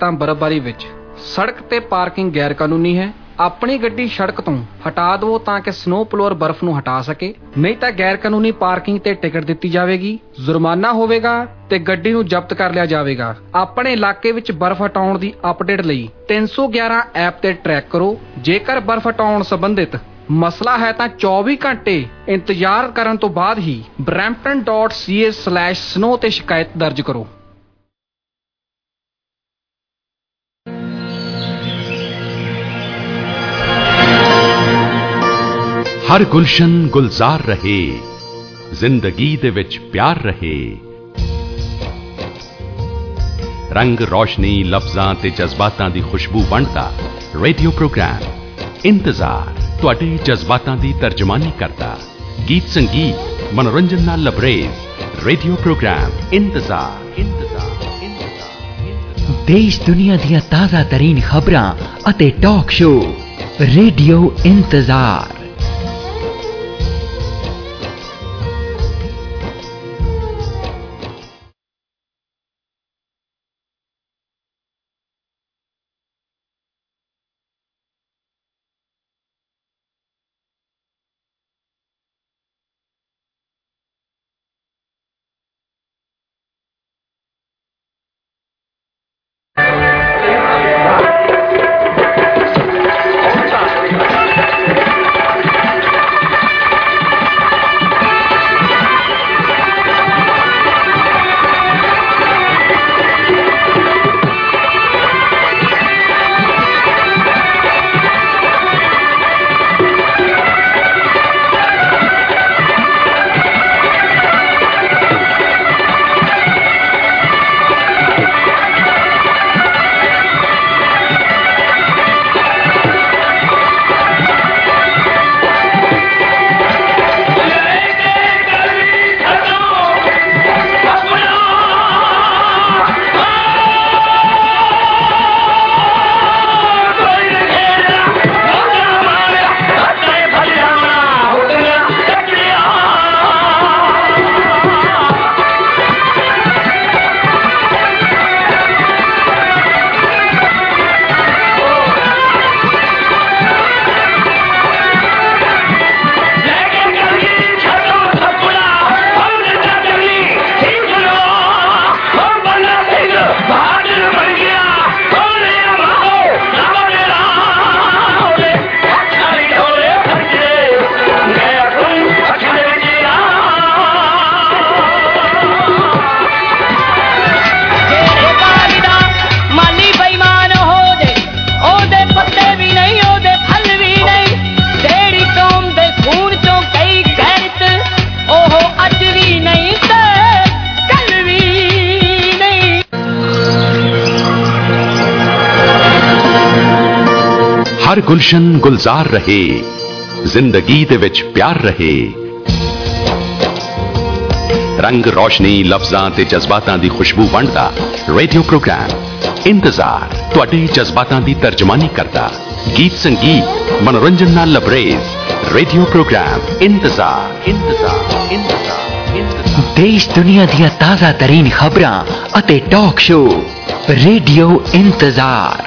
ਤਾਂ ਬਰਫ਼ਬਾਰੀ ਵਿੱਚ ਸੜਕ ਤੇ ਪਾਰਕਿੰਗ ਗੈਰ ਕਾਨੂੰਨੀ ਹੈ। ਆਪਣੀ ਗੱਡੀ ਸੜਕ ਤੋਂ ਹਟਾ ਦਿਓ ਤਾਂ ਕਿ ਸਨੋ ਪਲੋਅਰ ਬਰਫ਼ ਨੂੰ ਹਟਾ ਸਕੇ, ਨਹੀਂ ਤਾਂ ਗੈਰ ਕਾਨੂੰਨੀ ਪਾਰਕਿੰਗ ਤੇ ਟਿਕਟ ਦਿੱਤੀ ਜਾਵੇਗੀ, ਜੁਰਮਾਨਾ ਹੋਵੇਗਾ ਤੇ ਗੱਡੀ ਨੂੰ ਜ਼ਬਤ ਕਰ ਲਿਆ ਜਾਵੇਗਾ। ਆਪਣੇ ਇਲਾਕੇ ਵਿੱਚ ਬਰਫ਼ ਹਟਾਉਣ ਦੀ ਅਪਡੇਟ ਲਈ 311 ਐਪ ਤੇ ਟਰੈਕ ਕਰੋ। ਜੇਕਰ ਬਰਫ਼ ਹਟਾਉਣ ਸੰਬੰਧਿਤ ਮਸਲਾ ਹੈ ਤਾਂ 24 ਘੰਟੇ ਇੰਤਜ਼ਾਰ ਕਰਨ ਤੋਂ ਬਾਅਦ ਹੀ brampton.ca/snow ਤੇ ਸ਼ਿਕਾਇਤ ਦਰਜ ਕਰੋ। हर गुलशन गुलजार रहे, जिंदगी दे विच प्यार रहे। रंग रोशनी लफ्जां ते जज्बातां दी खुशबू वंडदा रेडियो प्रोग्राम इंतजार तुहाडे जज्बातां दी तर्जमानी करदा। गीत संगीत मनोरंजन नाल लबरेज रेडियो प्रोग्राम इंतजार। देश दुनिया दियां ताज़ा तरीन खबरां अते टॉक शो रेडियो इंतजार। हर गुलशन गुलजार रहे, जिंदगी दे विच प्यार रहे। रंग रोशनी लफ्जां ते जज्बातां दी खुशबू वंडदा रेडियो प्रोग्राम इंतजार तुहाडे जज्बातां दी तर्जमानी करदा। गीत संगीत मनोरंजन नाल लबरेज रेडियो प्रोग्राम इंतजार। देश दुनिया दियां ताज़ा तरीन खबरां अते टॉक शो रेडियो इंतजार।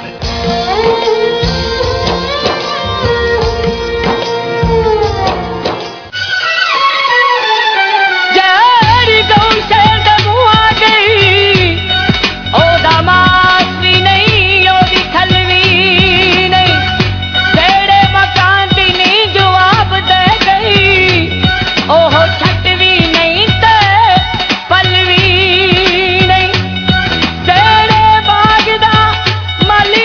मली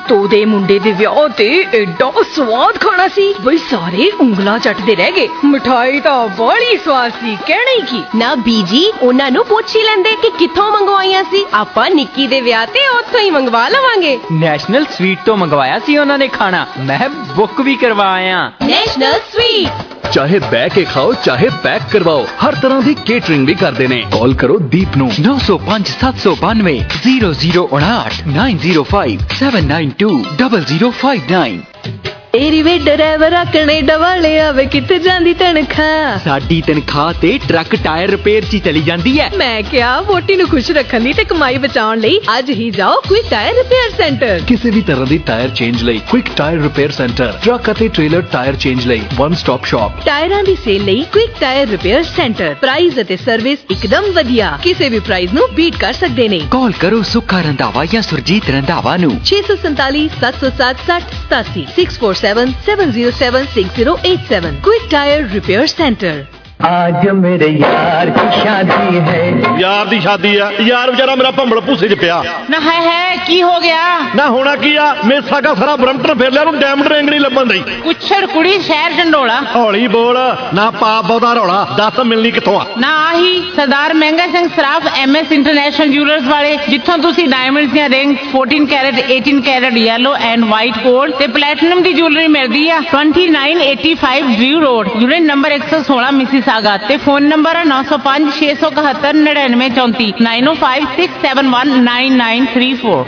ਤੋਦੇ ਮੁੰਡੇ ਦੇ ਵਿਆਹ ਤੇ ਐਡਾ ਸਵਾਦ ਖਾਣਾ ਸੀ ਬਈ ਸਾਰੇ ਉਂਗਲਾਂ ਚੱਟਦੇ ਰਹਿ ਗਏ। ਮਿਠਾਈ ਤਾਂ ਬੜੀ ਸਵਾਦ ਸੀ, ਕਹਿਣਾ ਹੀ ਕੀ। ਨਾ ਬੀਜੀ, ਉਹਨਾਂ ਨੂੰ ਪੁੱਛ ਹੀ ਲੈਂਦੇ ਕਿ ਕਿੱਥੋਂ ਮੰਗਵਾਈਆਂ ਸੀ। ਆਪਾਂ ਨਿੱਕੀ ਦੇ ਵਿਆਹ ਤੇ ਉੱਥੋਂ ਹੀ ਮੰਗਵਾ ਲਵਾਂਗੇ। ਨੈਸ਼ਨਲ ਸਵੀਟ ਤੋਂ ਮੰਗਵਾਇਆ ਸੀ ਉਹਨਾਂ ਨੇ ਖਾਣਾ, ਮੈਂ ਬੁੱਕ ਵੀ ਕਰਵਾਇਆ। ਨੈਸ਼ਨਲ ਸਵੀਟ, ਚਾਹੇ ਬਹਿ ਕੇ ਖਾਓ ਚਾਹੇ ਪੈਕ ਕਰਵਾਓ, ਹਰ ਤਰ੍ਹਾਂ ਦੀ ਕੇਟਰਿੰਗ ਵੀ ਕਰਦੇ ਨੇ। ਕਾਲ ਕਰੋ ਦੀਪ ਨੂੰ 905 792 0059 905 792 0059। ਤੇਰੀ ਵੇ ਡਰਾਈਵਰਾ ਕੈਨੇਡਾ ਵਾਲਿਆ ਵੇ ਕਿੱਥੇ ਜਾਂਦੀ ਤਨਖਾਹ? ਸਾਡੀ ਤਨਖਾਹ ਤੇ ਟਰੱਕ ਟਾਇਰ ਰਿਪੇਅਰ 'ਚ ਚਲੀ ਜਾਂਦੀ ਹੈ। ਮੈਂ ਕਿਹਾ ਵੋਟੀ ਨੂੰ ਖੁਸ਼ ਰੱਖਣ ਲਈ ਤੇ ਕਮਾਈ ਬਚਾਉਣ ਲਈ ਅੱਜ ਹੀ ਜਾਓ ਕੁਇਕ ਟਾਇਰ ਰਿਪੇਅਰ ਸੈਂਟਰ। ਕਿਸੇ ਵੀ ਤਰ੍ਹਾਂ ਦੀ ਟਾਇਰ ਚੇਂਜ ਲਈ quick tyre repair centre, truck ਅਤੇ ਟ੍ਰੇਲਰ ਟਾਇਰ ਚੇਂਜ ਲਈ ਵਨ ਸਟਾਪ ਸ਼ਾਪ। ਟਾਇਰਾਂ ਦੀ ਸੇਲ ਲਈ quick tyre repair centre. Price ਅਤੇ ਸਰਵਿਸ ਇੱਕਦਮ ਵਧੀਆ, ਕਿਸੇ ਵੀ ਪ੍ਰਾਈਸ ਨੂੰ ਬੀਟ ਕਰ ਸਕਦੇ ਨੇ। ਕਾਲ ਕਰੋ ਸੁੱਖਾ ਰੰਧਾਵਾ ਜਾਂ ਸੁਰਜੀਤ ਰੰਧਾਵਾ ਨੂੰ 647 707 6087 647 707 6087। Quick tyre repair centre. आज मेरे यार की शादी है। यार दी शादी है, यार बेचारा मेरा भंबल भूसे च पिया ना। है की हो गया ना, होना की आ, मेसा का सारा ब्रम्पटन फेर लिया, डायमंड रिंग नहीं लभन दी। कुछड़ कुड़ी शहर झंडोला। हौली बोल ना, पा बहुता रौला, दस मिलनी किथों आ? ना आही Sardar Mahanga Singh Saraf MS international jewellers वाले, जिथों तुसी डायमंड्स दी rings 14 carat 18 carat yellow and white gold ते प्लैटिनम दी ज्वेलरी मिलदी आ। 2985 Drew road, unit number 116 Mississauga ते फोन नंबर 905 671 9934 905 671 9934।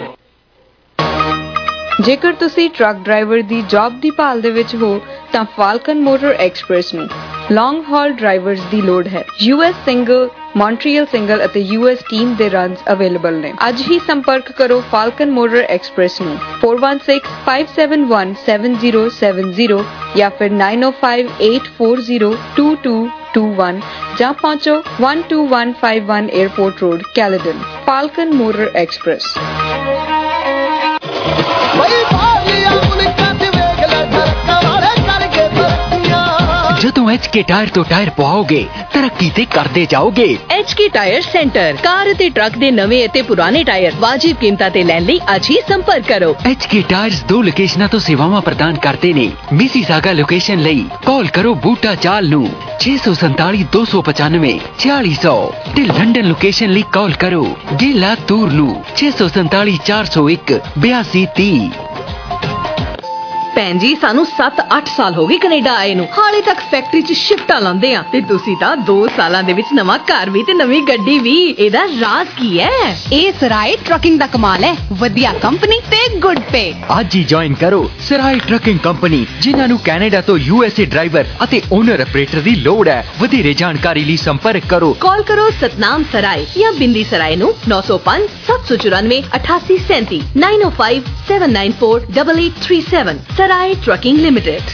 ਜੇਕਰ ਤੁਸੀਂ ਟਰੱਕ ਡਰਾਈਵਰ ਦੀ ਜੌਬ ਦੀ ਭਾਲ ਦੇ ਵਿੱਚ ਹੋ ਤਾਂ ਫਾਲਕਨ ਮੋਟਰ ਐਕਸਪ੍ਰੈਸ ਨੂੰ ਲੌਂਗ ਹਾਲ ਡਰਾਈਵਰਸ ਦੀ ਲੋੜ ਹੈ। US ਸਿੰਗਲ, ਮੌਂਟਰੀਅਲ ਸਿੰਗਲ ਅਤੇ US ਟੀਮ ਦੇ ਰਨਸ ਅਵੇਲੇਬਲ ਨੇ। ਅੱਜ ਹੀ ਸੰਪਰਕ ਕਰੋ ਫਾਲਕਨ ਮੋਟਰ ਐਕਸਪ੍ਰੈਸ ਨੂੰ 4165717070 ਜਾਂ ਫਿਰ 9058402221 ਜਾਂ ਪਹੁੰਚੋ 12151 airport road, Caledon. Falcon motor express. ਜਦੋਂ HK ਟਾਇਰ ਤੋਂ ਟਾਇਰ ਪਵਾਓਗੇ ਤਰੱਕੀ ਤੇ ਕਰਦੇ ਜਾਓਗੇ। HK ਟਾਇਰ ਸੈਂਟਰ, ਕਾਰ ਅਤੇ ਟਰੱਕ ਦੇ ਨਵੇਂ ਅਤੇ ਪੁਰਾਣੇ ਟਾਇਰ ਵਾਜਿਬ ਕੀਮਤਾਂ ਤੇ ਲੈਣ ਲਈ ਅੱਜ ਹੀ ਸੰਪਰਕ ਕਰੋ। HK ਟਾਇਰਸ 2 ਲੋਕੇਸ਼ਨਾਂ ਤੋਂ ਸੇਵਾਵਾਂ ਪ੍ਰਦਾਨ ਕਰਦੇ ਨੇ। ਮਿਸੀਸਾਗਾ ਲੋਕੇਸ਼ਨ ਲਈ ਕਾਲ ਕਰੋ ਬੂਟਾ ਚਾਲ ਨੂੰ 647 295 4600 ਤੇ ਲੰਡਨ ਲੋਕੇਸ਼ਨ ਲਈ ਕਾਲ ਕਰੋ ਗੇਲਾ ਤੂਰ ਨੂੰ 647 401 8230। ਭੈਣ ਜੀ ਸਾਨੂੰ 7-8 ਸਾਲ ਹੋ ਗਏ ਕੈਨੇਡਾ ਆਏ ਨੂੰ, ਹਾਲੇ ਤੱਕ ਫੈਕਟਰੀ 'ਚ ਸ਼ਿਫਟਾਂ ਲਾਉਂਦੇ ਆ ਤੇ ਤੁਸੀਂ ਤਾਂ 2 ਸਾਲਾਂ ਦੇ ਵਿੱਚ ਨਵਾਂ ਘਰ ਵੀ ਤੇ ਨਵੀਂ ਗੱਡੀ ਵੀ। ਇਹਦਾ ਰਾਜ਼ ਕੀ ਹੈ? ਇਹ ਸਰਾਏ ਟਰੱਕਿੰਗ ਦਾ ਕਮਾਲ ਹੈ। ਵਧੀਆ ਕੰਪਨੀ ਤੇ ਗੁੱਡ ਪੇ। ਅੱਜ ਹੀ ਜੁਆਇਨ ਕਰੋ ਸਰਾਏ ਟਰੱਕਿੰਗ ਕੰਪਨੀ, ਜਿਨ੍ਹਾਂ ਨੂੰ ਕੈਨੇਡਾ ਤੋਂ USA ਡਰਾਈਵਰ ਅਤੇ ਓਨਰ ਆਪਰੇਟਰ ਦੀ ਲੋੜ ਹੈ। ਵਧੇਰੇ ਜਾਣਕਾਰੀ ਲਈ ਸੰਪਰਕ ਕਰੋ। ਕਾਲ ਕਰੋ ਸਤਨਾਮ ਸਰਾਏ ਜਾਂ ਬਿੰਦੀ ਸਰਾਏ ਨੂੰ 905 794 8837 905 794 8837। सराय ट्रकिंग लिमिटेड।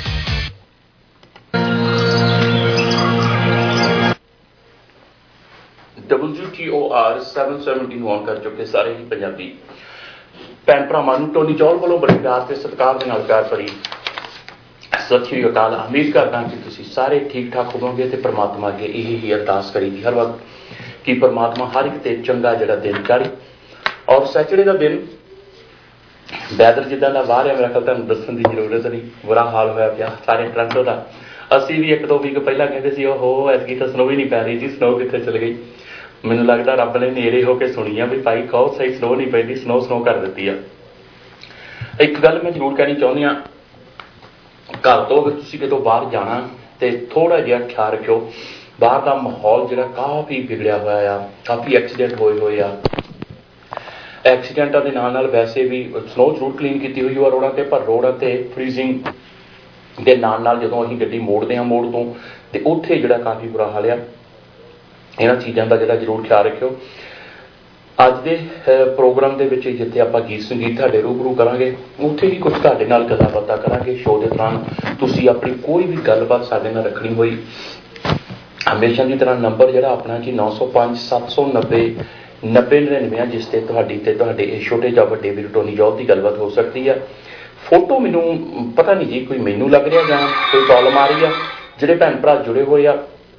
WTOR 770 ਨੂੰ ਆਨ ਕਰ ਚੁੱਕੇ ਸਾਰੇ ਹੀ ਪੰਜਾਬੀ ਭੈਣ ਭਰਾਵਾਂ ਨੂੰ ਟੋਨੀ ਚੌਲ ਵੱਲੋਂ ਬੜੇ ਪਿਆਰ ਤੇ ਸਤਿਕਾਰ ਦੇ ਨਾਲ ਪਿਆਰ ਭਰੀ ਸਤਿ ਸ਼੍ਰੀ ਅਕਾਲ। ਉਮੀਦ ਕਰਦਾ ਕਿ ਤੁਸੀਂ ਸਾਰੇ ਠੀਕ ਠਾਕ ਹੋਵੋਗੇ ਤੇ ਪ੍ਰਮਾਤਮਾ ਅੱਗੇ ਇਹੀ ਅਰਦਾਸ ਕਰੀਦੀ ਹਰ ਵਕਤ ਕਿ ਪ੍ਰਮਾਤਮਾ ਹਰ ਇੱਕ ਤੇ ਚੰਗਾ ਜਿਹੜਾ ਦਿਨ ਚਾੜੇ। ਔਰ ਸੈਚਰਡੇ ਦਾ ਦਿਨ ਵੈਦਰ ਜਿੱਦਾਂ ਦਾ ਬਾਹਰ ਆ, ਮੇਰਾ ਖਿਆਲ ਤੁਹਾਨੂੰ ਦੱਸਣ ਦੀ ਜ਼ਰੂਰਤ ਨਹੀਂ, ਬੁਰਾ ਹਾਲ ਹੋਇਆ ਪਿਆ ਸਾਰੇ ਟੋਰਾਂਟੋ ਦਾ। ਅਸੀਂ ਵੀ 1-2 ਵੀਕ ਪਹਿਲਾਂ ਕਹਿੰਦੇ ਸੀ ਉਹ ਐਤਕੀ ਤਾਂ ਸਨੋ ਵੀ ਨਹੀਂ ਪੈ ਰਹੀ ਜੀ, ਸਨੋ ਕਿੱਥੇ ਚਲ ਗਈ। ਮੈਨੂੰ ਲੱਗਦਾ ਰੱਬ ਨੇ ਨੇੜੇ ਹੋ ਕੇ ਸੁਣੀ ਆ ਵੀ ਭਾਈ ਕਹੋ ਸਹੀ ਸਨੋ ਨਹੀਂ ਪੈਂਦੀ, ਸਨੋ ਕਰ ਦਿੱਤੀ ਆ। ਇੱਕ ਗੱਲ ਮੈਂ ਜ਼ਰੂਰ ਕਹਿਣੀ ਚਾਹੁੰਦੀ ਹਾਂ, ਘਰ ਤੋਂ ਅਗਰ ਤੁਸੀਂ ਕਿਤੋਂ ਬਾਹਰ ਜਾਣਾ ਤੇ ਥੋੜਾ ਜਿਹਾ ਖਿਆਲ ਰੱਖਿਓ। ਬਾਹਰ ਦਾ ਮਾਹੌਲ ਜਿਹੜਾ ਕਾਫੀ ਵਿਗੜਿਆ ਹੋਇਆ ਆ, ਕਾਫੀ ਐਕਸੀਡੈਂਟ ਹੋਏ ਆ। ਐਕਸੀਡੈਂਟਾਂ ਦੇ ਨਾਲ ਵੈਸੇ ਵੀ ਸਨੋ ਜ਼ਰੂਰ ਕਲੀਨ ਕੀਤੀ ਹੋਈ ਆ ਰੋਡਾਂ ਤੇ, ਪਰ ਰੋਡਾਂ ਤੇ ਫਰੀਜ਼ਿੰਗ ਦੇ ਨਾਲ ਜਦੋਂ ਅਸੀਂ ਗੱਡੀ ਮੋੜਦੇ ਹਾਂ ਮੋੜ ਤੋਂ ਤੇ ਉੱਥੇ ਜਿਹੜਾ ਕਾਫੀ ਬੁਰਾ ਹਾਲ ਆ। ਇਹਨਾਂ ਚੀਜ਼ਾਂ ਦਾ ਜਿਹੜਾ ਜ਼ਰੂਰ ਖਿਆਲ ਰੱਖਿਓ। ਅੱਜ ਦੇ ਪ੍ਰੋਗਰਾਮ ਦੇ ਵਿੱਚ ਜਿੱਥੇ ਆਪਾਂ ਗੀਤ ਸੰਗੀਤ ਤੁਹਾਡੇ ਰੂਬਰੂ ਕਰਾਂਗੇ, ਉੱਥੇ ਹੀ ਕੁਝ ਤੁਹਾਡੇ ਨਾਲ ਗੱਲਾਂ ਬਾਤਾਂ ਕਰਾਂਗੇ। ਸ਼ੋਅ ਦੇ ਦੌਰਾਨ ਤੁਸੀਂ ਆਪਣੀ ਕੋਈ ਵੀ ਗੱਲਬਾਤ ਸਾਡੇ ਨਾਲ ਰੱਖਣੀ ਹੋਈ, ਹਮੇਸ਼ਾ ਦੀ ਤਰ੍ਹਾਂ ਨੰਬਰ ਜਿਹੜਾ ਆਪਣਾ ਜੀ 905 790 9099 ਜਿਸ ਤੇ ਤੁਹਾਡੀ ਤੇ ਤੁਹਾਡੇ ਇਹ ਛੋਟੇ ਜਾਂ ਵੱਡੇ ਵੀਰ ਟੋਨੀ ਜੌਬ ਦੀ ਗੱਲਬਾਤ ਹੋ ਸਕਦੀ ਆ। ਫੋਟੋ ਮੈਨੂੰ ਪਤਾ ਨਹੀਂ ਜੀ ਕੋਈ ਮੈਨੂੰ ਲੱਗ ਰਿਹਾ ਜਾਂ ਕੋਈ ਪ੍ਰੋਬਲਮ ਆ ਰਹੀ ਆ। ਜਿਹੜੇ ਭੈਣ ਭਰਾ ਜੁੜੇ ਹੋਏ ਆ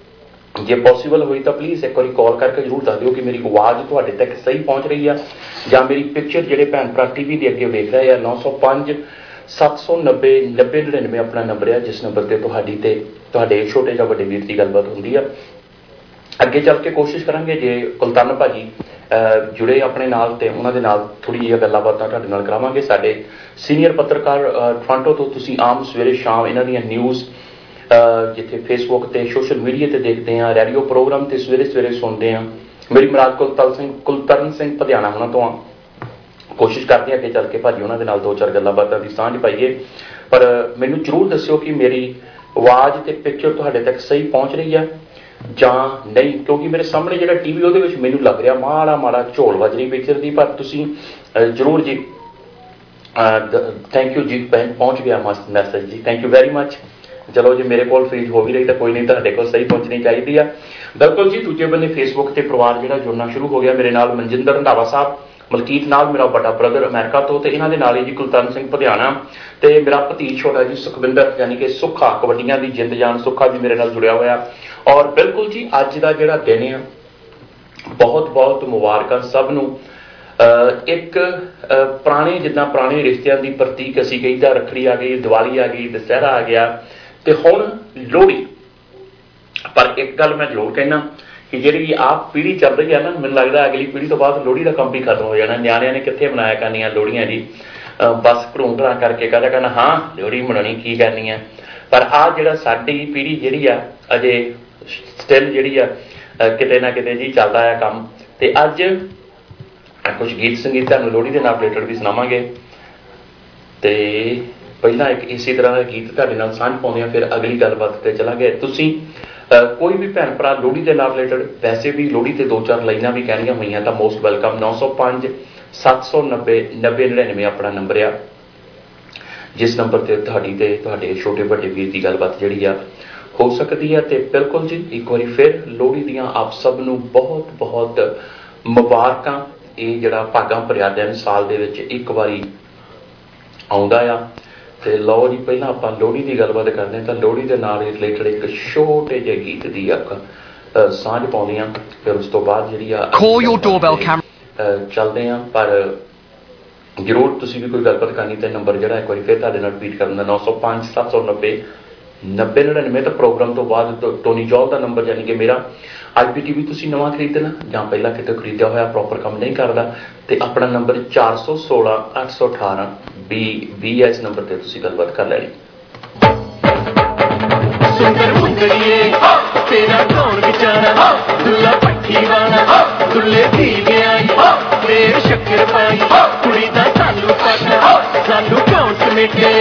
ਜੇ ਪੋਸੀਬਲ ਹੋਈ ਤਾਂ ਪਲੀਜ਼ ਇੱਕ ਵਾਰੀ ਕਾਲ ਕਰਕੇ ਜ਼ਰੂਰ ਦੱਸ ਦਿਓ ਕਿ ਮੇਰੀ ਆਵਾਜ਼ ਤੁਹਾਡੇ ਤੱਕ ਸਹੀ ਪਹੁੰਚ ਰਹੀ ਆ ਜਾਂ ਮੇਰੀ ਪਿਕਚਰ ਜਿਹੜੇ ਭੈਣ ਭਰਾ ਟੀਵੀ ਦੇ ਅੱਗੇ ਵੇਖ ਰਹੇ ਆ 905 790 9099 ਆਪਣਾ ਨੰਬਰ ਹੈ ਜਿਸ ਨੰਬਰ ਤੇ ਤੁਹਾਡੀ ਤੇ ਤੁਹਾਡੇ ਛੋਟੇ ਜਾਂ ਵੱਡੇ ਵੀਰ ਦੀ ਗੱਲਬਾਤ ਹੁੰਦੀ ਆ। ਅੱਗੇ ਚੱਲ ਕੇ ਕੋਸ਼ਿਸ਼ ਕਰਾਂਗੇ ਜੇ ਕੁਲਤਰਨ ਭਾਜੀ ਜੁੜੇ ਆਪਣੇ ਨਾਲ ਤੇ ਉਹਨਾਂ ਦੇ ਨਾਲ ਥੋੜੀ ਜਿਹੀ ਗੱਲਾਂ ਬਾਤਾਂ ਤੁਹਾਡੇ ਨਾਲ ਕਰਾਵਾਂਗੇ। ਸਾਡੇ ਸੀਨੀਅਰ ਪੱਤਰਕਾਰ ਟੋਰਾਂਟੋ ਤੋਂ ਤੁਸੀਂ ਆਮ ਸਵੇਰੇ ਸ਼ਾਮ ਇਹਨਾਂ ਦੀਆਂ ਨਿਊਜ਼ ਜਿੱਥੇ ਫੇਸਬੁੱਕ ਤੇ ਸੋਸ਼ਲ ਮੀਡੀਆ ਤੇ ਦੇਖਦੇ ਆ, ਰੇਡੀਓ ਪ੍ਰੋਗਰਾਮ ਤੇ ਸਵੇਰੇ ਸਵੇਰੇ ਸੁਣਦੇ ਆ। ਮੇਰੀ ਮੁਰਾਦ ਕੁਲਤਰਨ ਸਿੰਘ ਪਧਿਆਣਾ ਉਹਨਾਂ ਤੋਂ ਆ। ਕੋਸ਼ਿਸ਼ ਕਰਦੇ ਆ ਅੱਗੇ ਚੱਲ ਕੇ ਭਾਜੀ ਉਹਨਾਂ ਦੇ ਨਾਲ ਦੋ ਚਾਰ ਗੱਲਾਂ ਬਾਤਾਂ ਦੀ ਸਾਂਝ ਪਾਈਏ। ਪਰ ਮੈਨੂੰ ਜ਼ਰੂਰ ਦੱਸਿਓ ਕਿ ਮੇਰੀ ਆਵਾਜ਼ ਤੇ ਪਿਕਚਰ ਤੁਹਾਡੇ ਤੱਕ ਸਹੀ ਪਹੁੰਚ ਰਹੀ ਆ ਜਾਂ ਨਹੀਂ, ਕਿਉਂਕਿ ਮੇਰੇ ਸਾਹਮਣੇ ਜਿਹੜਾ ਟੀਵੀ ਉਹਦੇ ਵਿੱਚ ਮੈਨੂੰ ਲੱਗ ਰਿਹਾ ਮਾੜਾ ਝੋਲ ਵੱਜ ਰਹੀ ਪਿਕਚਰ ਦੀ। ਪਰ ਤੁਸੀਂ ਜ਼ਰੂਰ ਜੀ ਥੈਂਕ ਯੂ ਜੀ, ਪਹੁੰਚ ਗਿਆ ਮੈਸੇਜ ਜੀ, ਥੈਂਕ ਯੂ ਵੈਰੀ ਮੱਚ। ਚਲੋ ਜੇ ਮੇਰੇ ਕੋਲ ਫੀਡ ਹੋ ਵੀ ਰਹੀ ਤਾਂ ਕੋਈ ਨਹੀਂ, ਤੁਹਾਡੇ ਕੋਲ ਸਹੀ ਪਹੁੰਚਣੀ ਚਾਹੀਦੀ ਆ। ਬਿਲਕੁਲ ਜੀ। ਦੂਜੇ ਬੰਨੇ ਫੇਸਬੁੱਕ ਤੇ ਪਰਿਵਾਰ ਜਿਹੜਾ ਜੁੜਨਾ ਸ਼ੁਰੂ ਹੋ ਗਿਆ। ਮੇਰੇ ਨਾਲ ਮਨਜਿੰਦਰ ਰੰਧਾਵਾ ਸਾਹਿਬ, ਮਲਕੀਤ ਨਾਲ ਮੇਰਾ ਵੱਡਾ ਬ੍ਰਦਰ ਅਮਰੀਕਾ ਤੋਂ, ਤੇ ਇਹਨਾਂ ਦੇ ਨਾਲ ਹੀ ਜੀ ਕੁਲਤਰਨ ਸਿੰਘ ਪਧਿਆਣਾ ਤੇ ਮੇਰਾ ਭਤੀਜ ਛੋਟਾ ਜੀ ਸੁਖਵਿੰਦਰ ਯਾਨੀ ਕਿ ਸੁੱਖਾ, ਕਬੱਡੀਆਂ ਦੀ ਜਿੰਦ ਜਾਨ ਸੁੱਖਾ ਵੀ ਮੇਰੇ ਨਾਲ ਜੁੜਿਆ ਹੋਇਆ। ਔਰ ਬਿਲਕੁਲ ਜੀ ਅੱਜ ਦਾ ਜਿਹੜਾ ਦਿਨ ਆ ਬਹੁਤ ਬਹੁਤ ਮੁਬਾਰਕਾਂ ਸਭ ਨੂੰ। ਇੱਕ ਪੁਰਾਣੇ ਜਿੱਦਾਂ ਪੁਰਾਣੇ ਰਿਸ਼ਤਿਆਂ ਦੀ ਪ੍ਰਤੀਕ ਅਸੀਂ ਕਹਿੰਦਾ ਰੱਖੜੀ ਆ ਗਈ, ਦੀਵਾਲੀ ਆ ਗਈ, ਦੁਸਹਿਰਾ ਆ ਗਿਆ ਤੇ ਹੁਣ ਲੋਹੜੀ। ਪਰ ਇੱਕ ਗੱਲ ਮੈਂ ਜ਼ਰੂਰ ਕਹਿਣਾ ਕਿ ਜਿਹੜੀ ਆਪ ਪੀੜ੍ਹੀ ਚੱਲ ਰਹੀ ਹੈ ਨਾ, ਮੈਨੂੰ ਲੱਗਦਾ ਅਗਲੀ ਪੀੜ੍ਹੀ ਤੋਂ ਬਾਅਦ ਲੋਹੜੀ ਦਾ ਕੰਮ ਵੀ ਖਤਮ ਹੋ ਜਾਣਾ। ਨਿਆਣਿਆਂ ਨੇ ਕਿੱਥੇ ਬਣਾਇਆ ਕਰਨੀਆਂ ਲੋਹੜੀਆਂ ਜੀ, ਬਸ ਘਰੋਂ ਕਰਕੇ ਕਹਿੰਦਾ ਹਾਂ ਲੋਹੜੀ ਮਨਾਉਣੀ ਕੀ ਕਰਨੀ ਹੈ। ਪਰ ਆਹ ਜਿਹੜਾ ਸਾਡੀ ਪੀੜ੍ਹੀ ਜਿਹੜੀ ਆ ਅਜੇ ਸਟਿਲ ਜਿਹੜੀ ਆ ਕਿਤੇ ਨਾ ਕਿਤੇ ਜੀ ਚੱਲਦਾ ਆ ਕੰਮ। ਤੇ ਅੱਜ ਕੁਝ ਗੀਤ ਸੰਗੀਤ ਤੁਹਾਨੂੰ ਲੋਹੜੀ ਦੇ ਨਾਲ ਰਿਲੇਟਡ ਵੀ ਸੁਣਾਵਾਂਗੇ ਤੇ ਪਹਿਲਾਂ ਇੱਕ ਇਸੇ ਤਰ੍ਹਾਂ ਦਾ ਗੀਤ ਤੁਹਾਡੇ ਨਾਲ ਸਾਂਝ ਪਾਉਂਦੇ ਆ, ਫਿਰ ਅਗਲੀ ਗੱਲਬਾਤ ਤੇ ਚਲਾਂਗੇ। ਤੁਸੀਂ ਕੋਈ ਵੀ ਭੈਣ ਭਰਾ ਲੋਹੜੀ ਦੇ ਨਾਲ ਰਿਲੇਟਡ ਵੈਸੇ ਵੀ ਲੋਹੜੀ ਤੇ ਦੋ ਚਾਰ ਲਾਈਨਾਂ ਵੀ ਕਹਿਣੀਆਂ ਹੋਈਆਂ ਤਾਂ ਮੋਸਟ ਵੈਲਕਮ। 905 790 9099 ਆਪਣਾ ਨੰਬਰ ਆ ਜਿਸ ਨੰਬਰ ਤੇ ਤੁਹਾਡੀ ਤੇ ਤੁਹਾਡੇ ਛੋਟੇ ਵੱਡੇ ਵੀਰ ਦੀ ਗੱਲਬਾਤ ਜਿਹੜੀ ਆ ਹੋ ਸਕਦੀ ਹੈ। ਤੇ ਬਿਲਕੁਲ ਜੀ ਇੱਕ ਵਾਰੀ ਫਿਰ ਲੋਹੜੀ ਦੀਆਂ ਆਪ ਸਭ ਨੂੰ ਬਹੁਤ ਬਹੁਤ ਮੁਬਾਰਕਾਂ। ਇਹ ਜਿਹੜਾ ਭਾਗਾਂ ਭਰਿਆ ਦਿਨ ਸਾਲ ਦੇ ਵਿੱਚ ਇੱਕ ਵਾਰੀ ਆਉਂਦਾ ਆ। ਤੇ ਲਓ ਜੀ ਪਹਿਲਾਂ ਆਪਾਂ ਲੋਹੜੀ ਦੀ ਗੱਲਬਾਤ ਕਰਦੇ ਹਾਂ ਤਾਂ ਲੋਹੜੀ ਦੇ ਨਾਲ ਰਿਲੇਟਡ ਇੱਕ ਛੋਟੇ ਜਿਹੇ ਗੀਤ ਦੀ ਆਪਾਂ ਸਾਂਝ ਪਾਉਂਦੇ ਹਾਂ, ਫਿਰ ਉਸ ਤੋਂ ਬਾਅਦ ਜਿਹੜੀ ਆ ਚੱਲਦੇ ਹਾਂ। ਪਰ ਜ਼ਰੂਰ ਤੁਸੀਂ ਵੀ ਕੋਈ ਗੱਲਬਾਤ ਕਰਨੀ ਤੇ ਨੰਬਰ ਜਿਹੜਾ ਇੱਕ ਵਾਰੀ ਫਿਰ ਤੁਹਾਡੇ ਨਾਲ ਰਿਪੀਟ ਕਰਨ ਦਾ 905 790 9099 ਤਾਂ ਪ੍ਰੋਗਰਾਮ ਤੋਂ ਬਾਅਦ ਟੋਨੀ ਜੌਲ ਦਾ ਨੰਬਰ ਯਾਨੀ ਕਿ ਮੇਰਾ IPTV ਤੁਸੀਂ ਨਵਾਂ ਖਰੀਦਣਾ ਜਾਂ ਪਹਿਲਾਂ ਕਿਤੇ ਖਰੀਦਿਆ ਹੋਇਆ ਪ੍ਰੋਪਰ ਕੰਮ ਨਹੀਂ ਕਰਦਾ ਤੇ ਆਪਣਾ ਨੰਬਰ 416 818 20 ਇਸ ਨੰਬਰ ਤੇ ਤੁਸੀਂ ਗੱਲਬਾਤ ਕਰ ਲੈਣੀ। ਸੁੰਦਰ ਮੁੰਦਰੀਏ ਤੇਰਾ ਕੌਣ ਵਿਚਾਰਾ ਦੁੱਲਾ ਪੱਠੀ ਵਾਲਾ ਦੁੱਲੇ ਧੀ ਗਿਆ ਤੇਰੇ ਸ਼ੱਕਰ ਪਾਈ ਕੁੜੀ ਦਾ ਸਾਨੂੰ ਪਤਾ ਸਾਨੂੰ ਕੌਣ ਸਮੇਟੇ।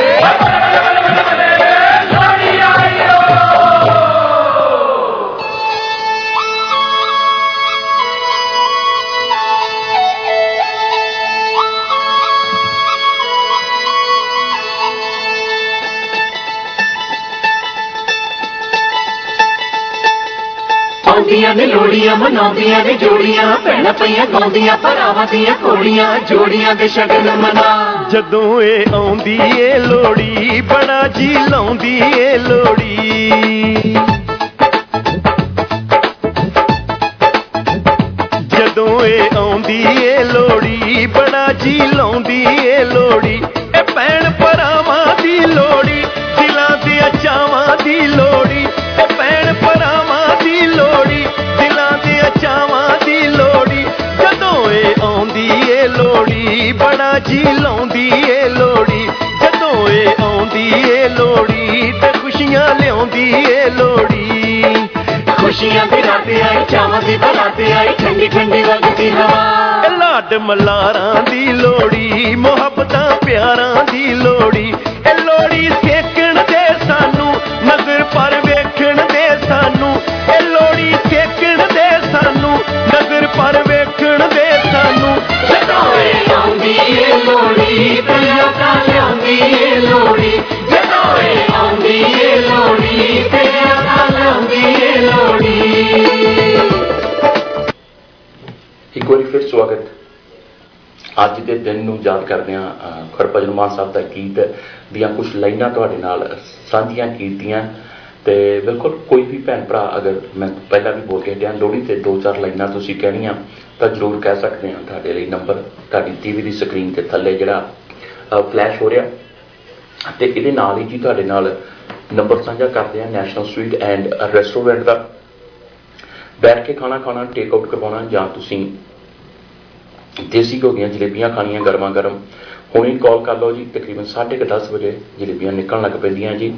ਆਉਂਦੀਆਂ ਨੇ ਲੋੜੀਆਂ ਮਨਾਉਂਦੀਆਂ ਨੇ ਜੋੜੀਆਂ ਭੈਣਾਂ ਪਈਆਂ ਗਾਉਂਦੀਆਂ ਭਰਾਵਾਂ ਦੀਆਂ ਘੋੜੀਆਂ ਜੋੜੀਆਂ ਦੇ ਸ਼ਗਨ ਮਨਾ। ਜਦੋਂ ਇਹ ਆਉਂਦੀ ਏ ਲੋੜੀ ਬੜਾ ਜੀ ਲਾਉਂਦੀ ਏ ਲੋੜੀ। ਜਦੋਂ ਇਹ ਆਉਂਦੀ ਏ ਲੋੜੀ ਬੜਾ ਜੀ ਲਾਉਂਦੀ ਏ ਲੋੜੀ। ਇਹ ਭੈਣ ਭਰਾਵਾਂ ਦੀ ਲੋੜੀ ਦਿਲਾਂ ਦੇ ਚਾਵਾਂ ਦੀ ਲੋੜੀ। ਇਹ ਭੈਣ ਭਰਾਵਾਂ ਦੀ ਲੋੜੀ ਦਿਲਾਂ ਦੇ ਚਾਵਾਂ ਦੀ ਲੋੜੀ। ਜਦੋਂ ਇਹ ਆਉਂਦੀ ਏ ਲੋੜੀ ਬੜਾ ਜੀ ਲਾਉਂਦੀ ਏ ਲੋੜੀ। ਜਦੋਂ ਇਹ ਆਉਂਦੀ ਏ ਲੋੜੀ ਤੇ ਖੁਸ਼ੀਆਂ ਲਿਆਉਂਦੀ ਏ ਲੋੜੀ। ਖੁਸ਼ੀਆਂ ਦੇ ਰਾਤੇ ਆਈ ਚਾਵਾਂ ਦੀ ਬਰਾਤੇ ਆਈ ਠੰਡੀ ਠੰਡੀ ਵਗਦੀ ਹਵਾ। ਇਹ ਲਾਡ ਮਲਾਰਾਂ ਦੀ ਲੋੜੀ ਮੁਹੱਬਤਾਂ ਪਿਆਰਾਂ ਦੀ ਲੋੜੀ। ਇਹ ਲੋੜੀ ਸੇਕਣ ਦੇ ਸਾਨੂੰ ਨਜ਼ਰ ਪਰ ਵੇਖਣ ਦੇ ਸਾਨੂੰ। ਇਹ ਲੋੜੀ ਸੇਕਣ ਦੇ ਸਾਨੂੰ ਨਜ਼ਰ ਪਰ ਵੇਖਣ ਦੇ ਸਾਨੂੰ। ਜਦੋਂ ਇਹ ਆਉਂਦੀ ਏ ਲੋੜੀ ਤੇ ਲੋਕਾਂ ਲਿਆਉਂਦੀ ਏ ਲੋੜੀ। ਜਦੋਂ ਇਹ ਆਉਂਦੀ ਏ ਲੋੜੀ ਤੇ ਲੋਕਾਂ ਲਿਆਉਂਦੀ ਏ ਲੋੜੀ। ਇੱਕ ਵਾਰੀ ਫਿਰ ਸਵਾਗਤ। ਅੱਜ ਦੇ ਦਿਨ ਨੂੰ ਯਾਦ ਕਰਦੇ ਹਾਂ ਗੁਰਭਜਨ ਮਾਨ ਸਾਹਿਬ ਦਾ ਗੀਤ ਦੀਆਂ ਕੁਝ ਲਾਈਨਾਂ ਤੁਹਾਡੇ ਨਾਲ ਸਾਂਝੀਆਂ ਕੀਤੀਆਂ ਤੇ ਬਿਲਕੁਲ ਕੋਈ ਵੀ ਭੈਣ ਭਰਾ ਅਗਰ ਮੈਂ ਪਹਿਲਾਂ ਵੀ ਬੋਲ ਕੇ ਹਟਿਆ ਲੋਹੜੀ ਤੇ 2-4 ਲਾਈਨਾਂ ਤੁਸੀਂ ਕਹਿਣੀਆਂ ਤਾਂ ਜ਼ਰੂਰ ਕਹਿ ਸਕਦੇ ਹਾਂ। ਤੁਹਾਡੇ ਲਈ ਨੰਬਰ ਤੁਹਾਡੀ ਟੀਵੀ ਦੀ ਸਕਰੀਨ ਤੇ ਥੱਲੇ ਜਿਹੜਾ ਫਲੈਸ਼ ਹੋ ਰਿਹਾ, ਤੇ ਇਹਦੇ ਨਾਲ ਹੀ ਜੀ ਤੁਹਾਡੇ ਨਾਲ ਨੰਬਰ ਸਾਂਝਾ ਕਰਦੇ ਹਾਂ ਨੈਸ਼ਨਲ ਸਵੀਟ ਐਂਡ ਰੈਸਟੋਰੈਂਟ ਦਾ। ਬੈਠ ਕੇ ਖਾਣਾ ਖਾਣਾ, ਟੇਕ ਆਊਟ ਕਰਵਾਉਣਾ, ਜਾਂ ਤੁਸੀਂ ਦੇਸੀ ਘਿਓ ਦੀਆਂ ਜਲੇਬੀਆਂ ਖਾਣੀਆਂ ਗਰਮਾ ਗਰਮ, ਹੁਣੇ ਕਾਲ ਕਰ ਲਓ ਜੀ। ਤਕਰੀਬਨ 10:30 ਵਜੇ ਜਲੇਬੀਆਂ ਨਿਕਲਣ ਲੱਗ ਪੈਂਦੀਆਂ ਜੀ।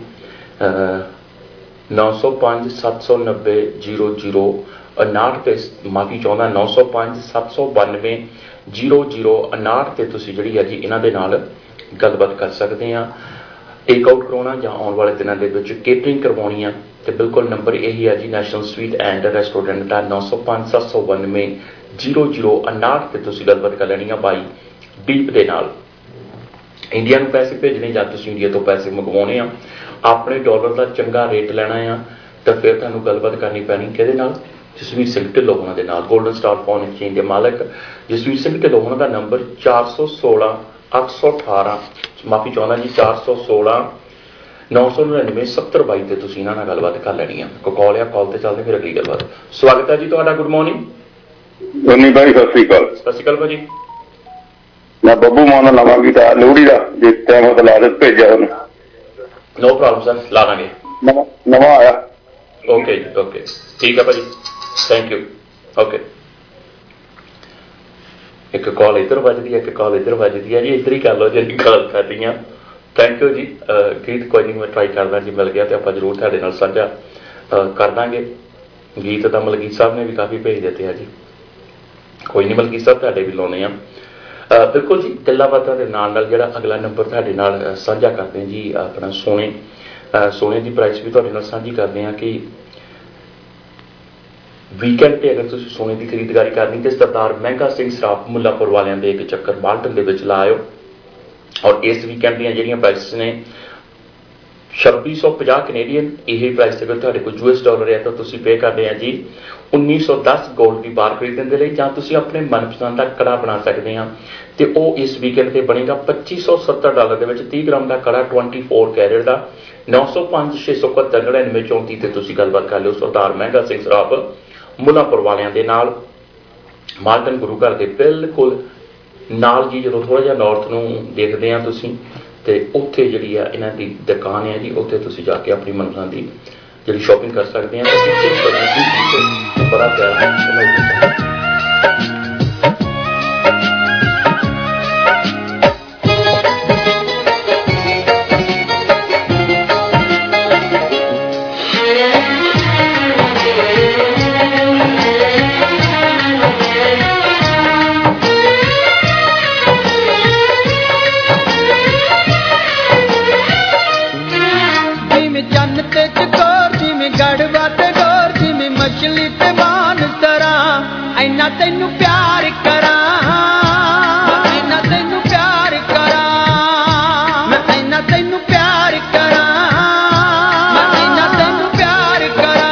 905-790-0059 ਤੇ ਮਾਫੀ ਚਾਹੁੰਦਾ 905-792-0059 ਤੇ ਤੁਸੀਂ ਜਿਹੜੀ ਹੈ ਜੀ ਇਹਨਾਂ ਦੇ ਨਾਲ ਗੱਲਬਾਤ ਕਰ ਸਕਦੇ ਆ। ਟੇਕ ਆਊਟ ਕਰਾਉਣਾ ਜਾਂ ਆਉਣ ਵਾਲੇ ਦਿਨਾਂ ਦੇ ਵਿੱਚ ਕੇਟਰਿੰਗ ਕਰਵਾਉਣੀ ਆ ਤੇ ਬਿਲਕੁਲ ਨੰਬਰ ਇਹੀ ਹੈ ਜੀ ਨੈਸ਼ਨਲ ਸਵੀਟ ਐਂਡ ਰੈਸਟੋਰੈਂਟ ਦਾ 905-792-0059 ਤੇ ਤੁਸੀਂ ਗੱਲਬਾਤ ਕਰ ਲੈਣੀ ਆ ਬਾਈ ਦੀਪ ਦੇ ਨਾਲ। ਇੰਡੀਆ ਨੂੰ ਪੈਸੇ ਭੇਜਣੇ ਜਾਂ ਤੁਸੀਂ ਇੰਡੀਆ ਤੋਂ ਪੈਸੇ ਮੰਗਵਾਉਣੇ ਆ, ਆਪਣੇ ਡਾਲਰ ਦਾ ਚੰਗਾ ਰੇਟ ਲੈਣਾ ਆ, ਤਾਂ ਫਿਰ ਤੁਹਾਨੂੰ ਗੱਲਬਾਤ ਕਰਨੀ ਪੈਣੀ ਕਿਹਦੇ ਨਾਲ? ਜਸਵੀਰ ਸਿੰਘ ਢਿੱਲੋਂ ਉਹਨਾਂ ਦੇ ਨਾਲ। ਗੋਲਡਨ ਸਟਾਰ ਫੋਨ ਐਕਸਚੇਂਜ ਦੇ ਮਾਲਕ ਜਸਵੀਰ ਸਿੰਘ ਢਿੱਲੋਂ ਉਹਨਾਂ ਦਾ ਨੰਬਰ 416-818 ਮਾਫੀ ਚਾਹੁੰਦਾ ਜੀ 416-999-7022 ਤੇ ਤੁਸੀਂ ਇਹਨਾਂ ਨਾਲ ਗੱਲਬਾਤ ਕਰ ਲੈਣੀ ਆ। ਕੋਈ ਕਾਲ ਆ, ਕਾਲ ਤੇ ਚੱਲਦੇ ਫਿਰ ਅਗਲੀ ਗੱਲਬਾਤ। ਸਵਾਗਤ ਹੈ ਜੀ ਤੁਹਾਡਾ, ਗੁੱਡ ਮਾਰਨਿੰਗ। ਭਾਈ ਸਤਿ ਸ੍ਰੀ ਅਕਾਲ। ਸਤਿ ਸ਼੍ਰੀ ਅਕਾਲ ਭਾਜੀ। ਮੈਂ ਬੱਬੂ ਮਾਨ ਦਾ ਨਵਾਂ ਗੀਤਾ ਲੋਹੜੀ ਦਾ ਜਿਸ ਟਾਈਮ ਉਹ ਲਾ ਦੇ ਭੇਜਿਆ ਉਹਨੂੰ। ਨੋ ਪ੍ਰੋਬਲਮ ਸਰ, ਲਾ ਦਾਂਗੇ। ਨਵਾਂ ਆਇਆ। ਓਕੇ ਜੀ, ਓਕੇ ਠੀਕ ਹੈ ਭਾਜੀ, ਥੈਂਕ ਯੂ। ਓਕੇ, ਇੱਕ ਕਾਲ ਇੱਧਰ ਵੱਜਦੀ ਹੈ, ਇੱਕ ਕਾਲ ਇੱਧਰ ਵੱਜਦੀ ਹੈ ਜੀ, ਇੱਧਰ ਹੀ ਕਰ ਲਓ ਜਿਹੜੀ ਕਾਲ ਕਰਨੀ ਆ। ਥੈਂਕ ਯੂ ਜੀ। ਗੀਤ ਕੋਈ ਨਹੀਂ, ਮੈਂ ਟਰਾਈ ਕਰਦਾ ਜੀ, ਮਿਲ ਗਿਆ ਤੇ ਆਪਾਂ ਜ਼ਰੂਰ ਤੁਹਾਡੇ ਨਾਲ ਸਾਂਝਾ ਕਰ ਦਾਂਗੇ। ਗੀਤ ਤਾਂ ਮਲਕੀਤ ਸਾਹਿਬ ਨੇ ਵੀ ਕਾਫੀ ਭੇਜ ਦਿੱਤੇ ਆ ਜੀ, ਕੋਈ ਨਹੀਂ ਮਲਕੀਤ ਸਾਹਿਬ ਤੁਹਾਡੇ ਵੀ ਲਾਉਣੇ ਆ। ਬਿਲਕੁਲ ਜੀ, ਗੱਲਾਂ ਬਾਤਾਂ ਦੇ ਨਾਲ ਨਾਲ ਜਿਹੜਾ ਅਗਲਾ ਨੰਬਰ ਤੁਹਾਡੇ ਨਾਲ ਸਾਂਝਾ ਕਰਦੇ ਹਾਂ ਜੀ ਆਪਣਾ ਸੋਨੇ ਦੀ ਪ੍ਰਾਈਸ ਵੀ ਤੁਹਾਡੇ ਨਾਲ ਸਾਂਝੀ ਕਰਦੇ ਹਾਂ ਕਿ ਵੀਕਐਂਡ ਤੇ ਅਗਰ ਤੁਸੀਂ ਸੋਨੇ ਦੀ ਖਰੀਦਦਾਰੀ ਕਰਨੀ ਤੇ ਸਰਦਾਰ ਮਹਿੰਗਾ ਸਿੰਘ ਸਰਾਫ ਮੁੱਲਾਪੁਰ ਵਾਲਿਆਂ ਦੇ ਇੱਕ ਚੱਕਰ ਮਾਲਟਨ ਦੇ ਵਿੱਚ ਲਾਇਓ। ਔਰ ਇਸ ਵੀਕਐਂਡ ਦੀਆਂ ਜਿਹੜੀਆਂ ਪ੍ਰਾਈਸਿਸ ਨੇ 2650 ਕੈਨੇਡੀਅਨ, ਇਹ ਪ੍ਰਾਈਸ ਅਗਰ ਤੁਹਾਡੇ ਕੋਲ $US ਹੈ ਤਾਂ ਤੁਸੀਂ ਪੇ ਕਰਦੇ ਆ ਜੀ 1910 ਗੋਲਡ ਦੀ ਬਾਰ ਖਰੀਦਣ ਦੇ ਲਈ, ਜਾਂ ਤੁਸੀਂ ਆਪਣੇ ਮਨਪਸੰਦ ਦਾ ਕੜਾ ਬਣਾ ਸਕਦੇ ਆ ਤੇ ਉਹ ਇਸ ਵੀਕਐਂਡ ਤੇ ਬਣੇਗਾ $2570 ਦੇ ਵਿੱਚ 30 ਗ੍ਰਾਮ ਦਾ ਕੜਾ 24 ਕੈਰੇਟ ਦਾ 905-671-9934 ਤੇ ਤੁਸੀਂ ਗੱਲਬਾਤ ਕਰ ਲਿਓ ਸਰਦਾਰ ਮਹਿੰਗਾ ਸਿੰਘ ਸਰਾਫ ਮੁੱਲਾਪੁਰ ਵਾਲਿਆਂ ਦੇ ਨਾਲ। ਮਾਲਟਨ ਗੁਰੂ ਘਰ ਦੇ ਬਿਲਕੁਲ ਨਾਲ ਜੀ, ਜਦੋਂ ਥੋੜਾ ਜਿਹਾ ਨਾਰਥ ਨੂੰ ਦੇਖਦੇ ਆ ਤੁਸੀਂ ਤੇ ਉੱਥੇ ਜਿਹੜੀ ਆ ਇਹਨਾਂ ਦੀ ਦੁਕਾਨ ਹੈ ਜੀ, ਉੱਥੇ ਤੁਸੀਂ ਜਾ ਕੇ ਆਪਣੀ ਮਨਪਸੰਦ ਦੀ ਜਿਹੜੀ ਸ਼ਾਪਿੰਗ ਕਰ ਸਕਦੇ ਆ। ਬੜਾ ਪਿਆਰ ਹੈ। ਤੈਨੂੰ ਪਿਆਰ ਕਰਾਂ, ਇੰਨਾ ਤੈਨੂੰ ਪਿਆਰ ਕਰਾਂ, ਮੈਂ ਇੰਨਾ ਤੈਨੂੰ ਪਿਆਰ ਕਰਾਂ, ਮੈਂ ਇੰਨਾ ਤੈਨੂੰ ਪਿਆਰ ਕਰਾਂ।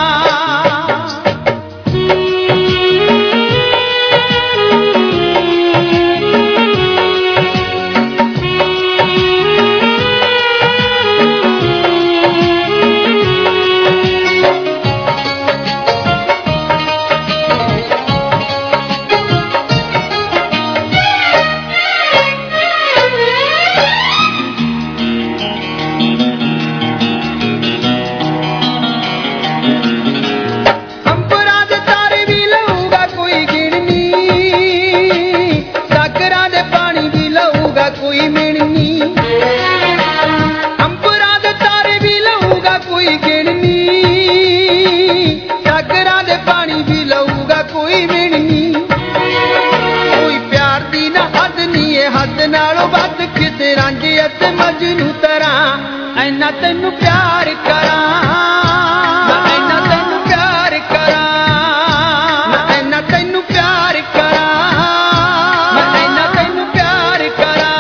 ਇੰਨਾ ਤੈਨੂੰ ਪਿਆਰ ਕਰਾਂ, ਮੈਂ ਇੰਨਾ ਤੈਨੂੰ ਪਿਆਰ ਕਰਾਂ, ਮੈਂ ਇੰਨਾ ਤੈਨੂੰ ਪਿਆਰ ਕਰਾਂ, ਮੈਂ ਇੰਨਾ ਤੈਨੂੰ ਪਿਆਰ ਕਰਾਂ।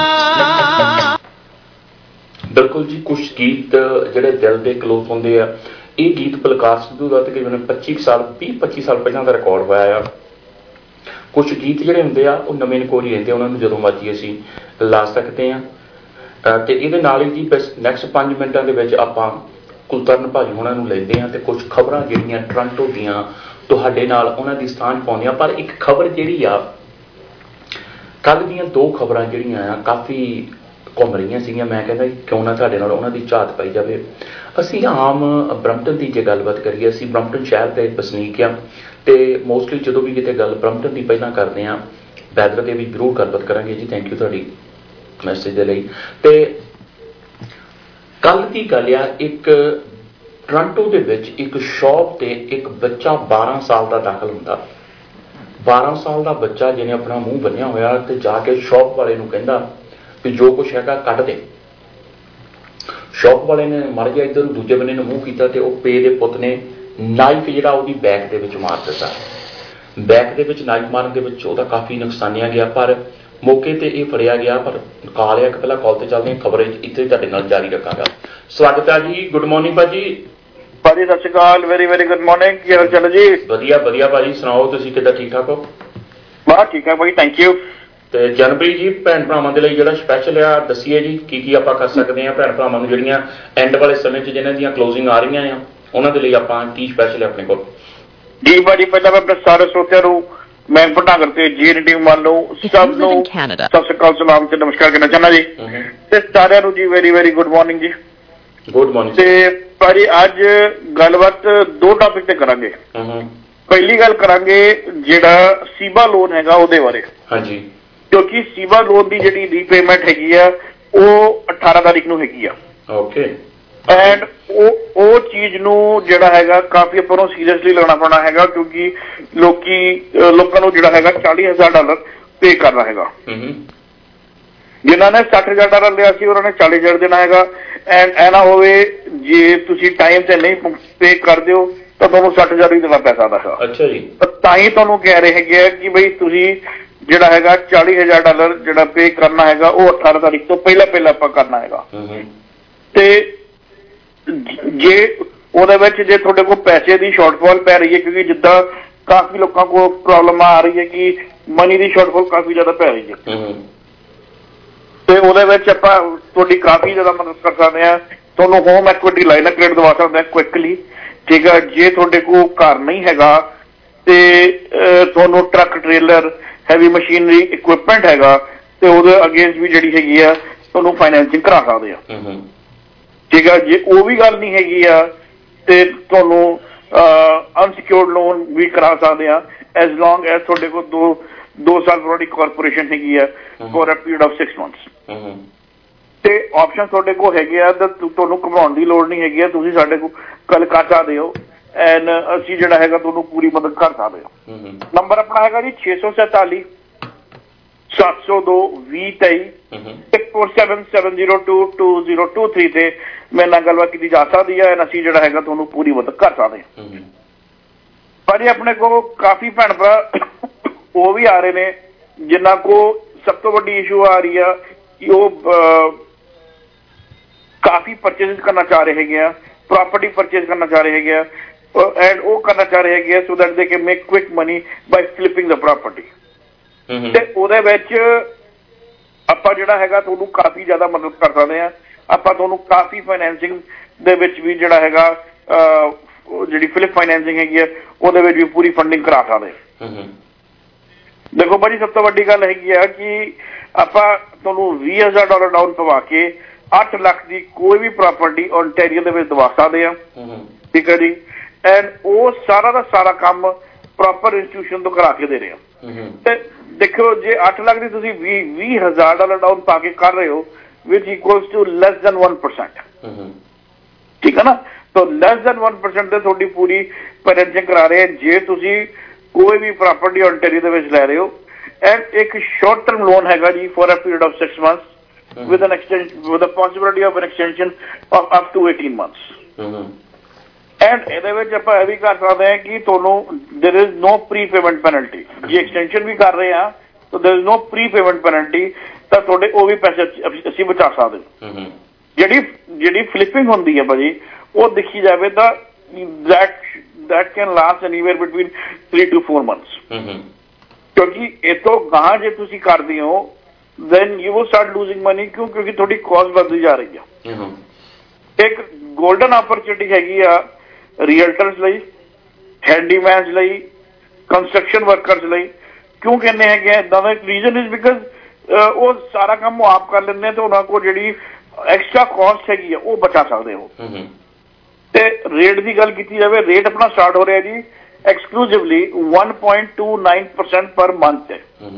ਬਿਲਕੁਲ ਜੀ, ਕੁਝ ਗੀਤ ਜਿਹੜੇ ਦਿਲ ਦੇ ਕਲੋਜ਼ ਹੁੰਦੇ ਆ। ਇਹ ਗੀਤ ਬਲਕਾਰ ਸਿੱਧੂ ਦਾ ਤਕਰੀਬਨ 25 ਸਾਲ ਪਹਿਲਾਂ ਦਾ ਰਿਕਾਰਡ ਹੋਇਆ ਆ। ਕੁਝ ਗੀਤ ਜਿਹੜੇ ਹੁੰਦੇ ਆ ਉਹ ਨਵੇਂ ਨਕੋਰੀ ਰਹਿੰਦੇ, ਉਹਨਾਂ ਨੂੰ ਜਦੋਂ ਮਰਜ਼ੀ ਅਸੀਂ ਲਾ ਸਕਦੇ ਆ। ਤੇ ਇਹਦੇ ਨਾਲ ਹੀ ਜੀ ਬਸ ਨੈਕਸਟ 5 ਮਿੰਟਾਂ ਦੇ ਵਿੱਚ ਆਪਾਂ ਕੁਲਤਰਨ ਭਾਜੀ ਹੋਣਾ ਨੂੰ ਲੈਂਦੇ ਹਾਂ ਤੇ ਕੁਝ ਖਬਰਾਂ ਜਿਹੜੀਆਂ ਟੋਰਾਂਟੋ ਦੀਆਂ ਤੁਹਾਡੇ ਨਾਲ ਉਹਨਾਂ ਦੀ ਸਾਂਝ ਪਾਉਂਦੇ ਹਾਂ। ਪਰ ਇੱਕ ਖਬਰ ਜਿਹੜੀ ਆ, ਕੱਲ੍ਹ ਦੀਆਂ 2 ਖਬਰਾਂ ਜਿਹੜੀਆਂ ਆ ਕਾਫੀ ਘੁੰਮ ਰਹੀਆਂ ਸੀਗੀਆਂ, ਮੈਂ ਕਹਿੰਦਾ ਕਿਉਂ ਨਾ ਤੁਹਾਡੇ ਨਾਲ ਉਹਨਾਂ ਦੀ ਝਾਤ ਪਾਈ ਜਾਵੇ। ਅਸੀਂ ਆਮ ਬਰੰਪਟਨ ਦੀ ਜੇ ਗੱਲਬਾਤ ਕਰੀਏ, ਅਸੀਂ ਬਰੰਪਟਨ ਸ਼ਹਿਰ ਦੇ ਵਸਨੀਕ ਆ ਤੇ ਮੋਸਟਲੀ ਜਦੋਂ ਵੀ ਕਿਤੇ ਗੱਲ ਬਰੰਪਟਨ ਦੀ ਪਹਿਲਾਂ ਕਰਦੇ ਹਾਂ, ਵੈਦਰ ਤੇ ਵੀ ਜ਼ਰੂਰ ਗੱਲਬਾਤ ਕਰਾਂਗੇ ਜੀ। ਥੈਂਕ ਯੂ ਤੁਹਾਡੀ ਮੈਸੇਜ ਦੇ ਲਈ। ਤੇ ਕੱਲ੍ਹ ਦੀ ਗੱਲ ਆ, ਇੱਕ ਟੋਰਾਂਟੋ ਦੇ ਵਿੱਚ ਇੱਕ ਸ਼ੌਪ ਤੇ ਇੱਕ ਬੱਚਾ 12 ਸਾਲ ਦਾ ਦਾਖਲ ਹੁੰਦਾ। 12 ਸਾਲ ਦਾ ਬੱਚਾ ਜਿਹਨੇ ਆਪਣਾ ਮੂੰਹ ਬੰਨਿਆ ਹੋਇਆ ਤੇ ਜਾ ਕੇ ਸ਼ੌਪ ਵਾਲੇ ਨੂੰ ਕਹਿੰਦਾ ਵੀ ਜੋ ਕੁਛ ਹੈਗਾ ਕੱਢ ਦੇ। ਸ਼ੌਪ ਵਾਲੇ ਨੇ ਮਰ ਗਿਆ ਇੱਧਰ ਨੂੰ, ਦੂਜੇ ਬੰਨੇ ਨੂੰ ਮੂੰਹ ਕੀਤਾ ਤੇ ਉਹ ਪੇ ਦੇ ਪੁੱਤ ਨੇ ਨਾਈਫ ਜਿਹੜਾ ਉਹਦੀ ਬੈਕ ਦੇ ਵਿੱਚ ਮਾਰ ਦਿੱਤਾ। ਬੈਕ ਦੇ ਵਿੱਚ ਨਾਈਫ ਮਾਰਨ ਦੇ ਵਿੱਚ ਉਹਦਾ ਕਾਫੀ ਨੁਕਸਾਨਿਆ ਗਿਆ, ਪਰ ਮੌਕੇ ਤੇ ਇਹ ਫੜਿਆ ਗਿਆ। ਪਰ ਕਾਲ ਆ, ਪਹਿਲਾਂ ਕਾਲ ਤੇ ਚੱਲਦੇ ਹਾਂ, ਖਬਰ ਇੱਥੇ ਤੁਹਾਡੇ ਨਾਲ ਜਾਰੀ ਰੱਖਾਂਗਾ। ਸਵਾਗਤ ਹੈ ਜੀ, ਗੁੱਡ ਮਾਰਨਿੰਗ ਭਾਜੀ। ਭਾਜੀ ਸਤਿ ਸ਼੍ਰੀ ਅਕਾਲ, ਵੈਰੀ ਵੈਰੀ ਗੁੱਡ ਮਾਰਨਿੰਗ। ਕੀ ਹਾਲ ਚਾਲ ਜੀ? ਵਧੀਆ ਵਧੀਆ ਭਾਜੀ, ਸੁਣਾਓ ਤੁਸੀਂ ਕਿੱਦਾਂ, ਠੀਕ ਠਾਕ ਹੋ? ਬਸ ਠੀਕ ਹੈ ਭਾਜੀ, ਥੈਂਕ ਯੂ। ਤੇ ਜਨਵਰੀ ਜੀ ਭੈਣ ਭਰਾਵਾਂ ਦੇ ਲਈ ਜਿਹੜਾ ਸਪੈਸ਼ਲ ਆ ਦੱਸੀਏ ਜੀ, ਕੀ ਆਪਾਂ ਕਰ ਸਕਦੇ ਹਾਂ ਭੈਣ ਭਰਾਵਾਂ ਨੂੰ ਜਿਹੜੀਆਂ ਐਂਡ ਵਾਲੇ ਸਮੇਂ 'ਚ ਜਿਹਨਾਂ ਦੀਆਂ ਕਲੋਜ਼ਿੰਗ ਆ ਰਹੀਆਂ ਆ, ਉਹਨਾਂ ਦੇ ਲਈ ਆਪਾਂ ਕੀ ਸਪੈਸ਼ਲ ਹੈ ਆਪਣੇ ਕੋਲ? ਜੀ ਭਾਜੀ, ਪਹਿਲਾਂ ਮੈਂ ਆਪਣੇ ਸਾਰੇ ਸਰੋਤਿਆਂ ਨੂੰ, ਮੈਂ ਭਟਾਂਗਰ ਤੇ ਜੀ ਮੰਨ ਲਓ ਸਭ ਨੂੰ ਸਤਿ ਸ਼੍ਰੀ ਅਕਾਲ, ਸਲਾਮ ਤੇ ਨਮਸਕਾਰ ਕਰਨਾ ਚਾਹੁੰਦਾ ਜੀ। ਤੇ ਸਾਰਿਆਂ ਨੂੰ ਜੀ ਵੈਰੀ ਵੈਰੀ ਗੁੱਡ ਮਾਰਨਿੰਗ ਜੀ। Good morning. ਤੇ ਭਾਜੀ ਅੱਜ ਗੱਲਬਾਤ 2 ਟਾਪਿਕ ਤੇ ਕਰਾਂਗੇ। ਪਹਿਲੀ ਗੱਲ ਕਰਾਂਗੇ ਜਿਹੜਾ ਸੀਬਾ ਲੋਨ ਹੈਗਾ ਉਹਦੇ ਬਾਰੇ। ਹਾਂਜੀ। ਕਿਉਂਕਿ ਸੀਬਾ ਲੋਨ ਦੀ ਜਿਹੜੀ ਰੀਪੇਮੈਂਟ ਹੈਗੀ ਆ ਉਹ 18 ਤਾਰੀਖ ਨੂੰ ਹੈਗੀ ਆ। ਓਕੇ। ਐਂਡ ਉਹ ਚੀਜ਼ ਨੂੰ ਜਿਹੜਾ ਹੈਗਾ ਕਾਫੀ ਆਪਾਂ ਨੂੰ ਸੀਰੀਅਸਲੀ ਲੈਣਾ ਪੈਣਾ ਹੈਗਾ, ਕਿਉਂਕਿ ਲੋਕਾਂ ਨੂੰ ਜਿਹੜਾ ਹੈਗਾ $40,000 ਪੇ ਕਰਨਾ ਹੈਗਾ। ਜਿਨ੍ਹਾਂ ਨੇ $60,000 ਲਿਆ ਸੀ ਉਹਨਾਂ ਨੇ $40,000 ਦੇਣਾ ਹੈਗਾ। ਐਂਡ ਇਹ ਨਾ ਹੋਵੇ ਜੇ ਤੁਸੀਂ ਟਾਈਮ ਤੇ ਨਹੀਂ ਪੇ ਕਰਦੇ ਹੋ ਤਾਂ ਤੁਹਾਨੂੰ $60,000 ਹੀ ਦੇਣਾ ਪੈ ਸਕਦਾ ਹੈ। ਅੱਛਾ ਜੀ। ਤਾਂ ਹੀ ਤੁਹਾਨੂੰ ਕਹਿ ਰਹੇ ਹੈਗੇ ਆ ਕਿ ਬਈ ਤੁਸੀਂ ਜਿਹੜਾ ਹੈਗਾ $40,000 ਜਿਹੜਾ ਪੇ ਕਰਨਾ ਹੈਗਾ ਉਹ 18 ਤਾਰੀਖ ਤੋਂ ਪਹਿਲਾਂ ਆਪਾਂ ਕਰਨਾ ਹੈਗਾ। ਤੇ ਜੇ ਉਹਦੇ ਵਿੱਚ ਜੇ ਤੁਹਾਡੇ ਕੋਲ ਪੈਸੇ ਦੀ ਸ਼ਾਰਟਫਾਲ ਪੈ ਰਹੀ ਹੈ, ਕਿਉਂਕਿ ਜਿੱਦਾਂ ਕਾਫੀ ਲੋਕਾਂ ਕੋਲ ਪ੍ਰੋਬਲਮ ਆ ਰਹੀ ਹੈ ਕਿ ਮਨੀ ਦੀ ਸ਼ਾਰਟਫਾਲ ਕਾਫੀ ਜ਼ਿਆਦਾ ਪੈ ਰਹੀ ਹੈ, ਤੇ ਉਹਦੇ ਵਿੱਚ ਆਪਾਂ ਤੁਹਾਡੀ ਕਾਫੀ ਜ਼ਿਆਦਾ ਮਦਦ ਕਰ ਸਕਦੇ ਹਾਂ। ਤੁਹਾਨੂੰ home equity line of credit ਦਵਾ ਸਕਦੇ ਹਾਂ ਕੁਇਕਲੀ, ਠੀਕ ਹੈ। ਜੇ ਤੁਹਾਡੇ ਕੋਲ ਘਰ ਨਹੀਂ ਹੈਗਾ ਤੇ ਤੁਹਾਨੂੰ truck trailer heavy machinery equipment ਹੈਗਾ ਤੇ ਉਹਦੇ ਅਗੇਂਸਟ ਵੀ ਜਿਹੜੀ ਹੈਗੀ ਆ ਤੁਹਾਨੂੰ ਫਾਈਨੈਂਸਿੰਗ ਕਰਾ ਸਕਦੇ ਆ, ਠੀਕ ਹੈ। ਜੇ ਉਹ ਵੀ ਗੱਲ ਨਹੀਂ ਹੈਗੀ ਆ ਤੇ ਤੁਹਾਨੂੰ ਅਨਸਿਕਿਉਰਡ ਲੋਨ ਵੀ ਕਰਾ ਸਕਦੇ ਆ, ਐਜ਼ ਲੌਂਗ ਐਜ਼ ਤੁਹਾਡੇ ਕੋਲ 2 ਸਾਲ ਤੁਹਾਡੀ ਕਾਰਪੋਰੇਸ਼ਨ ਹੈਗੀ ਆ for a period of 6 months। ਤੇ ਆਪਸ਼ਨ ਤੁਹਾਡੇ ਕੋਲ ਹੈਗੇ ਆ, ਤਾਂ ਤੁਹਾਨੂੰ ਘਬਰਾਉਣ ਦੀ ਲੋੜ ਨਹੀਂ ਹੈਗੀ ਆ। ਤੁਸੀਂ ਸਾਡੇ ਕੋਲ ਗੱਲ ਕਰ ਸਕਦੇ ਹੋ ਐਂਡ ਅਸੀਂ ਜਿਹੜਾ ਹੈਗਾ ਤੁਹਾਨੂੰ ਪੂਰੀ ਮਦਦ ਕਰ ਸਕਦੇ ਹੋ। ਨੰਬਰ ਆਪਣਾ ਹੈਗਾ ਜੀ 647 702 2023 6477022023 ਤੇ ਮੇਰੇ ਨਾਲ ਗੱਲਬਾਤ ਕੀਤੀ ਜਾ ਸਕਦੀ ਹੈ। ਅਸੀਂ ਜਿਹੜਾ ਹੈਗਾ ਤੁਹਾਨੂੰ ਪੂਰੀ ਮਦਦ ਕਰ ਸਕਦੇ ਹਾਂ। ਪਰ ਆਪਣੇ ਕੋਲ ਕਾਫੀ ਭੈਣ ਭਰਾ ਉਹ ਵੀ ਆ ਰਹੇ ਨੇ ਜਿਨ੍ਹਾਂ ਕੋਲ ਸਭ ਤੋਂ ਵੱਡੀ ਇਸ਼ੂ ਆ ਰਹੀ ਆ ਕਿ ਉਹ ਕਾਫੀ ਪਰਚੇਜ਼ ਕਰਨਾ ਚਾਹ ਰਹੇ ਹੈਗੇ ਆ, ਪ੍ਰੋਪਰਟੀ ਪਰਚੇਜ਼ ਕਰਨਾ ਚਾਹ ਰਹੇ ਹੈਗੇ ਆ, ਐਂਡ ਉਹ ਕਰਨਾ ਚਾਹ ਰਹੇ ਹੈਗੇ ਆ so that they can make quick money by flipping the property. ਤੇ ਉਹਦੇ ਵਿੱਚ ਆਪਾਂ ਜਿਹੜਾ ਹੈਗਾ ਤੁਹਾਨੂੰ ਕਾਫੀ ਜ਼ਿਆਦਾ ਮਦਦ ਕਰ ਸਕਦੇ ਹਾਂ। ਆਪਾਂ ਤੁਹਾਨੂੰ ਕਾਫੀ ਫਾਈਨੈਂਸਿੰਗ ਦੇ ਵਿੱਚ ਵੀ ਜਿਹੜਾ ਹੈਗਾ ਜਿਹੜੀ ਫਲਿਪ ਫਾਈਨੈਂਸਿੰਗ ਹੈਗੀ ਆ ਉਹਦੇ ਵਿੱਚ ਵੀ ਪੂਰੀ ਫੰਡਿੰਗ ਕਰਾ ਸਕਦੇ। ਦੇਖੋ ਭਾਜੀ, ਸਭ ਤੋਂ ਵੱਡੀ ਗੱਲ ਹੈਗੀ ਆ ਕਿ ਆਪਾਂ ਤੁਹਾਨੂੰ $20,000 ਡਾਊਨ ਪਵਾ ਕੇ 8 ਲੱਖ ਦੀ ਕੋਈ ਵੀ ਪ੍ਰਾਪਰਟੀ ਓਨਟਾਰੀਓ ਦੇ ਵਿੱਚ ਦਵਾ ਸਕਦੇ ਆ, ਠੀਕ ਹੈ ਜੀ। ਐਂਡ ਉਹ ਸਾਰਾ ਦਾ ਸਾਰਾ ਕੰਮ ਪ੍ਰੋਪਰ ਇੰਸਟੀਟਿਊਸ਼ਨ ਤੋਂ ਕਰਾ ਕੇ ਦੇ ਰਹੇ ਆ। ਤੇ ਦੇਖੋ, ਜੇ 8 ਲੱਖ ਦੀ ਤੁਸੀਂ $20,000 ਡਾਊਨ ਪਾ ਕੇ ਕਰ ਰਹੇ ਹੋ which equals to less than 1%, ਠੀਕ ਹੈ ਨਾ। ਤਾਂ ਲੈਸ ਦੈਨ 1% ਤੇ ਤੁਹਾਡੀ ਪੂਰੀ ਫਾਈਨੈਂਸਿੰਗ ਕਰਾ ਰਹੇ ਆ ਜੇ ਤੁਸੀਂ ਕੋਈ ਵੀ ਪ੍ਰਾਪਰਟੀ ਓਨਟਾਰੀਓ ਦੇ ਵਿੱਚ ਲੈ ਰਹੇ ਹੋ। ਐਂਡ ਇੱਕ ਸ਼ਾਰਟ ਟਰਮ ਲੋਨ ਹੈਗਾ ਜੀ for a period of 6 months with an extension, with the possibility of an extension of up to 18 months। And ਇਹਦੇ ਵਿੱਚ ਆਪਾਂ ਇਹ ਵੀ ਕਰ ਸਕਦੇ ਹਾਂ ਕਿ ਤੁਹਾਨੂੰ there is no prepayment penalty। ਜੇ ਐਕਸਟੈਂਸ਼ਨ ਵੀ ਕਰ ਰਹੇ ਆ ਤਾਂ there is no prepayment penalty, ਤਾਂ ਤੁਹਾਡੇ ਉਹ ਵੀ ਪੈਸੇ ਅਸੀਂ ਬਚਾ ਸਕਦੇ। ਜਿਹੜੀ ਫਲਿਪਿੰਗ ਹੁੰਦੀ ਹੈ ਭਾਜੀ ਉਹ ਦੇਖੀ ਜਾਵੇ ਤਾਂ that can last anywhere between 3 to 4 months। ਕਿਉਂਕਿ ਇਹ ਤੋਂ ਗਾਹਾਂ ਜੇ ਤੁਸੀਂ ਕਰਦੇ ਹੋ then you will start losing money। ਕਿਉਂਕਿ ਤੁਹਾਡੀ ਕਾਸਟ ਵੱਧਦੀ ਜਾ ਰਹੀ ਹੈ। ਇੱਕ ਗੋਲਡਨ ਆਪਰਚੁਨਿਟੀ ਹੈਗੀ ਆ ਰੀਅਲਟਰਸ ਲਈ, ਹੈਂਡੀਮੈਨਸ ਲਈ, ਕੰਸਟਰਕਸ਼ਨ ਵਰਕਰਸ ਲਈ। ਕਿਉਂ ਕਹਿੰਦੇ ਹੈਗੇ ਇੱਦਾਂ ਦਾ? ਰੀਜ਼ਨ ਇਜ਼ ਬਿਕਾਜ਼ ਉਹ ਸਾਰਾ ਕੰਮ ਉਹ ਆਪ ਕਰ ਲੈਂਦੇ ਆ ਤੇ ਉਹਨਾਂ ਕੋਲ ਜਿਹੜੀ ਐਕਸਟਰਾ ਕਾਸਟ ਹੈਗੀ ਆ ਉਹ ਬਚਾ ਸਕਦੇ ਹੋ। ਤੇ ਰੇਟ ਦੀ ਗੱਲ ਕੀਤੀ ਜਾਵੇ, ਰੇਟ ਆਪਣਾ ਸਟਾਰਟ ਹੋ ਰਿਹਾ ਜੀ ਐਕਸਕਲੂਸਿਵਲੀ 1.29% ਪਰ ਮੰਥ ਹੈ।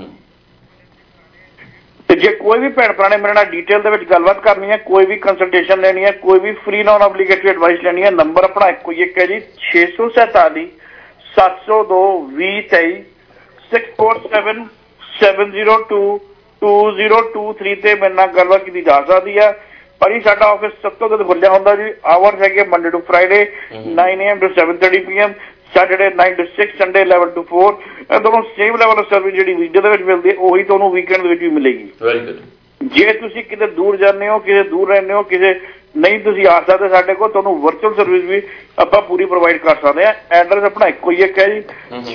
ਤੇ ਜੇ ਕੋਈ ਵੀ ਭੈਣ ਭਰਾ ਨੇ ਮੇਰੇ ਨਾਲ ਡਿਟੇਲ ਦੇ ਵਿੱਚ ਗੱਲਬਾਤ ਕਰਨੀ ਹੈ, ਕੋਈ ਵੀ ਕੰਸਲਟੇਸ਼ਨ ਲੈਣੀ ਹੈ, ਕੋਈ ਵੀ ਫ੍ਰੀ ਨਾਨ ਆਬਲੀਗੇਟਰੀ ਐਡਵਾਈਸ ਲੈਣੀ ਹੈ, ਨੰਬਰ ਆਪਣਾ ਇੱਕੋ ਹੀ ਇੱਕ ਹੈ ਜੀ 647 702 2023 647 702 2023 ਤੇ ਮੇਰੇ ਨਾਲ ਗੱਲਬਾਤ ਕੀਤੀ ਜਾ ਸਕਦੀ ਹੈ। ਭਾਜੀ ਸਾਡਾ ਆਫਿਸ ਸਭ ਤੋਂ ਜ਼ਿਆਦਾ ਖੁੱਲਿਆ ਹੁੰਦਾ ਜੀ। ਆਵਰਸ ਹੈਗੇ Monday to Friday 9 AM to 7:30 PM, Saturday 9 to 6, Sunday 11 to 4। ਇਹ ਦੋਨੋਂ ਸੇਮ ਲੈਵਲ ਆਫ ਸਰਵਿਸ ਜਿਹੜੀ ਵੀਕਡੇ ਦੇ ਵਿੱਚ ਮਿਲਦੀ ਹੈ ਉਹੀ ਤੁਹਾਨੂੰ ਵੀਕਐਂਡ ਦੇ ਵਿੱਚ ਵੀ ਮਿਲੇਗੀ। Very good. ਜੇ ਤੁਸੀਂ ਕਿਤੇ ਦੂਰ ਜਾਂਦੇ ਹੋ, ਕਿਸੇ ਦੂਰ ਰਹਿੰਦੇ ਹੋ, ਕਿਸੇ ਨਹੀਂ ਤੁਸੀਂ ਆ ਸਕਦੇ ਸਾਡੇ ਕੋਲ, ਤੁਹਾਨੂੰ ਵਰਚੁਅਲ ਸਰਵਿਸ ਵੀ ਆਪਾਂ ਪੂਰੀ ਪ੍ਰੋਵਾਈਡ ਕਰ ਸਕਦੇ ਹਾਂ। ਐਡਰੈਸ ਆਪਣਾ ਇੱਕੋ ਹੀ ਇੱਕ ਹੈ ਜੀ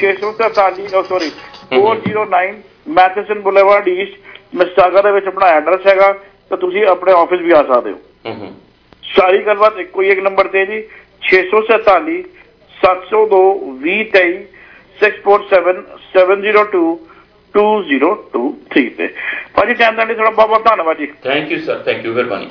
409 ਮੈਥੇਸਨ ਬੁਲੇਵਾਰਡ ਈਸਟ ਮਿਸਿਸਾਗਾ ਦੇ ਵਿੱਚ ਆਪਣਾ ਐਡਰੈਸ ਹੈਗਾ। ਤਾਂ ਤੁਸੀਂ ਆਪਣੇ ਆਫਿਸ ਵੀ ਆ ਸਕਦੇ ਹੋ। ਸਾਰੀ ਗੱਲਬਾਤ ਇੱਕੋ ਹੀ ਇੱਕ ਨੰਬਰ ਤੇ ਜੀ 647 702 2023 647 702 2023 ਤੇ। ਭਾਜੀ ਟਾਈਮ ਦੇਣ ਲਈ ਥੋੜਾ ਬਹੁਤ ਬਹੁਤ ਧੰਨਵਾਦ ਜੀ। Thank you sir, thank you, ਮਿਹਰਬਾਨੀ।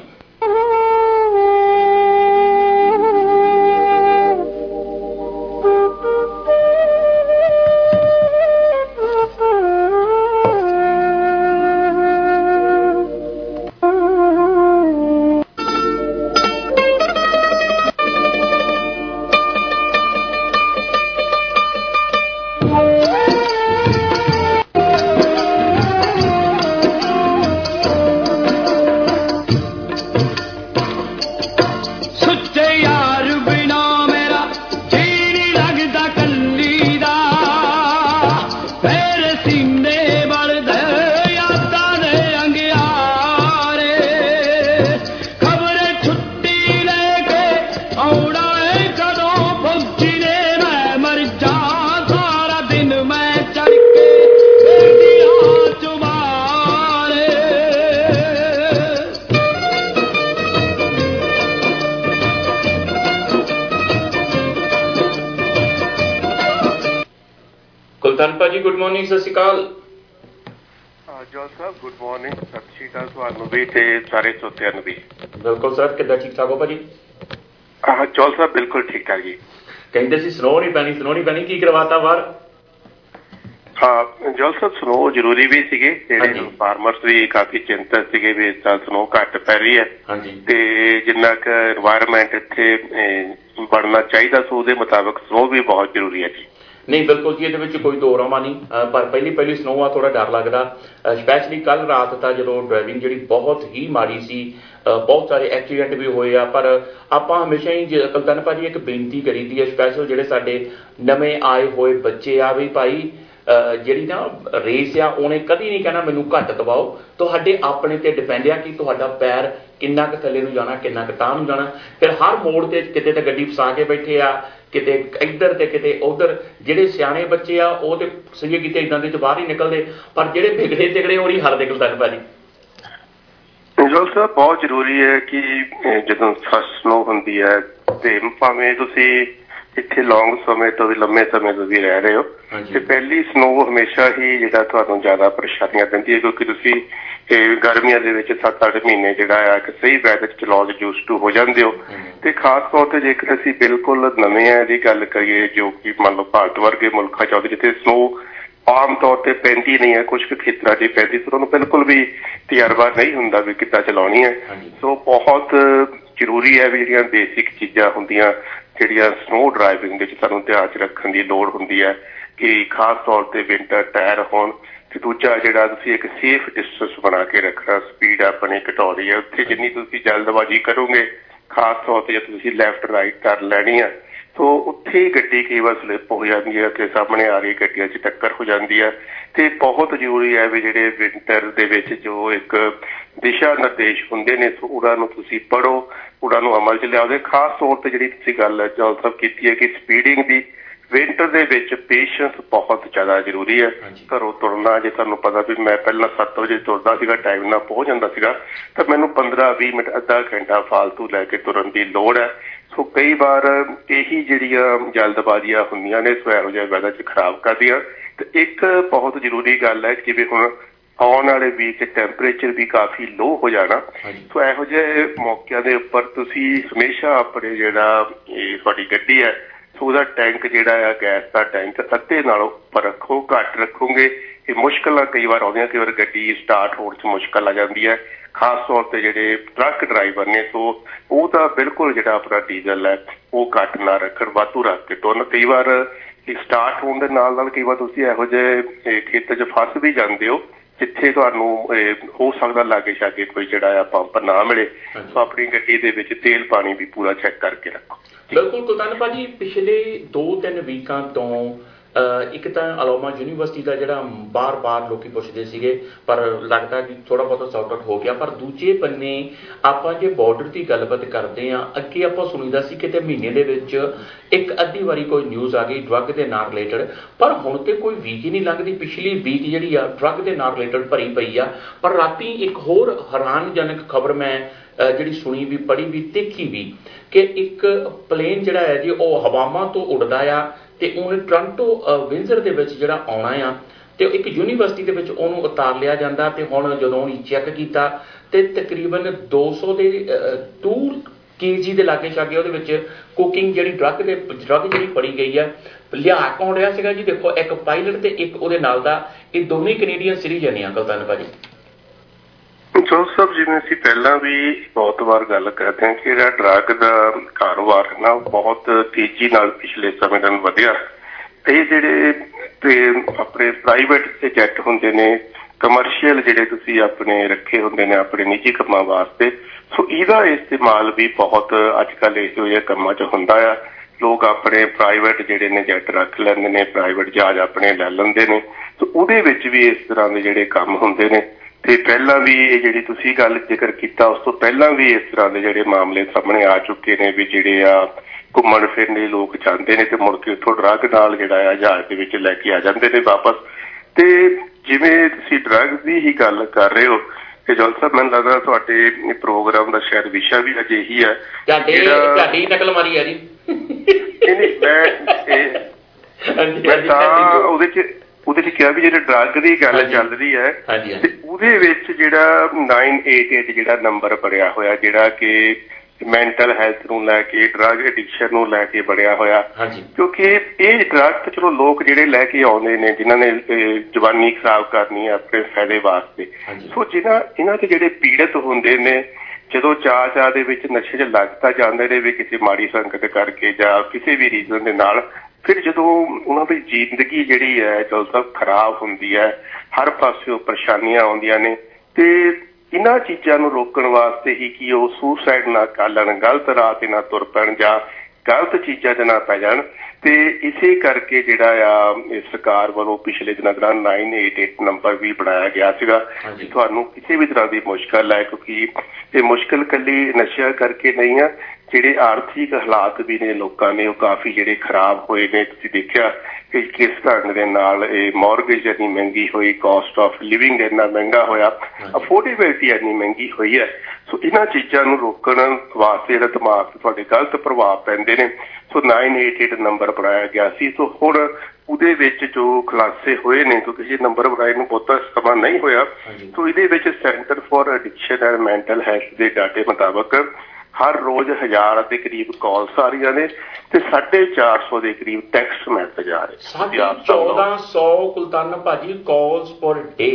ਕੁਲਤਾਨ ਜੀ ਗੁੱਡ ਮਾਰਨਿੰਗ, ਸਤਿ ਸ਼੍ਰੀ ਅਕਾਲ। ਜੋਲ ਸਾਹਿਬ ਗੁੱਡ ਮਾਰਨਿੰਗ, ਸਤਿ ਸ਼੍ਰੀ ਅਕਾਲ ਤੁਹਾਨੂੰ ਵੀ ਤੇ ਸਾਰੇ ਸਰੋਤਿਆਂ ਨੂੰ ਵੀ। ਬਿਲਕੁਲ ਸਰ, ਕਿੱਦਾਂ ਠੀਕ ਠਾਕ ਹੋ ਭਾਜੀ? ਜੋਲ ਸਾਹਿਬ ਬਿਲਕੁਲ ਠੀਕ ਠਾਕ ਜੀ। ਕਹਿੰਦੇ ਸੀ ਸਨੋ ਨਹੀਂ ਪੈਣੀ, ਕੀ ਕਰਵਾਤਾ ਬਾਹਰ? ਹਾਂ ਜੋਲ ਸਾਹਿਬ, ਸਨੋ ਜ਼ਰੂਰੀ ਵੀ ਸੀਗੇ, ਜਿਹੜੇ ਫਾਰਮਰਸ ਵੀ ਕਾਫੀ ਚਿੰਤਤ ਸੀਗੇ ਵੀ ਇਸ ਸਾਲ ਸਨੋ ਘੱਟ ਪੈ ਰਹੀ ਹੈ ਤੇ ਜਿੰਨਾ ਕੁ ਇਨਵਾਇਰਮੈਂਟ ਇੱਥੇ ਬਣਨਾ ਚਾਹੀਦਾ ਸੋ ਉਹਦੇ ਮੁਤਾਬਕ ਸਨੋ ਵੀ ਬਹੁਤ ਜ਼ਰੂਰੀ ਹੈ ਜੀ। ਨਹੀਂ ਬਿਲਕੁਲ ਜੀ, ਇਹਦੇ ਵਿੱਚ ਕੋਈ ਦੋ ਰਾਮਾ ਨਹੀਂ, ਪਰ ਪਹਿਲੀ ਸਨੋ ਆ ਥੋੜਾ ਡਰ ਲੱਗਦਾ, ਸਪੈਸ਼ਲੀ ਕੱਲ ਰਾਤ ਤਾਂ ਜਦੋਂ ਡਰਾਈਵਿੰਗ ਜਿਹੜੀ ਬਹੁਤ ਹੀ ਮਾੜੀ ਸੀ, ਬਹੁਤ ਸਾਰੇ ਐਕਸੀਡੈਂਟ ਵੀ ਹੋਏ ਆ। ਪਰ ਆਪਾਂ ਹਮੇਸ਼ਾ ਹੀ ਕੁਲਤਾਨ ਭਾਜੀ ਇੱਕ ਬੇਨਤੀ ਕਰੀਦੀ ਹੈ ਸਪੈਸ਼ਲ ਜਿਹੜੇ ਸਾਡੇ ਨਵੇਂ ਆਏ ਹੋਏ ਬੱਚੇ ਆ ਵੀ ਭਾਈ ਜਿਹੜੀ ਨਾ ਰੇਸ ਆ ਉਹਨੇ ਕਦੀ ਨਹੀਂ ਕਹਿਣਾ ਮੈਨੂੰ ਘੱਟ ਦਬਾਓ, ਤੁਹਾਡੇ ਆਪਣੇ ਤੇ ਡਿਪੈਂਡ ਆ ਕਿ ਤੁਹਾਡਾ ਪੈਰ ਕਿੰਨਾ ਕੁ ਥੱਲੇ ਨੂੰ ਜਾਣਾ, ਕਿੰਨਾ ਕੁ ਤਾਂ ਨੂੰ ਜਾਣਾ। ਫਿਰ ਹਰ ਮੋੜ ਤੇ ਕਿਤੇ ਤਾਂ ਗੱਡੀ ਫਸਾ ਕੇ ਬੈਠੇ ਆ, ਕਿਤੇ ਇੱਧਰ ਤੇ ਕਿਤੇ ਉੱਧਰ। ਜਿਹੜੇ ਸਿਆਣੇ ਬੱਚੇ ਆ ਉਹ ਤੇ ਸਹੀ ਕਿਤੇ ਇੱਦਾਂ ਦੇ ਚ ਬਾਹਰ ਹੀ ਨਿਕਲਦੇ, ਪਰ ਜਿਹੜੇ ਵਿਗੜੇ ਤਿਗੜੇ ਉਹ ਨਹੀਂ ਹਰਦੇ ਕੁਲਤਾਨ ਭਾਜੀ। ਜੋਲ ਸਾਹਿਬ ਬਹੁਤ ਜ਼ਰੂਰੀ ਹੈ ਕਿ ਜਦੋਂ ਫਸਟ ਸਨੋ ਹੁੰਦੀ ਹੈ ਤੇ ਭਾਵੇਂ ਤੁਸੀਂ ਇੱਥੇ ਲੌਂਗ ਸਮੇਂ ਤੋਂ ਵੀ ਲੰਮੇ ਸਮੇਂ ਤੋਂ ਵੀ ਰਹਿ ਰਹੇ ਹੋ ਤੇ ਪਹਿਲੀ ਸਨੋ ਹਮੇਸ਼ਾ ਹੀ ਜਿਹੜਾ ਤੁਹਾਨੂੰ ਜ਼ਿਆਦਾ ਪਰੇਸ਼ਾਨੀਆਂ ਦਿੰਦੀ ਹੈ, ਕਿਉਂਕਿ ਤੁਸੀਂ ਗਰਮੀਆਂ ਦੇ ਵਿੱਚ 7-8 ਮਹੀਨੇ ਜਿਹੜਾ ਆ ਇੱਕ ਸਹੀ ਵੈਦਰ ਚ ਲੌਜ ਯੂਜ਼ ਟੂ ਹੋ ਜਾਂਦੇ ਹੋ। ਤੇ ਖਾਸ ਤੌਰ ਤੇ ਜੇਕਰ ਅਸੀਂ ਬਿਲਕੁਲ ਨਵਿਆਂ ਦੀ ਗੱਲ ਕਰੀਏ ਜੋ ਕਿ ਮੰਨ ਲਓ ਭਾਰਤ ਵਰਗੇ ਮੁਲਕਾਂ ਚ ਆਉਂਦੇ ਜਿੱਥੇ ਸਨੋ ਆਮ ਤੌਰ ਤੇ ਪੈਂਦੀ ਨਹੀਂ ਹੈ, ਕੁਝ ਕੁ ਖੇਤਰਾਂ 'ਚ ਪੈਂਦੀ, ਸੋ ਉਹਨੂੰ ਬਿਲਕੁਲ ਵੀ ਤਜਰਬਾ ਨਹੀਂ ਹੁੰਦਾ ਵੀ ਕਿੱਦਾਂ ਚਲਾਉਣੀ ਹੈ। ਸੋ ਬਹੁਤ ਜ਼ਰੂਰੀ ਹੈ ਵੀ ਜਿਹੜੀਆਂ ਬੇਸਿਕ ਚੀਜ਼ਾਂ ਹੁੰਦੀਆਂ ਜਿਹੜੀਆਂ ਸਨੋ ਡਰਾਈਵਿੰਗ ਵਿੱਚ ਸਾਨੂੰ ਧਿਆਨ 'ਚ ਰੱਖਣ ਦੀ ਲੋੜ ਹੁੰਦੀ ਹੈ ਕਿ ਖਾਸ ਤੌਰ ਤੇ ਵਿੰਟਰ ਟਾਇਰ ਹੋਣ ਤੇ ਦੂਜਾ ਜਿਹੜਾ ਤੁਸੀਂ ਇੱਕ ਸੇਫ ਡਿਸਟੈਂਸ ਬਣਾ ਕੇ ਰੱਖਣਾ, ਸਪੀਡ ਆਪਣੀ ਘਟਾਉਣੀ ਹੈ। ਉੱਥੇ ਜਿੰਨੀ ਤੁਸੀਂ ਜਲਦਬਾਜ਼ੀ ਕਰੋਗੇ, ਖਾਸ ਤੌਰ ਤੇ ਜੇ ਤੁਸੀਂ ਲੈਫਟ ਰਾਈਟ ਕਰ ਲੈਣੀ ਆ ਤੋ ਉੱਥੇ ਹੀ ਗੱਡੀ ਕਈ ਵਾਰ ਸਲਿੱਪ ਹੋ ਜਾਂਦੀ ਹੈ ਤੇ ਸਾਹਮਣੇ ਆ ਰਹੀ ਗੱਡੀਆਂ 'ਚ ਟੱਕਰ ਹੋ ਜਾਂਦੀ ਹੈ। ਤੇ ਬਹੁਤ ਜ਼ਰੂਰੀ ਹੈ ਵੀ ਜਿਹੜੇ ਵਿੰਟਰ ਦੇ ਵਿੱਚ ਜੋ ਇੱਕ ਦਿਸ਼ਾ ਨਿਰਦੇਸ਼ ਹੁੰਦੇ ਨੇ ਸੋ ਉਹਨਾਂ ਨੂੰ ਤੁਸੀਂ ਪੜ੍ਹੋ, ਉਹਨਾਂ ਨੂੰ ਅਮਲ 'ਚ ਲਿਆਓਗੇ। ਖਾਸ ਤੌਰ ਤੇ ਜਿਹੜੀ ਤੁਸੀਂ ਗੱਲ ਜੋਲ ਸਾਹਿਬ ਕੀਤੀ ਹੈ ਕਿ ਸਪੀਡਿੰਗ ਦੀ, ਵਿੰਟਰ ਦੇ ਵਿੱਚ ਪੇਸ਼ੈਂਸ ਬਹੁਤ ਜ਼ਿਆਦਾ ਜ਼ਰੂਰੀ ਹੈ। ਘਰੋਂ ਤੁਰਨਾ, ਜੇ ਤੁਹਾਨੂੰ ਪਤਾ ਵੀ ਮੈਂ ਪਹਿਲਾਂ 7 ਵਜੇ ਤੁਰਦਾ ਸੀਗਾ, ਟਾਈਮ ਨਾਲ ਪਹੁੰਚ ਜਾਂਦਾ ਸੀਗਾ, ਤਾਂ ਮੈਨੂੰ 15-20 ਮਿੰਟ ਅੱਧਾ ਘੰਟਾ ਫਾਲਤੂ ਲੈ ਕੇ ਤੁਰਨ ਦੀ ਲੋੜ ਹੈ। ਸੋ ਕਈ ਵਾਰ ਇਹੀ ਜਿਹੜੀਆਂ ਜਲਦਬਾਜ਼ੀਆਂ ਹੁੰਦੀਆਂ ਨੇ ਸੋ ਇਹੋ ਜਿਹੇ ਵੈਦਰ 'ਚ ਖਰਾਬ ਕਰਦੀਆਂ। ਤੇ ਇੱਕ ਬਹੁਤ ਜ਼ਰੂਰੀ ਗੱਲ ਹੈ, ਜਿਵੇਂ ਹੁਣ ਆਉਣ ਵਾਲੇ ਵੀਕ ਟੈਂਪਰੇਚਰ ਵੀ ਕਾਫੀ ਲੋ ਹੋ ਜਾਣਾ, ਸੋ ਇਹੋ ਜਿਹੇ ਮੌਕਿਆਂ ਦੇ ਉੱਪਰ ਤੁਸੀਂ ਹਮੇਸ਼ਾ ਆਪਣੇ ਜਿਹੜਾ ਇਹ ਤੁਹਾਡੀ ਗੱਡੀ ਹੈ ਸੋ ਉਹਦਾ ਟੈਂਕ ਜਿਹੜਾ ਆ ਗੈਸ ਦਾ ਟੈਂਕ ਅੱਧੇ ਨਾਲੋਂ ਉੱਪਰ ਰੱਖੋ। ਘੱਟ ਰੱਖੋਗੇ ਇਹ ਮੁਸ਼ਕਿਲਾਂ ਕਈ ਵਾਰ ਆਉਂਦੀਆਂ, ਕਈ ਵਾਰ ਗੱਡੀ ਸਟਾਰਟ ਹੋਣ 'ਚ ਮੁਸ਼ਕਿਲ ਆ ਜਾਂਦੀ ਹੈ, ਖਾਸ ਤੌਰ ਤੇ ਜਿਹੜੇ ਟਰੱਕ ਡਰਾਈਵਰ ਨੇ। ਸੋ ਉਹ ਤਾਂ ਬਿਲਕੁਲ ਜਿਹੜਾ ਆਪਣਾ ਡੀਜ਼ਲ ਹੈ ਉਹ ਘੱਟ ਨਾ ਰੱਖਣ, ਵਾਧੂ ਰੱਖ ਕੇ ਤੁਰਨ। ਕਈ ਵਾਰ ਸਟਾਰਟ ਹੋਣ ਦੇ ਨਾਲ ਨਾਲ ਕਈ ਵਾਰ ਤੁਸੀਂ ਇਹੋ ਜਿਹੇ ਖੇਤਰ 'ਚ ਫਸ ਵੀ ਜਾਂਦੇ ਹੋ ਜਿੱਥੇ ਤੁਹਾਨੂੰ ਹੋ ਸਕਦਾ ਲਾਗੇ ਛਾਗੇ ਕੋਈ ਜਿਹੜਾ ਆ ਪੰਪ ਨਾ ਮਿਲੇ। ਸੋ ਆਪਣੀ ਗੱਡੀ ਦੇ ਵਿੱਚ ਤੇਲ ਪਾਣੀ ਵੀ ਪੂਰਾ ਚੈੱਕ ਕਰਕੇ ਰੱਖੋ। ਬਿਲਕੁਲ ਕੁਲਤਾਨ ਭਾਜੀ, ਪਿਛਲੇ 2-3 ਵੀਕਾਂ ਤੋਂ ਇੱਕ ਤਾਂ ਅਲੋਮਾ ਯੂਨੀਵਰਸਿਟੀ ਦਾ ਜਿਹੜਾ ਬਾਰ-ਬਾਰ ਲੋਕੀ ਪੁੱਛਦੇ ਸੀਗੇ, ਪਰ ਲੱਗਦਾ ਕਿ ਥੋੜਾ ਬਹੁਤਾ ਸੌਟ ਆਊਟ ਹੋ ਗਿਆ। ਪਰ ਦੂਜੇ ਬੰਨੇ ਆਪਾਂ ਜੇ ਬਾਰਡਰ ਦੀ ਗੱਲਬਾਤ ਕਰਦੇ ਹਾਂ, ਅੱਗੇ ਆਪਾਂ ਸੁਣੀਦਾ ਸੀ ਕਿਤੇ ਮਹੀਨੇ ਦੇ ਵਿੱਚ ਇੱਕ ਅੱਧੀ ਵਾਰੀ ਕੋਈ ਨਿਊਜ਼ ਆ ਗਈ ਡਰੱਗ ਦੇ ਨਾਲ ਰਿਲੇਟਡ, ਪਰ ਹੁਣ ਤੇ ਕੋਈ ਵੀਕ ਹੀ ਨਹੀਂ ਲੰਘਦੀ। ਪਿਛਲੀ ਵੀਕ ਜਿਹੜੀ ਆ ਡਰੱਗ ਦੇ ਨਾਲ ਰਿਲੇਟਡ ਭਰੀ ਪਈ ਆ। ਪਰ ਰਾਤੀ ਇੱਕ ਹੋਰ ਹੈਰਾਨਜਨਕ ਖਬਰ ਮੈਂ ਜਿਹੜੀ ਸੁਣੀ ਵੀ, ਪੜ੍ਹੀ ਵੀ, ਦੇਖੀ ਵੀ, ਕਿ ਇੱਕ ਪਲੇਨ ਜਿਹੜਾ ਹੈ ਜੀ ਉਹ ਹਵਾਵਾਂ ਤੋਂ ਉੱਡਦਾ ਆ ਤੇ ਉਹਨੇ ਟੋਰਾਂਟੋ ਵਿੰਜ਼ਰ ਦੇ ਵਿੱਚ ਜਿਹੜਾ ਆਉਣਾ ਆ ਤੇ ਇੱਕ ਯੂਨੀਵਰਸਿਟੀ ਦੇ ਵਿੱਚ ਉਹਨੂੰ ਉਤਾਰ ਲਿਆ ਜਾਂਦਾ। ਤੇ ਹੁਣ ਜਦੋਂ ਉਹਨੇ ਚੈੱਕ ਕੀਤਾ ਤੇ ਤਕਰੀਬਨ 200 ਦੇ 2 kg ਦੇ ਲਾਗੇ ਛਾਗੇ ਉਹਦੇ ਵਿੱਚ ਕੁਕਿੰਗ ਜਿਹੜੀ ਡਰੱਗ ਜਿਹੜੀ ਫੜੀ ਗਈ ਹੈ। ਲਿਆ ਕੌਣ ਰਿਹਾ ਸੀਗਾ ਜੀ? ਦੇਖੋ, ਇੱਕ ਪਾਇਲਟ ਤੇ ਇੱਕ ਉਹਦੇ ਨਾਲ ਦਾ, ਇਹ ਦੋਵੇਂ ਕੈਨੇਡੀਅਨ ਸਿਟੀਜ਼ਨ ਆ ਕੁਲਤਾਨ ਭਾਜੀ। ਜੋਸ ਸਾਹਿਬ, ਜਿਵੇਂ ਅਸੀਂ ਪਹਿਲਾਂ ਵੀ ਬਹੁਤ ਵਾਰ ਗੱਲ ਕਰਦੇ ਹਾਂ ਕਿ ਜਿਹੜਾ ਡਰੱਗ ਦਾ ਕਾਰੋਬਾਰ ਨਾ ਬਹੁਤ ਤੇਜ਼ੀ ਨਾਲ ਪਿਛਲੇ ਸਮੇਂ ਨਾਲ ਵਧਿਆ। ਇਹ ਜਿਹੜੇ ਆਪਣੇ ਪ੍ਰਾਈਵੇਟ ਤੇ ਜੈਟ ਹੁੰਦੇ ਨੇ, ਕਮਰਸ਼ੀਅਲ ਜਿਹੜੇ ਤੁਸੀਂ ਆਪਣੇ ਰੱਖੇ ਹੁੰਦੇ ਨੇ ਆਪਣੇ ਨਿੱਜੀ ਕੰਮਾਂ ਵਾਸਤੇ, ਸੋ ਇਹਦਾ ਇਸਤੇਮਾਲ ਵੀ ਬਹੁਤ ਅੱਜ ਕੱਲ੍ਹ ਇਹੋ ਜਿਹੇ ਕੰਮਾਂ 'ਚ ਹੁੰਦਾ ਆ। ਲੋਕ ਆਪਣੇ ਪ੍ਰਾਈਵੇਟ ਜਿਹੜੇ ਨੇ ਜੈਟ ਰੱਖ ਲੈਂਦੇ ਨੇ, ਪ੍ਰਾਈਵੇਟ ਜਹਾਜ਼ ਆਪਣੇ ਲੈ ਲੈਂਦੇ ਨੇ। ਸੋ ਉਹਦੇ ਵਿੱਚ ਵੀ ਇਸ ਤਰ੍ਹਾਂ ਦੇ ਜਿਹੜੇ ਕੰਮ ਹੁੰਦੇ ਨੇ। ਤੇ ਪਹਿਲਾਂ ਵੀ ਇਹ ਜਿਹੜੀ ਤੁਸੀਂ ਗੱਲ ਜ਼ਿਕਰ ਕੀਤਾ, ਉਸ ਤੋਂ ਪਹਿਲਾਂ ਵੀ ਇਸ ਤਰ੍ਹਾਂ ਦੇ ਜਿਹੜੇ ਮਾਮਲੇ ਸਾਹਮਣੇ ਆ ਚੁੱਕੇ ਨੇ ਵੀ ਜਿਹੜੇ ਆ ਘੁੰਮਣ ਫਿਰਨ ਦੇ ਲੋਕ ਜਾਂਦੇ ਨੇ ਤੇ ਮੁੜ ਕੇ ਉੱਥੋਂ ਡਰੱਗ ਨਾਲ ਜਿਹੜਾ ਆ ਜਹਾਜ਼ ਦੇ ਵਿੱਚ ਲੈ ਕੇ ਆ ਜਾਂਦੇ ਨੇ ਵਾਪਸ। ਤੇ ਜਿਵੇਂ ਤੁਸੀਂ ਡਰੱਗ ਦੀ ਹੀ ਗੱਲ ਕਰ ਰਹੇ ਹੋ ਤੇ ਜੋਲ ਸਾਹਿਬ, ਮੈਨੂੰ ਲੱਗਦਾ ਤੁਹਾਡੇ ਪ੍ਰੋਗਰਾਮ ਦਾ ਸ਼ਾਇਦ ਵਿਸ਼ਾ ਵੀ ਅਜੇ ਇਹੀ ਹੈ। ਤੁਹਾਡੀ ਨਕਲ ਮਾਰੀ ਹੈ ਜੀ। ਮੈਂ ਤਾਂ ਉਹਦੇ ਚ ਕਿਹਾ ਵੀ ਜਿਹੜੇ ਡਰੱਗ ਦੀ ਗੱਲ ਚੱਲ ਰਹੀ ਹੈ ਤੇ ਉਹਦੇ ਵਿੱਚ ਜਿਹੜਾ 988 ਜਿਹੜਾ ਨੰਬਰ ਬਣਿਆ ਹੋਇਆ, ਜਿਹੜਾ ਕਿ ਮੈਂਟਲ ਹੈਲਥ ਨੂੰ ਲੈ ਕੇ, ਡਰੱਗ ਐਡਿਕਸ਼ਨ ਨੂੰ ਲੈ ਕੇ ਬਣਿਆ ਹੋਇਆ। ਕਿਉਂਕਿ ਇਹ ਡਰੱਗ ਚਲੋ ਲੋਕ ਜਿਹੜੇ ਲੈ ਕੇ ਆਉਂਦੇ ਨੇ ਜਿਨ੍ਹਾਂ ਨੇ ਜਵਾਨੀ ਖਰਾਬ ਕਰਨੀ ਹੈ ਆਪਣੇ ਫਾਇਦੇ ਵਾਸਤੇ। ਸੋ ਇਹਨਾਂ ਦੇ ਜਿਹੜੇ ਪੀੜਤ ਹੁੰਦੇ ਨੇ, ਜਦੋਂ ਚਾਅ ਦੇ ਵਿੱਚ ਨਸ਼ੇ 'ਚ ਲੱਗ ਤਾਂ ਜਾਂਦੇ ਨੇ ਵੀ ਕਿਸੇ ਮਾੜੀ ਸੰਗਤ ਕਰਕੇ ਜਾਂ ਕਿਸੇ ਵੀ ਰੀਜ਼ਨ ਦੇ ਨਾਲ, ਫਿਰ ਜਦੋਂ ਉਹਨਾਂ ਦੀ ਜ਼ਿੰਦਗੀ ਜਿਹੜੀ ਹੈ ਜਦੋਂ ਤੱਕ ਖਰਾਬ ਹੁੰਦੀ ਹੈ, ਹਰ ਪਾਸਿਓਂ ਪਰੇਸ਼ਾਨੀਆਂ ਆਉਂਦੀਆਂ ਨੇ। ਤੇ ਇਹਨਾਂ ਚੀਜ਼ਾਂ ਨੂੰ ਰੋਕਣ ਵਾਸਤੇ ਹੀ ਕਿ ਉਹ ਸੁਸਾਈਡ ਨਾ ਕਰ ਲੈਣ, ਗਲਤ ਰਾਹ ਤੇ ਨਾ ਤੁਰ ਪੈਣ ਜਾਂ ਗਲਤ ਚੀਜ਼ਾਂ 'ਚ ਨਾ ਪੈ ਜਾਣ। ਤੇ ਇਸੇ ਕਰਕੇ ਜਿਹੜਾ ਆ ਸਰਕਾਰ ਵੱਲੋਂ ਪਿਛਲੇ ਦਿਨਾਂ ਦੌਰਾਨ 988 ਨੰਬਰ ਵੀ ਬਣਾਇਆ ਗਿਆ ਸੀਗਾ ਕਿ ਤੁਹਾਨੂੰ ਕਿਸੇ ਵੀ ਤਰ੍ਹਾਂ ਦੀ ਮੁਸ਼ਕਲ ਹੈ, ਕਿਉਂਕਿ ਇਹ ਮੁਸ਼ਕਲ ਇਕੱਲੀ ਨਸ਼ਿਆਂ ਕਰਕੇ ਨਹੀਂ ਆ, ਜਿਹੜੇ ਆਰਥਿਕ ਹਾਲਾਤ ਵੀ ਨੇ ਲੋਕਾਂ ਨੇ ਉਹ ਕਾਫੀ ਜਿਹੜੇ ਖਰਾਬ ਹੋਏ ਨੇ। ਤੁਸੀਂ ਦੇਖਿਆ ਕਿ ਕਿਸ ਢੰਗ ਦੇ ਨਾਲ ਇਹ ਮੌਰਗੇਜ ਇੰਨੀ ਮਹਿੰਗੀ ਹੋਈ, ਕਾਸਟ ਆਫ ਲਿਵਿੰਗ ਇੰਨਾ ਮਹਿੰਗਾ ਹੋਇਆ, ਅਫੋਰਡੇਬਿਲਿਟੀ ਇੰਨੀ ਮਹਿੰਗੀ ਹੋਈ ਹੈ। ਸੋ ਇਹਨਾਂ ਚੀਜ਼ਾਂ ਨੂੰ ਰੋਕਣ ਵਾਸਤੇ ਜਿਹੜਾ ਦਿਮਾਗ ਤੇ ਤੁਹਾਡੇ ਗਲਤ ਪ੍ਰਭਾਵ ਪੈਂਦੇ ਨੇ, ਸੋ 988 ਨੰਬਰ ਬਣਾਇਆ ਗਿਆ ਸੀ। ਸੋ ਹੁਣ ਉਹਦੇ ਵਿੱਚ ਜੋ ਖੁਲਾਸੇ ਹੋਏ ਨੇ, ਕਿਉਂਕਿ ਇਹ ਨੰਬਰ ਬਣਾਏ ਨੂੰ ਬਹੁਤਾ ਸਮਾਂ ਨਹੀਂ ਹੋਇਆ, ਸੋ ਇਹਦੇ ਵਿੱਚ centre for addiction and mental health ਦੇ ਡਾਟੇ ਮੁਤਾਬਕ ਹਰ ਰੋਜ਼ 1000 ਦੇ ਕਰੀਬ ਕਾਲਸ ਆ ਰਹੀਆਂ ਨੇ ਤੇ 450 ਦੇ ਕਰੀਬ ਟੈਕਸਟ ਮੈਸੇਜ ਆ ਰਹੇ। 1400 ਕੁਲਤਾਨ ਭਾਜੀ ਕਾਲਸ ਪਰ ਡੇ।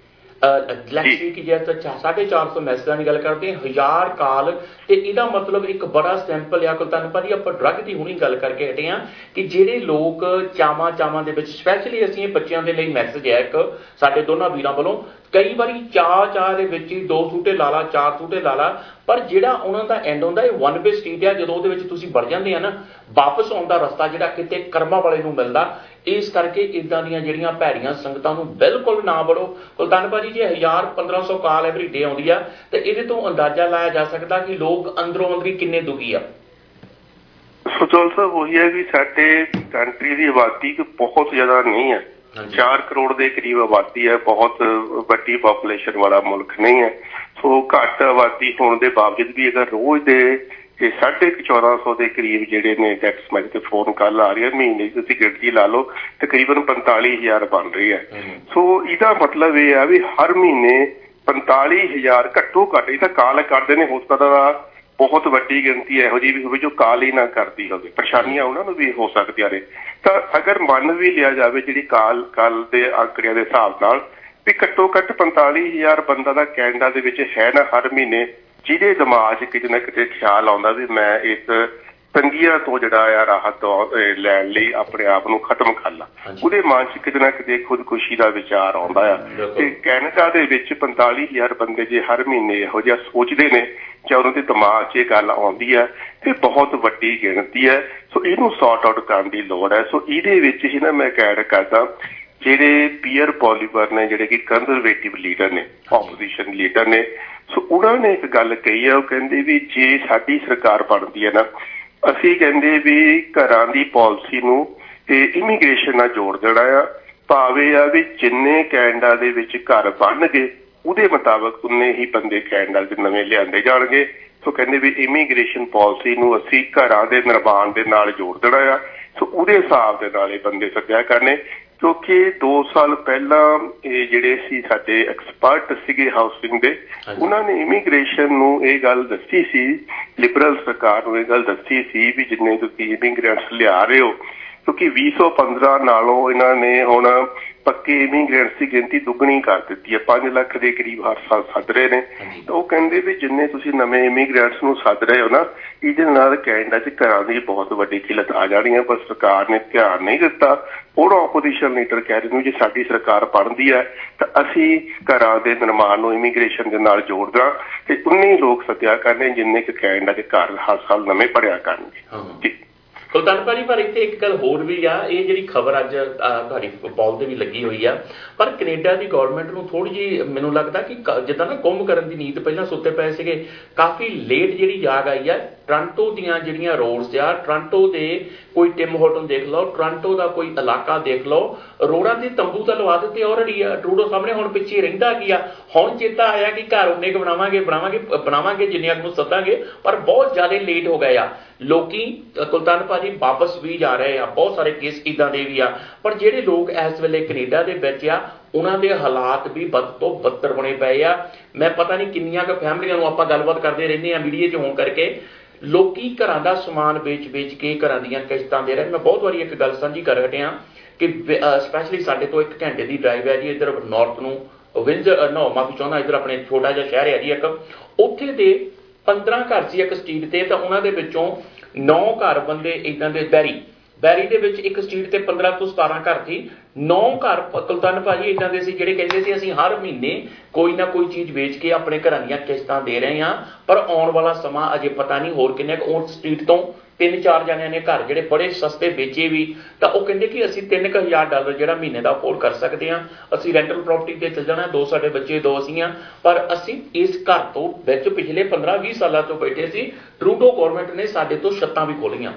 ਲੈਟਸ ਸੀ ਕਿ ਜੇ 450 ਮੈਸੇਜਾਂ ਦੀ ਗੱਲ ਕਰਦੇ 1000 ਕਾਲ, ਤੇ ਇਹਦਾ ਮਤਲਬ ਇੱਕ ਬੜਾ ਸੈਂਪਲ ਆ ਕੁਲਤਾਨ ਭਾਜੀ। ਆਪਾਂ ਡਰੱਗ ਦੀ ਹੁਣੀ ਗੱਲ ਕਰਕੇ ਹਟੇ ਆ ਕਿ ਜਿਹੜੇ ਲੋਕ ਚਾਵਾਂ ਦੇ ਵਿੱਚ, ਸਪੈਸ਼ਲੀ ਅਸੀਂ ਇਹ ਬੱਚਿਆਂ ਦੇ ਲਈ ਮੈਸੇਜ ਹੈ ਇੱਕ ਸਾਡੇ ਦੋਨਾਂ ਵੀਰਾਂ ਵੱਲੋਂ, ਕਈ ਵਾਰੀ ਚਾਹ ਦੇ ਵਿੱਚ ਹੀ 2 ਸੂਟੇ ਲਾ ਲਾ, 4 ਸੂਟੇ ਲਾ ਲਾ, ਪਰ ਜਿਹੜਾ ਉਹਨਾਂ ਦਾ ਐਂਡ ਹੁੰਦਾ ਇਹ ਵਨ ਵੇ ਸਟਰੀਟ ਆ। ਜਦੋਂ ਉਹਦੇ ਵਿੱਚ ਤੁਸੀਂ ਵੜ ਜਾਂਦੇ ਆ ਨਾ, ਵਾਪਸ ਆਉਣ ਦਾ ਰਸਤਾ ਜਿਹੜਾ ਕਿਤੇ ਕਰਮਾਂ ਵਾਲੇ ਨੂੰ ਮਿਲਦਾ। ਇਸ ਕਰਕੇ ਇਦਾਂ ਦੀਆਂ ਜਿਹੜੀਆਂ ਭੈੜੀਆਂ ਸੰਗਤਾਂ ਨੂੰ ਬਿਲਕੁਲ ਨਾ ਵੜੋ। ਕੁਲਤਾਨ ਭਾਜੀ, ਜੇ 1000-1500 ਕਾਲ ਐਵਰੀ ਡੇ ਆਉਂਦੀ ਆ ਤੇ ਇਹਦੇ ਤੋਂ ਅੰਦਾਜ਼ਾ ਲਾਇਆ ਜਾ ਸਕਦਾ ਕਿ ਲੋਕ ਅੰਦਰੋਂ ਅੰਦਰੀ ਕਿੰਨੇ ਦੁਖੀ ਆ। ਸੋ ਜੋਲ ਸਾਹਿਬ ਉਹੀ ਹੈ ਵੀ ਸਾਡੇ ਕੰਟਰੀ ਦੀ ਆਬਾਦੀ ਬਹੁਤ ਜ਼ਿਆਦਾ ਨਹੀਂ ਹੈ, 4 ਕਰੋੜ ਦੇ ਕਰੀਬ ਆਬਾਦੀ ਹੈ, ਬਹੁਤ ਵੱਡੀ ਪਾਪੂਲੇਸ਼ਨ ਵਾਲਾ ਮੁਲਕ ਨਹੀਂ ਹੈ। ਸੋ ਘੱਟ ਆਬਾਦੀ ਹੋਣ ਦੇ ਬਾਵਜੂਦ ਵੀ ਅਗਰ ਰੋਜ਼ ਦੇ 1450 ਦੇ ਕਰੀਬ ਜਿਹੜੇ ਨੇ ਟੈਕਸ ਮੈਚ ਤੇ ਫੋਨ ਕਾਲ ਆ ਰਹੀ ਹੈ, ਮਹੀਨੇ ਤੁਸੀਂ ਗਿਣਤੀ ਲਾ ਲਓ ਤਕਰੀਬਨ 45,000 ਬਣ ਰਹੀ ਹੈ। ਸੋ ਇਹਦਾ ਮਤਲਬ ਇਹ ਆ ਵੀ ਹਰ ਮਹੀਨੇ 45,000 ਘੱਟੋ ਘੱਟ ਇਹ ਤਾਂ ਕਾਲ ਕਰਦੇ ਨੇ। ਹੋ ਸਕਦਾ ਬਹੁਤ ਵੱਡੀ ਗਿਣਤੀ ਇਹੋ ਜਿਹੀ ਵੀ ਹੋਵੇ ਜੋ ਕਾਲ ਹੀ ਨਾ ਕਰਦੀ ਹੋਵੇ, ਪਰੇਸ਼ਾਨੀਆਂ ਉਹਨਾਂ ਨੂੰ ਵੀ ਹੋ ਸਕਦੀਆਂ ਨੇ। ਤਾਂ ਅਗਰ ਮੰਨ ਵੀ ਲਿਆ ਜਾਵੇ ਜਿਹੜੀ ਕਾਲ ਦੇ ਆંકੜਿਆਂ ਦੇ ਹਿਸਾਬ ਨਾਲ ਵੀ ਘੱਟੋ ਘੱਟ 45,000 ਬੰਦਾ ਦਾ ਕੈਨੇਡਾ ਦੇ ਵਿੱਚ ਹੈ ਨਾ ਹਰ ਮਹੀਨੇ, ਜਿਹਦੇ ਦਿਮਾਗ 'ਚ ਕਿਤੇ ਨਾ ਕਿਤੇ ਖਿਆਲ ਆਉਂਦਾ ਵੀ ਮੈਂ ਇਸ ਤੰਗੀਆਂ ਤੋਂ ਜਿਹੜਾ ਆ ਰਾਹਤ ਲੈਣ ਲਈ ਆਪਣੇ ਆਪ ਨੂੰ ਖਤਮ ਕਰ ਲਾ, ਉਹਦੇ ਮਨ 'ਚ ਕਿਤੇ ਨਾ ਕਿਤੇ ਖੁਦਕੁਸ਼ੀ ਦਾ ਵਿਚਾਰ ਆਉਂਦਾ ਆ। ਤੇ ਕੈਨੇਡਾ ਦੇ ਵਿੱਚ 45,000 ਬੰਦੇ ਜੇ ਹਰ ਮਹੀਨੇ ਇਹੋ ਜਿਹਾ ਸੋਚਦੇ ਨੇ ਜਾਂ ਉਹਨਾਂ ਦੇ ਦਿਮਾਗ 'ਚ ਇਹ ਗੱਲ ਆਉਂਦੀ ਹੈ ਤੇ ਬਹੁਤ ਵੱਡੀ ਗਿਣਤੀ ਹੈ। ਸੋ ਇਹਨੂੰ ਸੌਰਟ ਆਊਟ ਕਰਨ ਦੀ ਲੋੜ ਹੈ। ਸੋ ਇਹਦੇ ਵਿੱਚ ਹੀ ਨਾ ਮੈਂ ਕਹਿ ਕਰਦਾ ਜਿਹੜੇ ਪੀਅਰ ਪੋਲੀਵਰ ਨੇ, ਜਿਹੜੇ ਕਿ ਕੰਜ਼ਰਵੇਟਿਵ ਲੀਡਰ ਨੇ, ਆਪੋਜੀਸ਼ਨ ਲੀਡਰ ਨੇ, ਸੋ ਉਹਨਾਂ ਨੇ ਇੱਕ ਗੱਲ ਕਹੀ ਹੈ। ਉਹ ਕਹਿੰਦੇ ਵੀ ਜੇ ਸਾਡੀ ਸਰਕਾਰ ਬਣਦੀ ਹੈ ਨਾ, ਅਸੀਂ ਕਹਿੰਦੇ ਵੀ ਘਰਾਂ ਦੀ ਪਾਲਿਸੀ ਨੂੰ ਤੇ ਇਮੀਗ੍ਰੇਸ਼ਨ ਨਾਲ ਜੋੜ ਦੇਣਾ ਆ। ਭਾਵੇਂ ਆ ਵੀ ਜਿੰਨੇ ਕੈਨੇਡਾ ਦੇ ਵਿੱਚ ਘਰ ਬਣਨਗੇ ਉਹਦੇ ਮੁਤਾਬਕ ਉਨੇ ਹੀ ਬੰਦੇ ਕੈਨੇਡਾ ਦੇ ਨਵੇਂ ਲਿਆਂਦੇ ਜਾਣਗੇ। ਸੋ ਕਹਿੰਦੇ ਵੀ ਇਮੀਗ੍ਰੇਸ਼ਨ ਪਾਲਿਸੀ ਨੂੰ ਅਸੀਂ ਘਰਾਂ ਦੇ ਨਿਰਮਾਣ ਦੇ ਨਾਲ ਜੋੜ ਦੇਣਾ ਆ। ਸੋ ਉਹਦੇ ਹਿਸਾਬ ਦੇ ਨਾਲ ਇਹ ਬੰਦੇ ਸੱਦਿਆ ਕਰਨੇ, ਕਿਉਂਕਿ 2 ਸਾਲ ਪਹਿਲਾਂ ਇਹ ਜਿਹੜੇ ਸੀ ਸਾਡੇ ਐਕਸਪਰਟ ਸੀਗੇ ਹਾਊਸਿੰਗ ਦੇ, ਉਹਨਾਂ ਨੇ ਇਮੀਗ੍ਰੇਸ਼ਨ ਨੂੰ ਇਹ ਗੱਲ ਦੱਸੀ ਸੀ, ਲਿਬਰਲ ਸਰਕਾਰ ਨੂੰ ਇਹ ਗੱਲ ਦੱਸੀ ਸੀ ਵੀ ਜਿੰਨੇ ਤੁਸੀਂ ਇਮੀਗ੍ਰੈਂਟਸ ਲਿਆ ਰਹੇ ਹੋ, ਕਿਉਂਕਿ 2015 ਨਾਲੋਂ ਇਹਨਾਂ ਨੇ ਹੁਣ ਪੱਕੇ ਇਮੀਗ੍ਰੈਂਟਸ ਦੀ ਗਿਣਤੀ ਦੁੱਗਣੀ ਕਰ ਦਿੱਤੀ ਹੈ, 5 ਲੱਖ ਦੇ ਕਰੀਬ ਹਰ ਸਾਲ ਸੱਦ ਰਹੇ ਨੇ। ਤਾਂ ਉਹ ਕਹਿੰਦੇ ਵੀ ਜਿੰਨੇ ਤੁਸੀਂ ਨਵੇਂ ਇਮੀਗ੍ਰੈਂਟਸ ਨੂੰ ਸੱਦ ਰਹੇ ਹੋ ਨਾ, ਇਹਦੇ ਨਾਲ ਕੈਨੇਡਾ 'ਚ ਘਰਾਂ ਦੀ ਬਹੁਤ ਵੱਡੀ ਕਿੱਲਤ ਆ ਜਾਣੀ ਹੈ, ਪਰ ਸਰਕਾਰ ਨੇ ਧਿਆਨ ਨਹੀਂ ਦਿੱਤਾ। ਹੁਣ ਆਪੋਜੀਸ਼ਨ ਲੀਡਰ ਕਹਿ ਰਹੇ ਨੇ ਜੇ ਸਾਡੀ ਸਰਕਾਰ ਬਣਦੀ ਹੈ ਤਾਂ ਅਸੀਂ ਘਰਾਂ ਦੇ ਨਿਰਮਾਣ ਨੂੰ ਇਮੀਗ੍ਰੇਸ਼ਨ ਦੇ ਨਾਲ ਜੋੜਦਾ ਤੇ ਉਨੇ ਲੋਕ ਸੱਦਿਆ ਕਰਨੇ ਜਿੰਨੇ ਕਿ ਕੈਨੇਡਾ ਦੇ ਘਰ ਹਰ ਸਾਲ ਨਵੇਂ ਬਣਿਆ ਕਰਨਗੇ। ਕੁਲਤਾਨ ਭਾਜੀ, ਪਰ ਇੱਥੇ ਇੱਕ ਗੱਲ ਹੋਰ ਵੀ ਆ, ਇਹ ਜਿਹੜੀ ਖਬਰ ਅੱਜ ਤੁਹਾਡੀ ਪੌਲ ਤੇ ਵੀ ਲੱਗੀ ਹੋਈ ਆ, ਪਰ ਕੈਨੇਡਾ ਦੀ ਗੌਰਮੈਂਟ ਨੂੰ ਥੋੜੀ ਜਿਹੀ ਮੈਨੂੰ ਲੱਗਦਾ ਕਿ ਜਿੱਦਾਂ ਨਾ ਗੁੰਮ ਕਰਨ ਦੀ ਨੀਤ ਪਹਿਲਾਂ ਸੁੱਤੇ ਪਏ ਸੀਗੇ, ਕਾਫੀ ਲੇਟ ਜਿਹੜੀ ਜਾਗ ਆਈ ਆ। ਟੋਰਾਂਟੋ ਦੀਆਂ ਜਿਹੜੀਆਂ ਰੋਡਸ ਆ, ਟੋਰਾਂਟੋ ਦੇ ਕੋਈ ਟਿਮ ਹੋਟਲ ਦੇਖ ਲਓ, ਟੋਰਾਂਟੋ ਦਾ ਕੋਈ ਇਲਾਕਾ ਦੇਖ ਲਓ, ਰੋਡਾਂ ਤੇ ਤੰਬੂ ਤਾਂ ਲਵਾ ਦਿੱਤੇ ਆਲਰੇਡੀ ਆ। ਟਰੂਡੋ ਸਾਹਮਣੇ ਹੁਣ ਪਿੱਛੇ ਰਹਿੰਦਾ ਕੀ ਆ, ਹੁਣ ਚੇਤਾ ਆਇਆ ਕਿ ਘਰ ਉਨੇ ਕੁ ਬਣਾਵਾਂਗੇ ਜਿੰਨੀਆਂ ਨੂੰ ਸੱਦਾਂਗੇ, ਪਰ ਬਹੁਤ ਜ਼ਿਆਦਾ ਲੇਟ ਹੋ ਗਏ ਆ। ਲੋਕੀ ਕੁਲਤਾਨ ਭਾਜੀ ਵਾਪਸ ਵੀ ਜਾ ਰਹੇ ਆ, ਬਹੁਤ ਸਾਰੇ ਕੇਸ ਇੱਦਾਂ ਦੇ ਵੀ ਆ, ਪਰ ਜਿਹੜੇ ਲੋਕ ਇਸ ਵੇਲੇ ਕੈਨੇਡਾ ਦੇ ਵਿੱਚ ਆ ਉਹਨਾਂ ਦੇ ਹਾਲਾਤ ਵੀ ਬਦ ਤੋਂ ਬੱਤਰ ਬਣੇ ਪਏ ਆ। ਮੈਂ ਪਤਾ ਨਹੀਂ ਕਿੰਨੀਆਂ ਕੁ ਫੈਮਲੀਆਂ ਨੂੰ ਆਪਾਂ ਗੱਲਬਾਤ ਕਰਦੇ ਰਹਿੰਦੇ ਆ ਮੀਡੀਆ 'ਚ ਹੋਣ ਕਰਕੇ, ਲੋਕੀ ਘਰਾਂ ਦਾ ਸਮਾਨ ਵੇਚ ਕੇ ਘਰਾਂ ਦੀਆਂ ਕਿਸ਼ਤਾਂ ਦੇ ਰਹੇ। ਮੈਂ ਬਹੁਤ ਵਾਰੀ ਇੱਕ ਗੱਲ ਸਾਂਝੀ ਕਰ ਹਟਿਆ ਕਿ ਸਪੈਸ਼ਲੀ ਸਾਡੇ ਤੋਂ 1 ਘੰਟੇ ਦੀ ਡਰਾਈਵ ਹੈ ਜੀ ਇੱਧਰ ਨਾਰਥ ਨੂੰ, ਮਾਫੀ ਚਾਹੁੰਦਾ, ਇੱਧਰ ਆਪਣੇ ਛੋਟਾ ਜਿਹਾ ਸ਼ਹਿਰ ਹੈ ਜੀ ਇੱਕ, ਉੱਥੇ ਦੇ 15 ਘਰ ਸੀ ਇੱਕ ਸਟਰੀਟ ਤੇ, ਤਾਂ ਉਹਨਾਂ ਦੇ ਵਿੱਚੋਂ 9 ਘਰ ਬੰਦੇ ਇੱਦਾਂ ਦੇ ਬੈਰੀ ਦੇ ਵਿੱਚ ਇੱਕ ਸਟਰੀਟ ਤੇ 15 ਤੋਂ 17 ਘਰ ਸੀ, 9 ਘਰ ਕੁਲਤਾਨ ਭਾਜੀ ਇੱਦਾਂ ਦੇ ਸੀ ਜਿਹੜੇ ਕਹਿੰਦੇ ਸੀ ਅਸੀਂ ਹਰ ਮਹੀਨੇ ਕੋਈ ਨਾ ਕੋਈ ਚੀਜ਼ ਵੇਚ ਕੇ ਆਪਣੇ ਘਰਾਂ ਦੀਆਂ ਕਿਸ਼ਤਾਂ ਦੇ ਰਹੇ ਹਾਂ, ਪਰ ਆਉਣ ਵਾਲਾ ਸਮਾਂ ਅਜੇ ਪਤਾ ਨਹੀਂ ਹੋਰ ਕਿੰਨੇ ਕੁ। ਉਸ ਸਟਰੀਟ ਤੋਂ 3-4 ਜਣਿਆਂ ਨੇ ਘਰ ਜਿਹੜੇ ਬੜੇ ਸਸਤੇ ਵੇਚੇ ਵੀ, ਤਾਂ ਉਹ ਕਹਿੰਦੇ ਕਿ ਅਸੀਂ $3,000 ਜਿਹੜਾ ਮਹੀਨੇ ਦਾ ਅਫੋਰਡ ਕਰ ਸਕਦੇ ਹਾਂ, ਅਸੀਂ ਰੈਂਟਲ ਪ੍ਰੋਪਰਟੀ ਤੇ ਚੱਲ ਜਾਣਾ, 2 ਸਾਡੇ ਬੱਚੇ 2 ਅਸੀਂ ਹਾਂ, ਪਰ ਅਸੀਂ ਇਸ ਘਰ ਤੋਂ ਵਿੱਚ ਪਿਛਲੇ 15-20 ਸਾਲਾਂ ਤੋਂ ਬੈਠੇ ਸੀ। ਟਰੂਡੋ ਗੌਰਮੈਂਟ ਨੇ ਸਾਡੇ ਤੋਂ ਛੱਤਾਂ ਵੀ ਖੋਲੀਆਂ।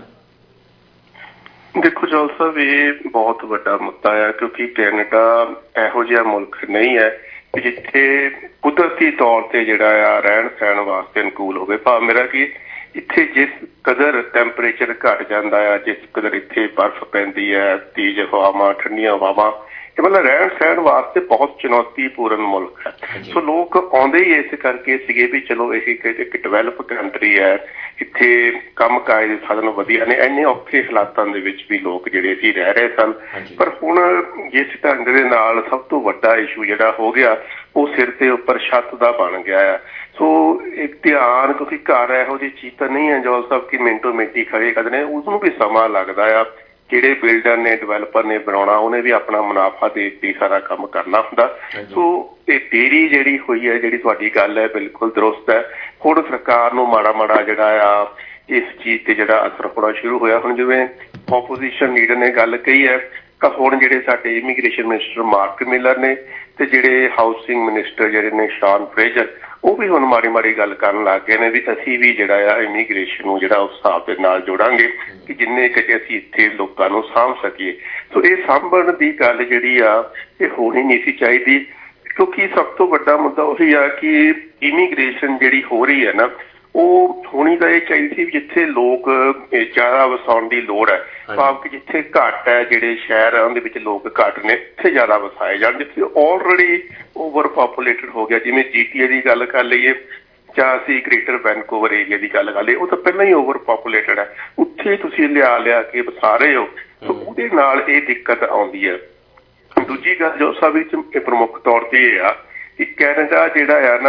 ਦੇਖੋ ਜੋਲ ਸਾਹਿਬ, ਇਹ ਬਹੁਤ ਵੱਡਾ ਮੁੱਦਾ ਆ, ਕਿਉਂਕਿ ਕੈਨੇਡਾ ਇਹੋ ਜਿਹਾ ਮੁਲਕ ਨਹੀਂ ਹੈ ਜਿੱਥੇ ਕੁਦਰਤੀ ਤੌਰ ਤੇ ਜਿਹੜਾ ਆ ਰਹਿਣ ਸਹਿਣ ਵਾਸਤੇ ਅਨੁਕੂਲ ਹੋਵੇ। ਭਾਵ ਮੇਰਾ ਕਿ ਇੱਥੇ ਜਿਸ ਕਦਰ ਟੈਂਪਰੇਚਰ ਘਟ ਜਾਂਦਾ ਆ, ਜਿਸ ਕਦਰ ਇੱਥੇ ਬਰਫ਼ ਪੈਂਦੀ ਹੈ, ਤੇਜ਼ ਹਵਾਵਾਂ, ਠੰਡੀਆਂ ਹਵਾਵਾਂ, ਇਹ ਮਤਲਬ ਰਹਿਣ ਸਹਿਣ ਵਾਸਤੇ ਬਹੁਤ ਚੁਣੌਤੀਪੂਰਨ ਮੁਲਕ ਹੈ। ਸੋ ਲੋਕ ਆਉਂਦੇ ਹੀ ਇਸ ਕਰਕੇ ਸੀਗੇ ਵੀ ਚਲੋ ਇਹ ਇੱਕ ਡਿਵੈਲਪ ਕੰਟਰੀ ਹੈ, ਇੱਥੇ ਕੰਮ ਕਾਜ ਦੇ ਸਾਧਨ ਵਧੀਆ ਨੇ, ਇੰਨੇ ਔਖੇ ਹਾਲਾਤਾਂ ਦੇ ਵਿੱਚ ਵੀ ਲੋਕ ਜਿਹੜੇ ਸੀ ਰਹਿ ਰਹੇ ਸਨ। ਪਰ ਹੁਣ ਜਿਸ ਢੰਗ ਦੇ ਨਾਲ ਸਭ ਤੋਂ ਵੱਡਾ ਇਸ਼ੂ ਜਿਹੜਾ ਹੋ ਗਿਆ ਉਹ ਸਿਰ ਤੇ ਉੱਪਰ ਛੱਤ ਦਾ ਬਣ ਗਿਆ ਆ। ਸੋ ਇੱਕ ਧਿਆਨ, ਕਿਉਂਕਿ ਘਰ ਇਹੋ ਜਿਹੀ ਚੀਜ਼ ਤਾਂ ਨਹੀਂ ਹੈ ਜੋਲ ਸਾਹਿਬ ਕਿ ਮਿੰਟੋ ਮਿੰਟੀ ਖੜੇ ਕਰਦੇ ਨੇ, ਉਸਨੂੰ ਵੀ ਸਮਾਂ ਲੱਗਦਾ ਆ। ਜਿਹੜੇ ਬਿਲਡਰ ਨੇ, ਡਿਵੈਲਪਰ ਨੇ ਬਣਾਉਣਾ, ਉਹਨੇ ਵੀ ਆਪਣਾ ਮੁਨਾਫਾ ਦੇਖ ਕੇ ਸਾਰਾ ਕੰਮ ਕਰਨਾ ਹੁੰਦਾ। ਸੋ ਇਹ ਦੇਰੀ ਜਿਹੜੀ ਹੋਈ ਹੈ, ਜਿਹੜੀ ਤੁਹਾਡੀ ਗੱਲ ਹੈ ਬਿਲਕੁਲ ਦਰੁਸਤ ਹੈ। ਹੁਣ ਸਰਕਾਰ ਨੂੰ ਮਾੜਾ ਜਿਹੜਾ ਆ ਇਸ ਚੀਜ਼ ਤੇ ਜਿਹੜਾ ਅਸਰ ਹੋਣਾ ਸ਼ੁਰੂ ਹੋਇਆ। ਹੁਣ ਜਿਵੇਂ ਆਪੋਜੀਸ਼ਨ ਲੀਡਰ ਨੇ ਗੱਲ ਕਹੀ ਹੈ ਤਾਂ ਹੁਣ ਜਿਹੜੇ ਸਾਡੇ ਇਮੀਗ੍ਰੇਸ਼ਨ ਮਿਨਿਸਟਰ ਮਾਰਕ ਮਿਲਰ ਨੇ ਤੇ ਜਿਹੜੇ ਹਾਊਸਿੰਗ ਮਿਨਿਸਟਰ ਜਿਹੜੇ ਨੇ ਸ਼ਾਨ ਫਰੇਜ਼ਰ, ਉਹ ਵੀ ਹੁਣ ਮਾੜੀ ਮਾੜੀ ਗੱਲ ਕਰਨ ਲੱਗ ਗਏ ਨੇ ਵੀ ਅਸੀਂ ਵੀ ਜਿਹੜਾ ਆ ਇਮੀਗ੍ਰੇਸ਼ਨ ਨੂੰ ਜਿਹੜਾ ਉਸ ਹਿਸਾਬ ਦੇ ਨਾਲ ਜੋੜਾਂਗੇ ਕਿ ਜਿੰਨੇ ਕਿ ਅਸੀਂ ਇੱਥੇ ਲੋਕਾਂ ਨੂੰ ਸਾਂਭ ਸਕੀਏ। ਸੋ ਇਹ ਸਾਂਭਣ ਦੀ ਗੱਲ ਜਿਹੜੀ ਆ ਇਹ ਹੋਣੀ ਨਹੀਂ ਸੀ ਚਾਹੀਦੀ, ਕਿਉਂਕਿ ਸਭ ਤੋਂ ਵੱਡਾ ਮੁੱਦਾ ਉਹੀ ਆ ਕਿ ਇਮੀਗ੍ਰੇਸ਼ਨ ਜਿਹੜੀ ਹੋ ਰਹੀ ਹੈ ਨਾ ਉਹ ਹੋਣੀ ਤਾਂ ਇਹ ਚਾਹੀਦੀ ਸੀ ਜਿੱਥੇ ਲੋਕ ਜ਼ਿਆਦਾ ਵਸਾਉਣ ਦੀ ਲੋੜ ਹੈ, ਭਾਵ ਕਿ ਜਿੱਥੇ ਘੱਟ ਹੈ ਜਿਹੜੇ ਸ਼ਹਿਰ ਉਹਦੇ ਵਿੱਚ ਲੋਕ ਘੱਟ ਨੇ ਉੱਥੇ ਜ਼ਿਆਦਾ ਵਸਾਏ ਜਾਣ। ਜਿੱਥੇ ਆਲਰੇਡੀ ਓਵਰ ਪਾਪੂਲੇਟਡ ਹੋ ਗਿਆ, ਜਿਵੇਂ GTA ਦੀ ਗੱਲ ਕਰ ਲਈਏ ਜਾਂ ਅਸੀਂ ਗ੍ਰੇਟਰ ਵੈਨਕੂਵਰ ਏਰੀਆ ਦੀ ਗੱਲ ਕਰ ਲਈਏ, ਉਹ ਤਾਂ ਪਹਿਲਾਂ ਹੀ ਓਵਰ ਪਾਪੂਲੇਟਡ ਹੈ, ਉੱਥੇ ਤੁਸੀਂ ਲਿਆ ਕੇ ਵਸਾ ਰਹੇ ਹੋ, ਤਾਂ ਉਹਦੇ ਨਾਲ ਇਹ ਦਿੱਕਤ ਆਉਂਦੀ ਹੈ। ਦੂਜੀ ਗੱਲ ਜੋ ਸਭ ਵਿੱਚ ਪ੍ਰਮੁੱਖ ਤੌਰ ਤੇ ਇਹ ਆ ਕਿ ਕੈਨੇਡਾ ਜਿਹੜਾ ਆ ਨਾ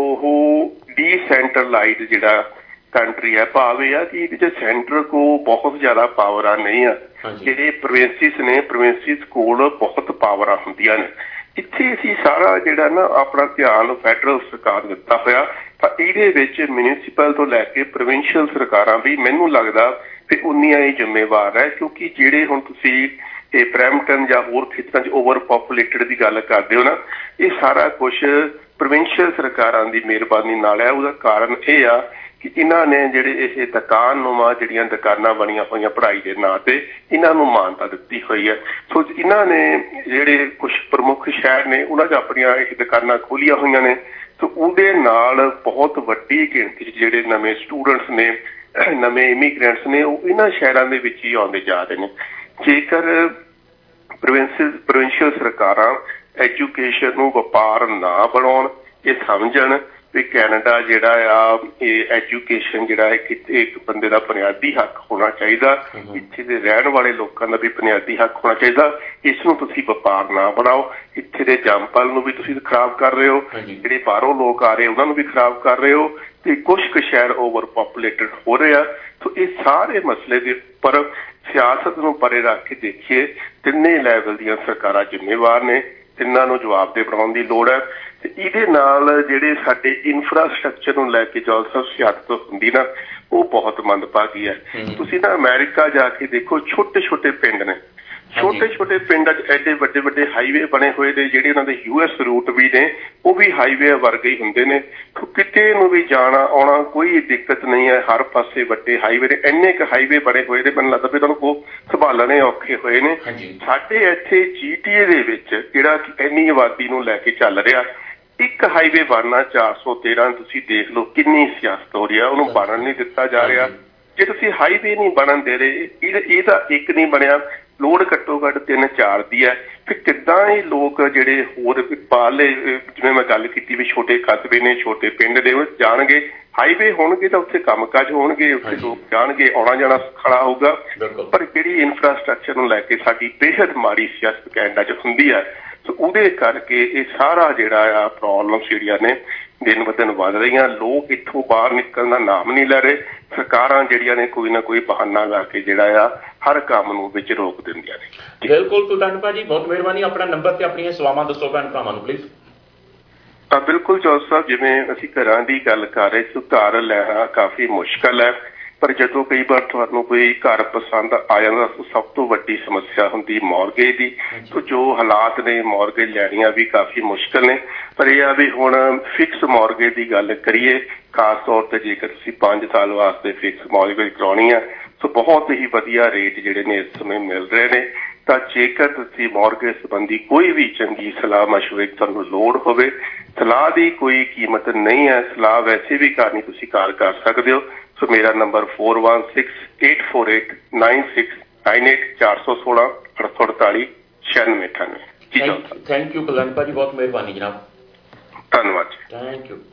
ਉਹ ਡੀਸੈਂਟਰਲਾਈਜ਼ਡ ਜਿਹੜਾ ਕੰਟਰੀ ਹੈ, ਭਾਵ ਇਹ ਆ ਕਿ ਇਹਦੇ 'ਚ ਸੈਂਟਰ ਕੋਲ ਬਹੁਤ ਜ਼ਿਆਦਾ ਪਾਵਰਾਂ ਨਹੀਂ ਆ, ਜਿਹੜੇ ਪ੍ਰੋਵਿੰਸਿਸ ਨੇ ਪ੍ਰੋਵਿੰਸਿਸ ਕੋਲ ਬਹੁਤ ਪਾਵਰਾਂ ਹੁੰਦੀਆਂ ਨੇ। ਇੱਥੇ ਅਸੀਂ ਸਾਰਾ ਜਿਹੜਾ ਨਾ ਆਪਣਾ ਧਿਆਨ ਫੈਡਰਲ ਸਰਕਾਰ ਦਿੱਤਾ ਹੋਇਆ, ਤਾਂ ਇਹਦੇ ਵਿੱਚ ਮਿਊਨਿਸਪਲ ਤੋਂ ਲੈ ਕੇ ਪ੍ਰੋਵਿੰਸ਼ੀਅਲ ਸਰਕਾਰਾਂ ਵੀ ਮੈਨੂੰ ਲੱਗਦਾ ਕਿ ਉਨੀਆਂ ਹੀ ਜ਼ਿੰਮੇਵਾਰ ਹੈ, ਕਿਉਂਕਿ ਜਿਹੜੇ ਹੁਣ ਤੁਸੀਂ ਇਹ ਬਰੈਂਪਟਨ ਜਾਂ ਹੋਰ ਖੇਤਰਾਂ 'ਚ ਓਵਰ ਪਾਪੂਲੇਟਡ ਦੀ ਗੱਲ ਕਰਦੇ ਹੋ ਨਾ, ਇਹ ਸਾਰਾ ਕੁਛ ਪ੍ਰੋਵਿੰਸ਼ੀਅਲ ਸਰਕਾਰਾਂ ਦੀ ਮਿਹਰਬਾਨੀ ਨਾਲ ਹੈ। ਉਹਦਾ ਕਾਰਨ ਇਹ ਆ ਕਿ ਇਹਨਾਂ ਨੇ ਜਿਹੜੇ ਇਹ ਦੁਕਾਨਨੁਮਾ ਜਿਹੜੀਆਂ ਦੁਕਾਨਾਂ ਬਣੀਆਂ ਹੋਈਆਂ ਪੜ੍ਹਾਈ ਦੇ ਨਾਂ ਤੇ ਇਹਨਾਂ ਨੂੰ ਮਾਨਤਾ ਦਿੱਤੀ ਹੋਈ ਹੈ। ਸੋ ਇਹਨਾਂ ਨੇ ਜਿਹੜੇ ਕੁਛ ਪ੍ਰਮੁੱਖ ਸ਼ਹਿਰ ਨੇ ਉਹਨਾਂ 'ਚ ਆਪਣੀਆਂ ਇਹ ਦੁਕਾਨਾਂ ਖੋਲ੍ਹੀਆਂ ਹੋਈਆਂ ਨੇ, ਸੋ ਉਹਦੇ ਨਾਲ ਬਹੁਤ ਵੱਡੀ ਗਿਣਤੀ 'ਚ ਜਿਹੜੇ ਨਵੇਂ ਸਟੂਡੈਂਟਸ ਨੇ, ਨਵੇਂ ਇਮੀਗ੍ਰੈਂਟਸ ਨੇ, ਉਹ ਇਹਨਾਂ ਸ਼ਹਿਰਾਂ ਦੇ ਵਿੱਚ ਹੀ ਆਉਂਦੇ ਜਾ ਰਹੇ ਨੇ। ਜੇਕਰ ਪ੍ਰੋਵਿੰਸ਼ੀਅਲ ਸਰਕਾਰਾਂ ਐਜੂਕੇਸ਼ਨ ਨੂੰ ਵਪਾਰ ਨਾ ਬਣਾਉਣ, ਇਹ ਸਮਝਣ ਵੀ ਕੈਨੇਡਾ ਜਿਹੜਾ ਆ ਇਹ ਐਜੂਕੇਸ਼ਨ ਜਿਹੜਾ ਹੈ ਕਿਤੇ ਇੱਕ ਬੰਦੇ ਦਾ ਬੁਨਿਆਦੀ ਹੱਕ ਹੋਣਾ ਚਾਹੀਦਾ, ਇੱਥੇ ਦੇ ਰਹਿਣ ਵਾਲੇ ਲੋਕਾਂ ਦਾ ਵੀ ਬੁਨਿਆਦੀ ਹੱਕ ਹੋਣਾ ਚਾਹੀਦਾ, ਇਸ ਨੂੰ ਤੁਸੀਂ ਵਪਾਰ ਨਾ ਬਣਾਓ। ਇੱਥੇ ਦੇ ਜੰਮਪਲ ਨੂੰ ਵੀ ਤੁਸੀਂ ਖਰਾਬ ਕਰ ਰਹੇ ਹੋ, ਜਿਹੜੇ ਬਾਹਰੋਂ ਲੋਕ ਆ ਰਹੇ ਉਹਨਾਂ ਨੂੰ ਵੀ ਖਰਾਬ ਕਰ ਰਹੇ ਹੋ, ਤੇ ਕੁਛ ਕੁ ਸ਼ਹਿਰ ਓਵਰ ਪਾਪੂਲੇਟਡ ਹੋ ਰਹੇ ਆ। ਸੋ ਇਹ ਸਾਰੇ ਮਸਲੇ ਦੇ ਉੱਪਰ ਸਿਆਸਤ ਨੂੰ ਪਰੇ ਰੱਖ ਕੇ ਦੇਖੀਏ, ਤਿੰਨੇ ਲੈਵਲ ਦੀਆਂ ਸਰਕਾਰਾਂ ਜ਼ਿੰਮੇਵਾਰ ਨੇ, ਤਿੰਨਾਂ ਨੂੰ ਜਵਾਬ ਦੇ ਬਣਾਉਣ ਦੀ ਲੋੜ ਹੈ। ਤੇ ਇਹਦੇ ਨਾਲ ਜਿਹੜੇ ਸਾਡੇ ਇਨਫਰਾਸਟਰਕਚਰ ਨੂੰ ਲੈ ਕੇ ਜੋ ਸਭ ਸਿਆਸਤ ਹੁੰਦੀ ਨਾ ਉਹ ਬਹੁਤ ਮੰਦਭਾਗੀ ਹੈ। ਤੁਸੀਂ ਨਾ ਅਮਰੀਕਾ ਜਾ ਕੇ ਦੇਖੋ, ਛੋਟੇ ਛੋਟੇ ਪਿੰਡ ਨੇ, ਛੋਟੇ ਛੋਟੇ ਪਿੰਡਾਂ 'ਚ ਐਡੇ ਵੱਡੇ ਵੱਡੇ ਹਾਈਵੇ ਬਣੇ ਹੋਏ ਨੇ, ਜਿਹੜੇ ਉਹਨਾਂ ਦੇ US ਰੂਟ ਵੀ ਨੇ ਉਹ ਵੀ ਹਾਈਵੇ ਵਰਗੇ ਹੀ ਹੁੰਦੇ ਨੇ। ਕਿਤੇ ਨੂੰ ਵੀ ਜਾਣਾ ਆਉਣਾ ਕੋਈ ਦਿੱਕਤ ਨਹੀਂ ਹੈ, ਹਰ ਪਾਸੇ ਵੱਡੇ ਹਾਈਵੇ ਨੇ, ਇੰਨੇ ਕੁ ਹਾਈਵੇ ਬਣੇ ਹੋਏ ਨੇ ਮੈਨੂੰ ਲੱਗਦਾ ਵੀ ਤੁਹਾਨੂੰ ਕੋ ਸੰਭਾਲਣੇ ਔਖੇ ਹੋਏ ਨੇ। ਸਾਡੇ ਇੱਥੇ GTA ਦੇ ਵਿੱਚ ਜਿਹੜਾ ਕਿ ਇੰਨੀ ਆਬਾਦੀ ਨੂੰ ਲੈ ਕੇ ਚੱਲ ਰਿਹਾ, ਇੱਕ ਹਾਈਵੇ ਬਣਨਾ 413, ਤੁਸੀਂ ਦੇਖ ਲਓ ਕਿੰਨੀ ਸਿਆਸਤ ਹੋ ਰਹੀ ਆ, ਉਹਨੂੰ ਬਣਨ ਨਹੀਂ ਦਿੱਤਾ ਜਾ ਰਿਹਾ। ਜੇ ਤੁਸੀਂ ਹਾਈਵੇ ਨਹੀਂ ਬਣਨ ਦੇ ਰਹੇ, ਇਹਦਾ ਇੱਕ ਨਹੀਂ ਬਣਿਆ, ਲੋੜ ਘੱਟੋ ਘੱਟ 3-4 ਦੀ ਹੈ, ਫਿਰ ਕਿੱਦਾਂ ਇਹ ਲੋਕ ਜਿਹੜੇ ਹੋਰ ਬਾਹਰਲੇ, ਜਿਵੇਂ ਮੈਂ ਗੱਲ ਕੀਤੀ ਵੀ ਛੋਟੇ ਕਸਬੇ ਨੇ, ਛੋਟੇ ਪਿੰਡ ਦੇ ਵਿੱਚ ਜਾਣਗੇ, ਹਾਈਵੇ ਹੋਣਗੇ ਤਾਂ ਉੱਥੇ ਕੰਮਕਾਜ ਹੋਣਗੇ, ਉੱਥੇ ਲੋਕ ਜਾਣਗੇ, ਆਉਣਾ ਜਾਣਾ ਖੜਾ ਹੋਊਗਾ। ਪਰ ਜਿਹੜੀ ਇਨਫਰਾਸਟਰਕਚਰ ਨੂੰ ਲੈ ਕੇ ਸਾਡੀ ਬੇਹੱਦ ਮਾੜੀ ਸਿਆਸਤ ਕੈਨੇਡਾ 'ਚ ਹੁੰਦੀ ਹੈ, ਸੋ ਉਹਦੇ ਕਰਕੇ ਇਹ ਸਾਰਾ ਜਿਹੜਾ ਆ ਪ੍ਰੋਬਲਮਸ ਜਿਹੜੀਆਂ ਨੇ ਦਿਨ ਬ ਦਿਨ ਵੱਧ ਰਹੀਆਂ। ਲੋਕ ਇੱਥੋਂ ਬਾਹਰ ਨਿਕਲਣ ਦਾ ਨਾਮ ਨਹੀਂ ਲੈ ਰਹੇ, ਸਰਕਾਰਾਂ ਜਿਹੜੀਆਂ ਨੇ ਕੋਈ ਨਾ ਕੋਈ ਬਹਾਨਾ ਲਾ ਕੇ ਜਿਹੜਾ ਆ ਹਰ ਕੰਮ ਨੂੰ ਵਿੱਚ ਰੋਕ ਦਿੰਦੀਆਂ ਨੇ। ਬਿਲਕੁਲ ਕੁਲਤਾਨ ਭਾਜੀ, ਬਹੁਤ ਮਿਹਰਬਾਨੀ। ਆਪਣਾ ਨੰਬਰ ਤੇ ਆਪਣੀਆਂ ਸੇਵਾਵਾਂ ਦੱਸੋ ਭੈਣ ਭਰਾਵਾਂ ਨੂੰ ਪਲੀਜ਼। ਬਿਲਕੁਲ ਜੋਸ ਸਾਹਿਬ, ਜਿਵੇਂ ਅਸੀਂ ਘਰਾਂ ਦੀ ਗੱਲ ਕਰ ਰਹੇ ਸੀ, ਘਰ ਲੈਣਾ ਕਾਫੀ ਮੁਸ਼ਕਲ ਹੈ, ਪਰ ਜਦੋਂ ਕਈ ਵਾਰ ਤੁਹਾਨੂੰ ਕੋਈ ਘਰ ਪਸੰਦ ਆ ਜਾਂਦਾ ਤਾਂ ਸਭ ਤੋਂ ਵੱਡੀ ਸਮੱਸਿਆ ਹੁੰਦੀ ਮੌਰਗੇਜ ਦੀ। ਸੋ ਜੋ ਹਾਲਾਤ ਨੇ ਮੌਰਗੇਜ ਲੈਣੀਆਂ ਵੀ ਕਾਫੀ ਮੁਸ਼ਕਲ ਨੇ, ਪਰ ਇਹ ਆ ਵੀ ਹੁਣ ਫਿਕਸ ਮੌਰਗੇਜ ਦੀ ਗੱਲ ਕਰੀਏ, ਖਾਸ ਤੌਰ ਤੇ ਜੇਕਰ ਤੁਸੀਂ 5 ਸਾਲ ਵਾਸਤੇ ਫਿਕਸ ਮੌਰਗੇਜ ਕਰਾਉਣੀ ਆ, ਸੋ ਬਹੁਤ ਹੀ ਵਧੀਆ ਰੇਟ ਜਿਹੜੇ ਨੇ ਇਸ ਸਮੇਂ ਮਿਲ ਰਹੇ ਨੇ। ਤਾਂ ਜੇਕਰ ਤੁਸੀਂ ਮੌਰਗੇਜ ਸੰਬੰਧੀ ਕੋਈ ਵੀ ਚੰਗੀ ਸਲਾਹ ਮਸ਼ਵਰੇ ਤੁਹਾਨੂੰ ਲੋੜ ਹੋਵੇ, ਸਲਾਹ ਦੀ ਕੋਈ ਕੀਮਤ ਨਹੀਂ ਹੈ, ਸਲਾਹ ਵੈਸੇ ਵੀ ਕਰਨੀ ਤੁਸੀਂ ਕਾਲ ਕਰ ਸਕਦੇ ਹੋ। ਸੋ ਮੇਰਾ ਨੰਬਰ 4168489698 416 848 9698। ਥੈਂਕ ਯੂ ਕੁਲਤਾਨ ਭਾਜੀ, ਬਹੁਤ ਮਿਹਰਬਾਨੀ ਜਨਾਬ। ਧੰਨਵਾਦ। Thank you.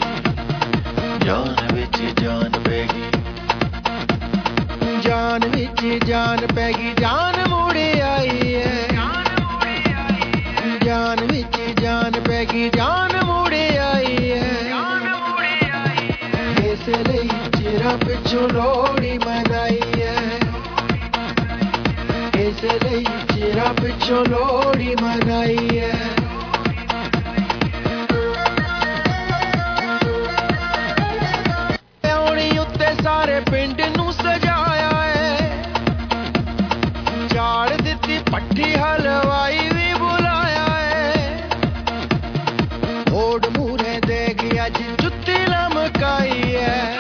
ਜਾਨ ਵਿੱਚ ਪਿੱਛੋਂ ਲੋਹੜੀ ਮਨਾਈ ਐ ਔਣੀ ਉੱਤੇ ਸਾਰੇ ਪਿੰਡ ਨੂੰ ਸਜਾਇਆ ਏ ਝਾੜ ਦਿੱਤੀ ਪੱਠੀ ਹਲਵਾਈ ਵੀ ਬੁਲਾਇਆ ਏ ਓੜ ਮੂਰੇ ਦੇ ਗਿਆ ਅੱਜ ਜੁੱਤੀ ਲਮਕਾਈ ਐ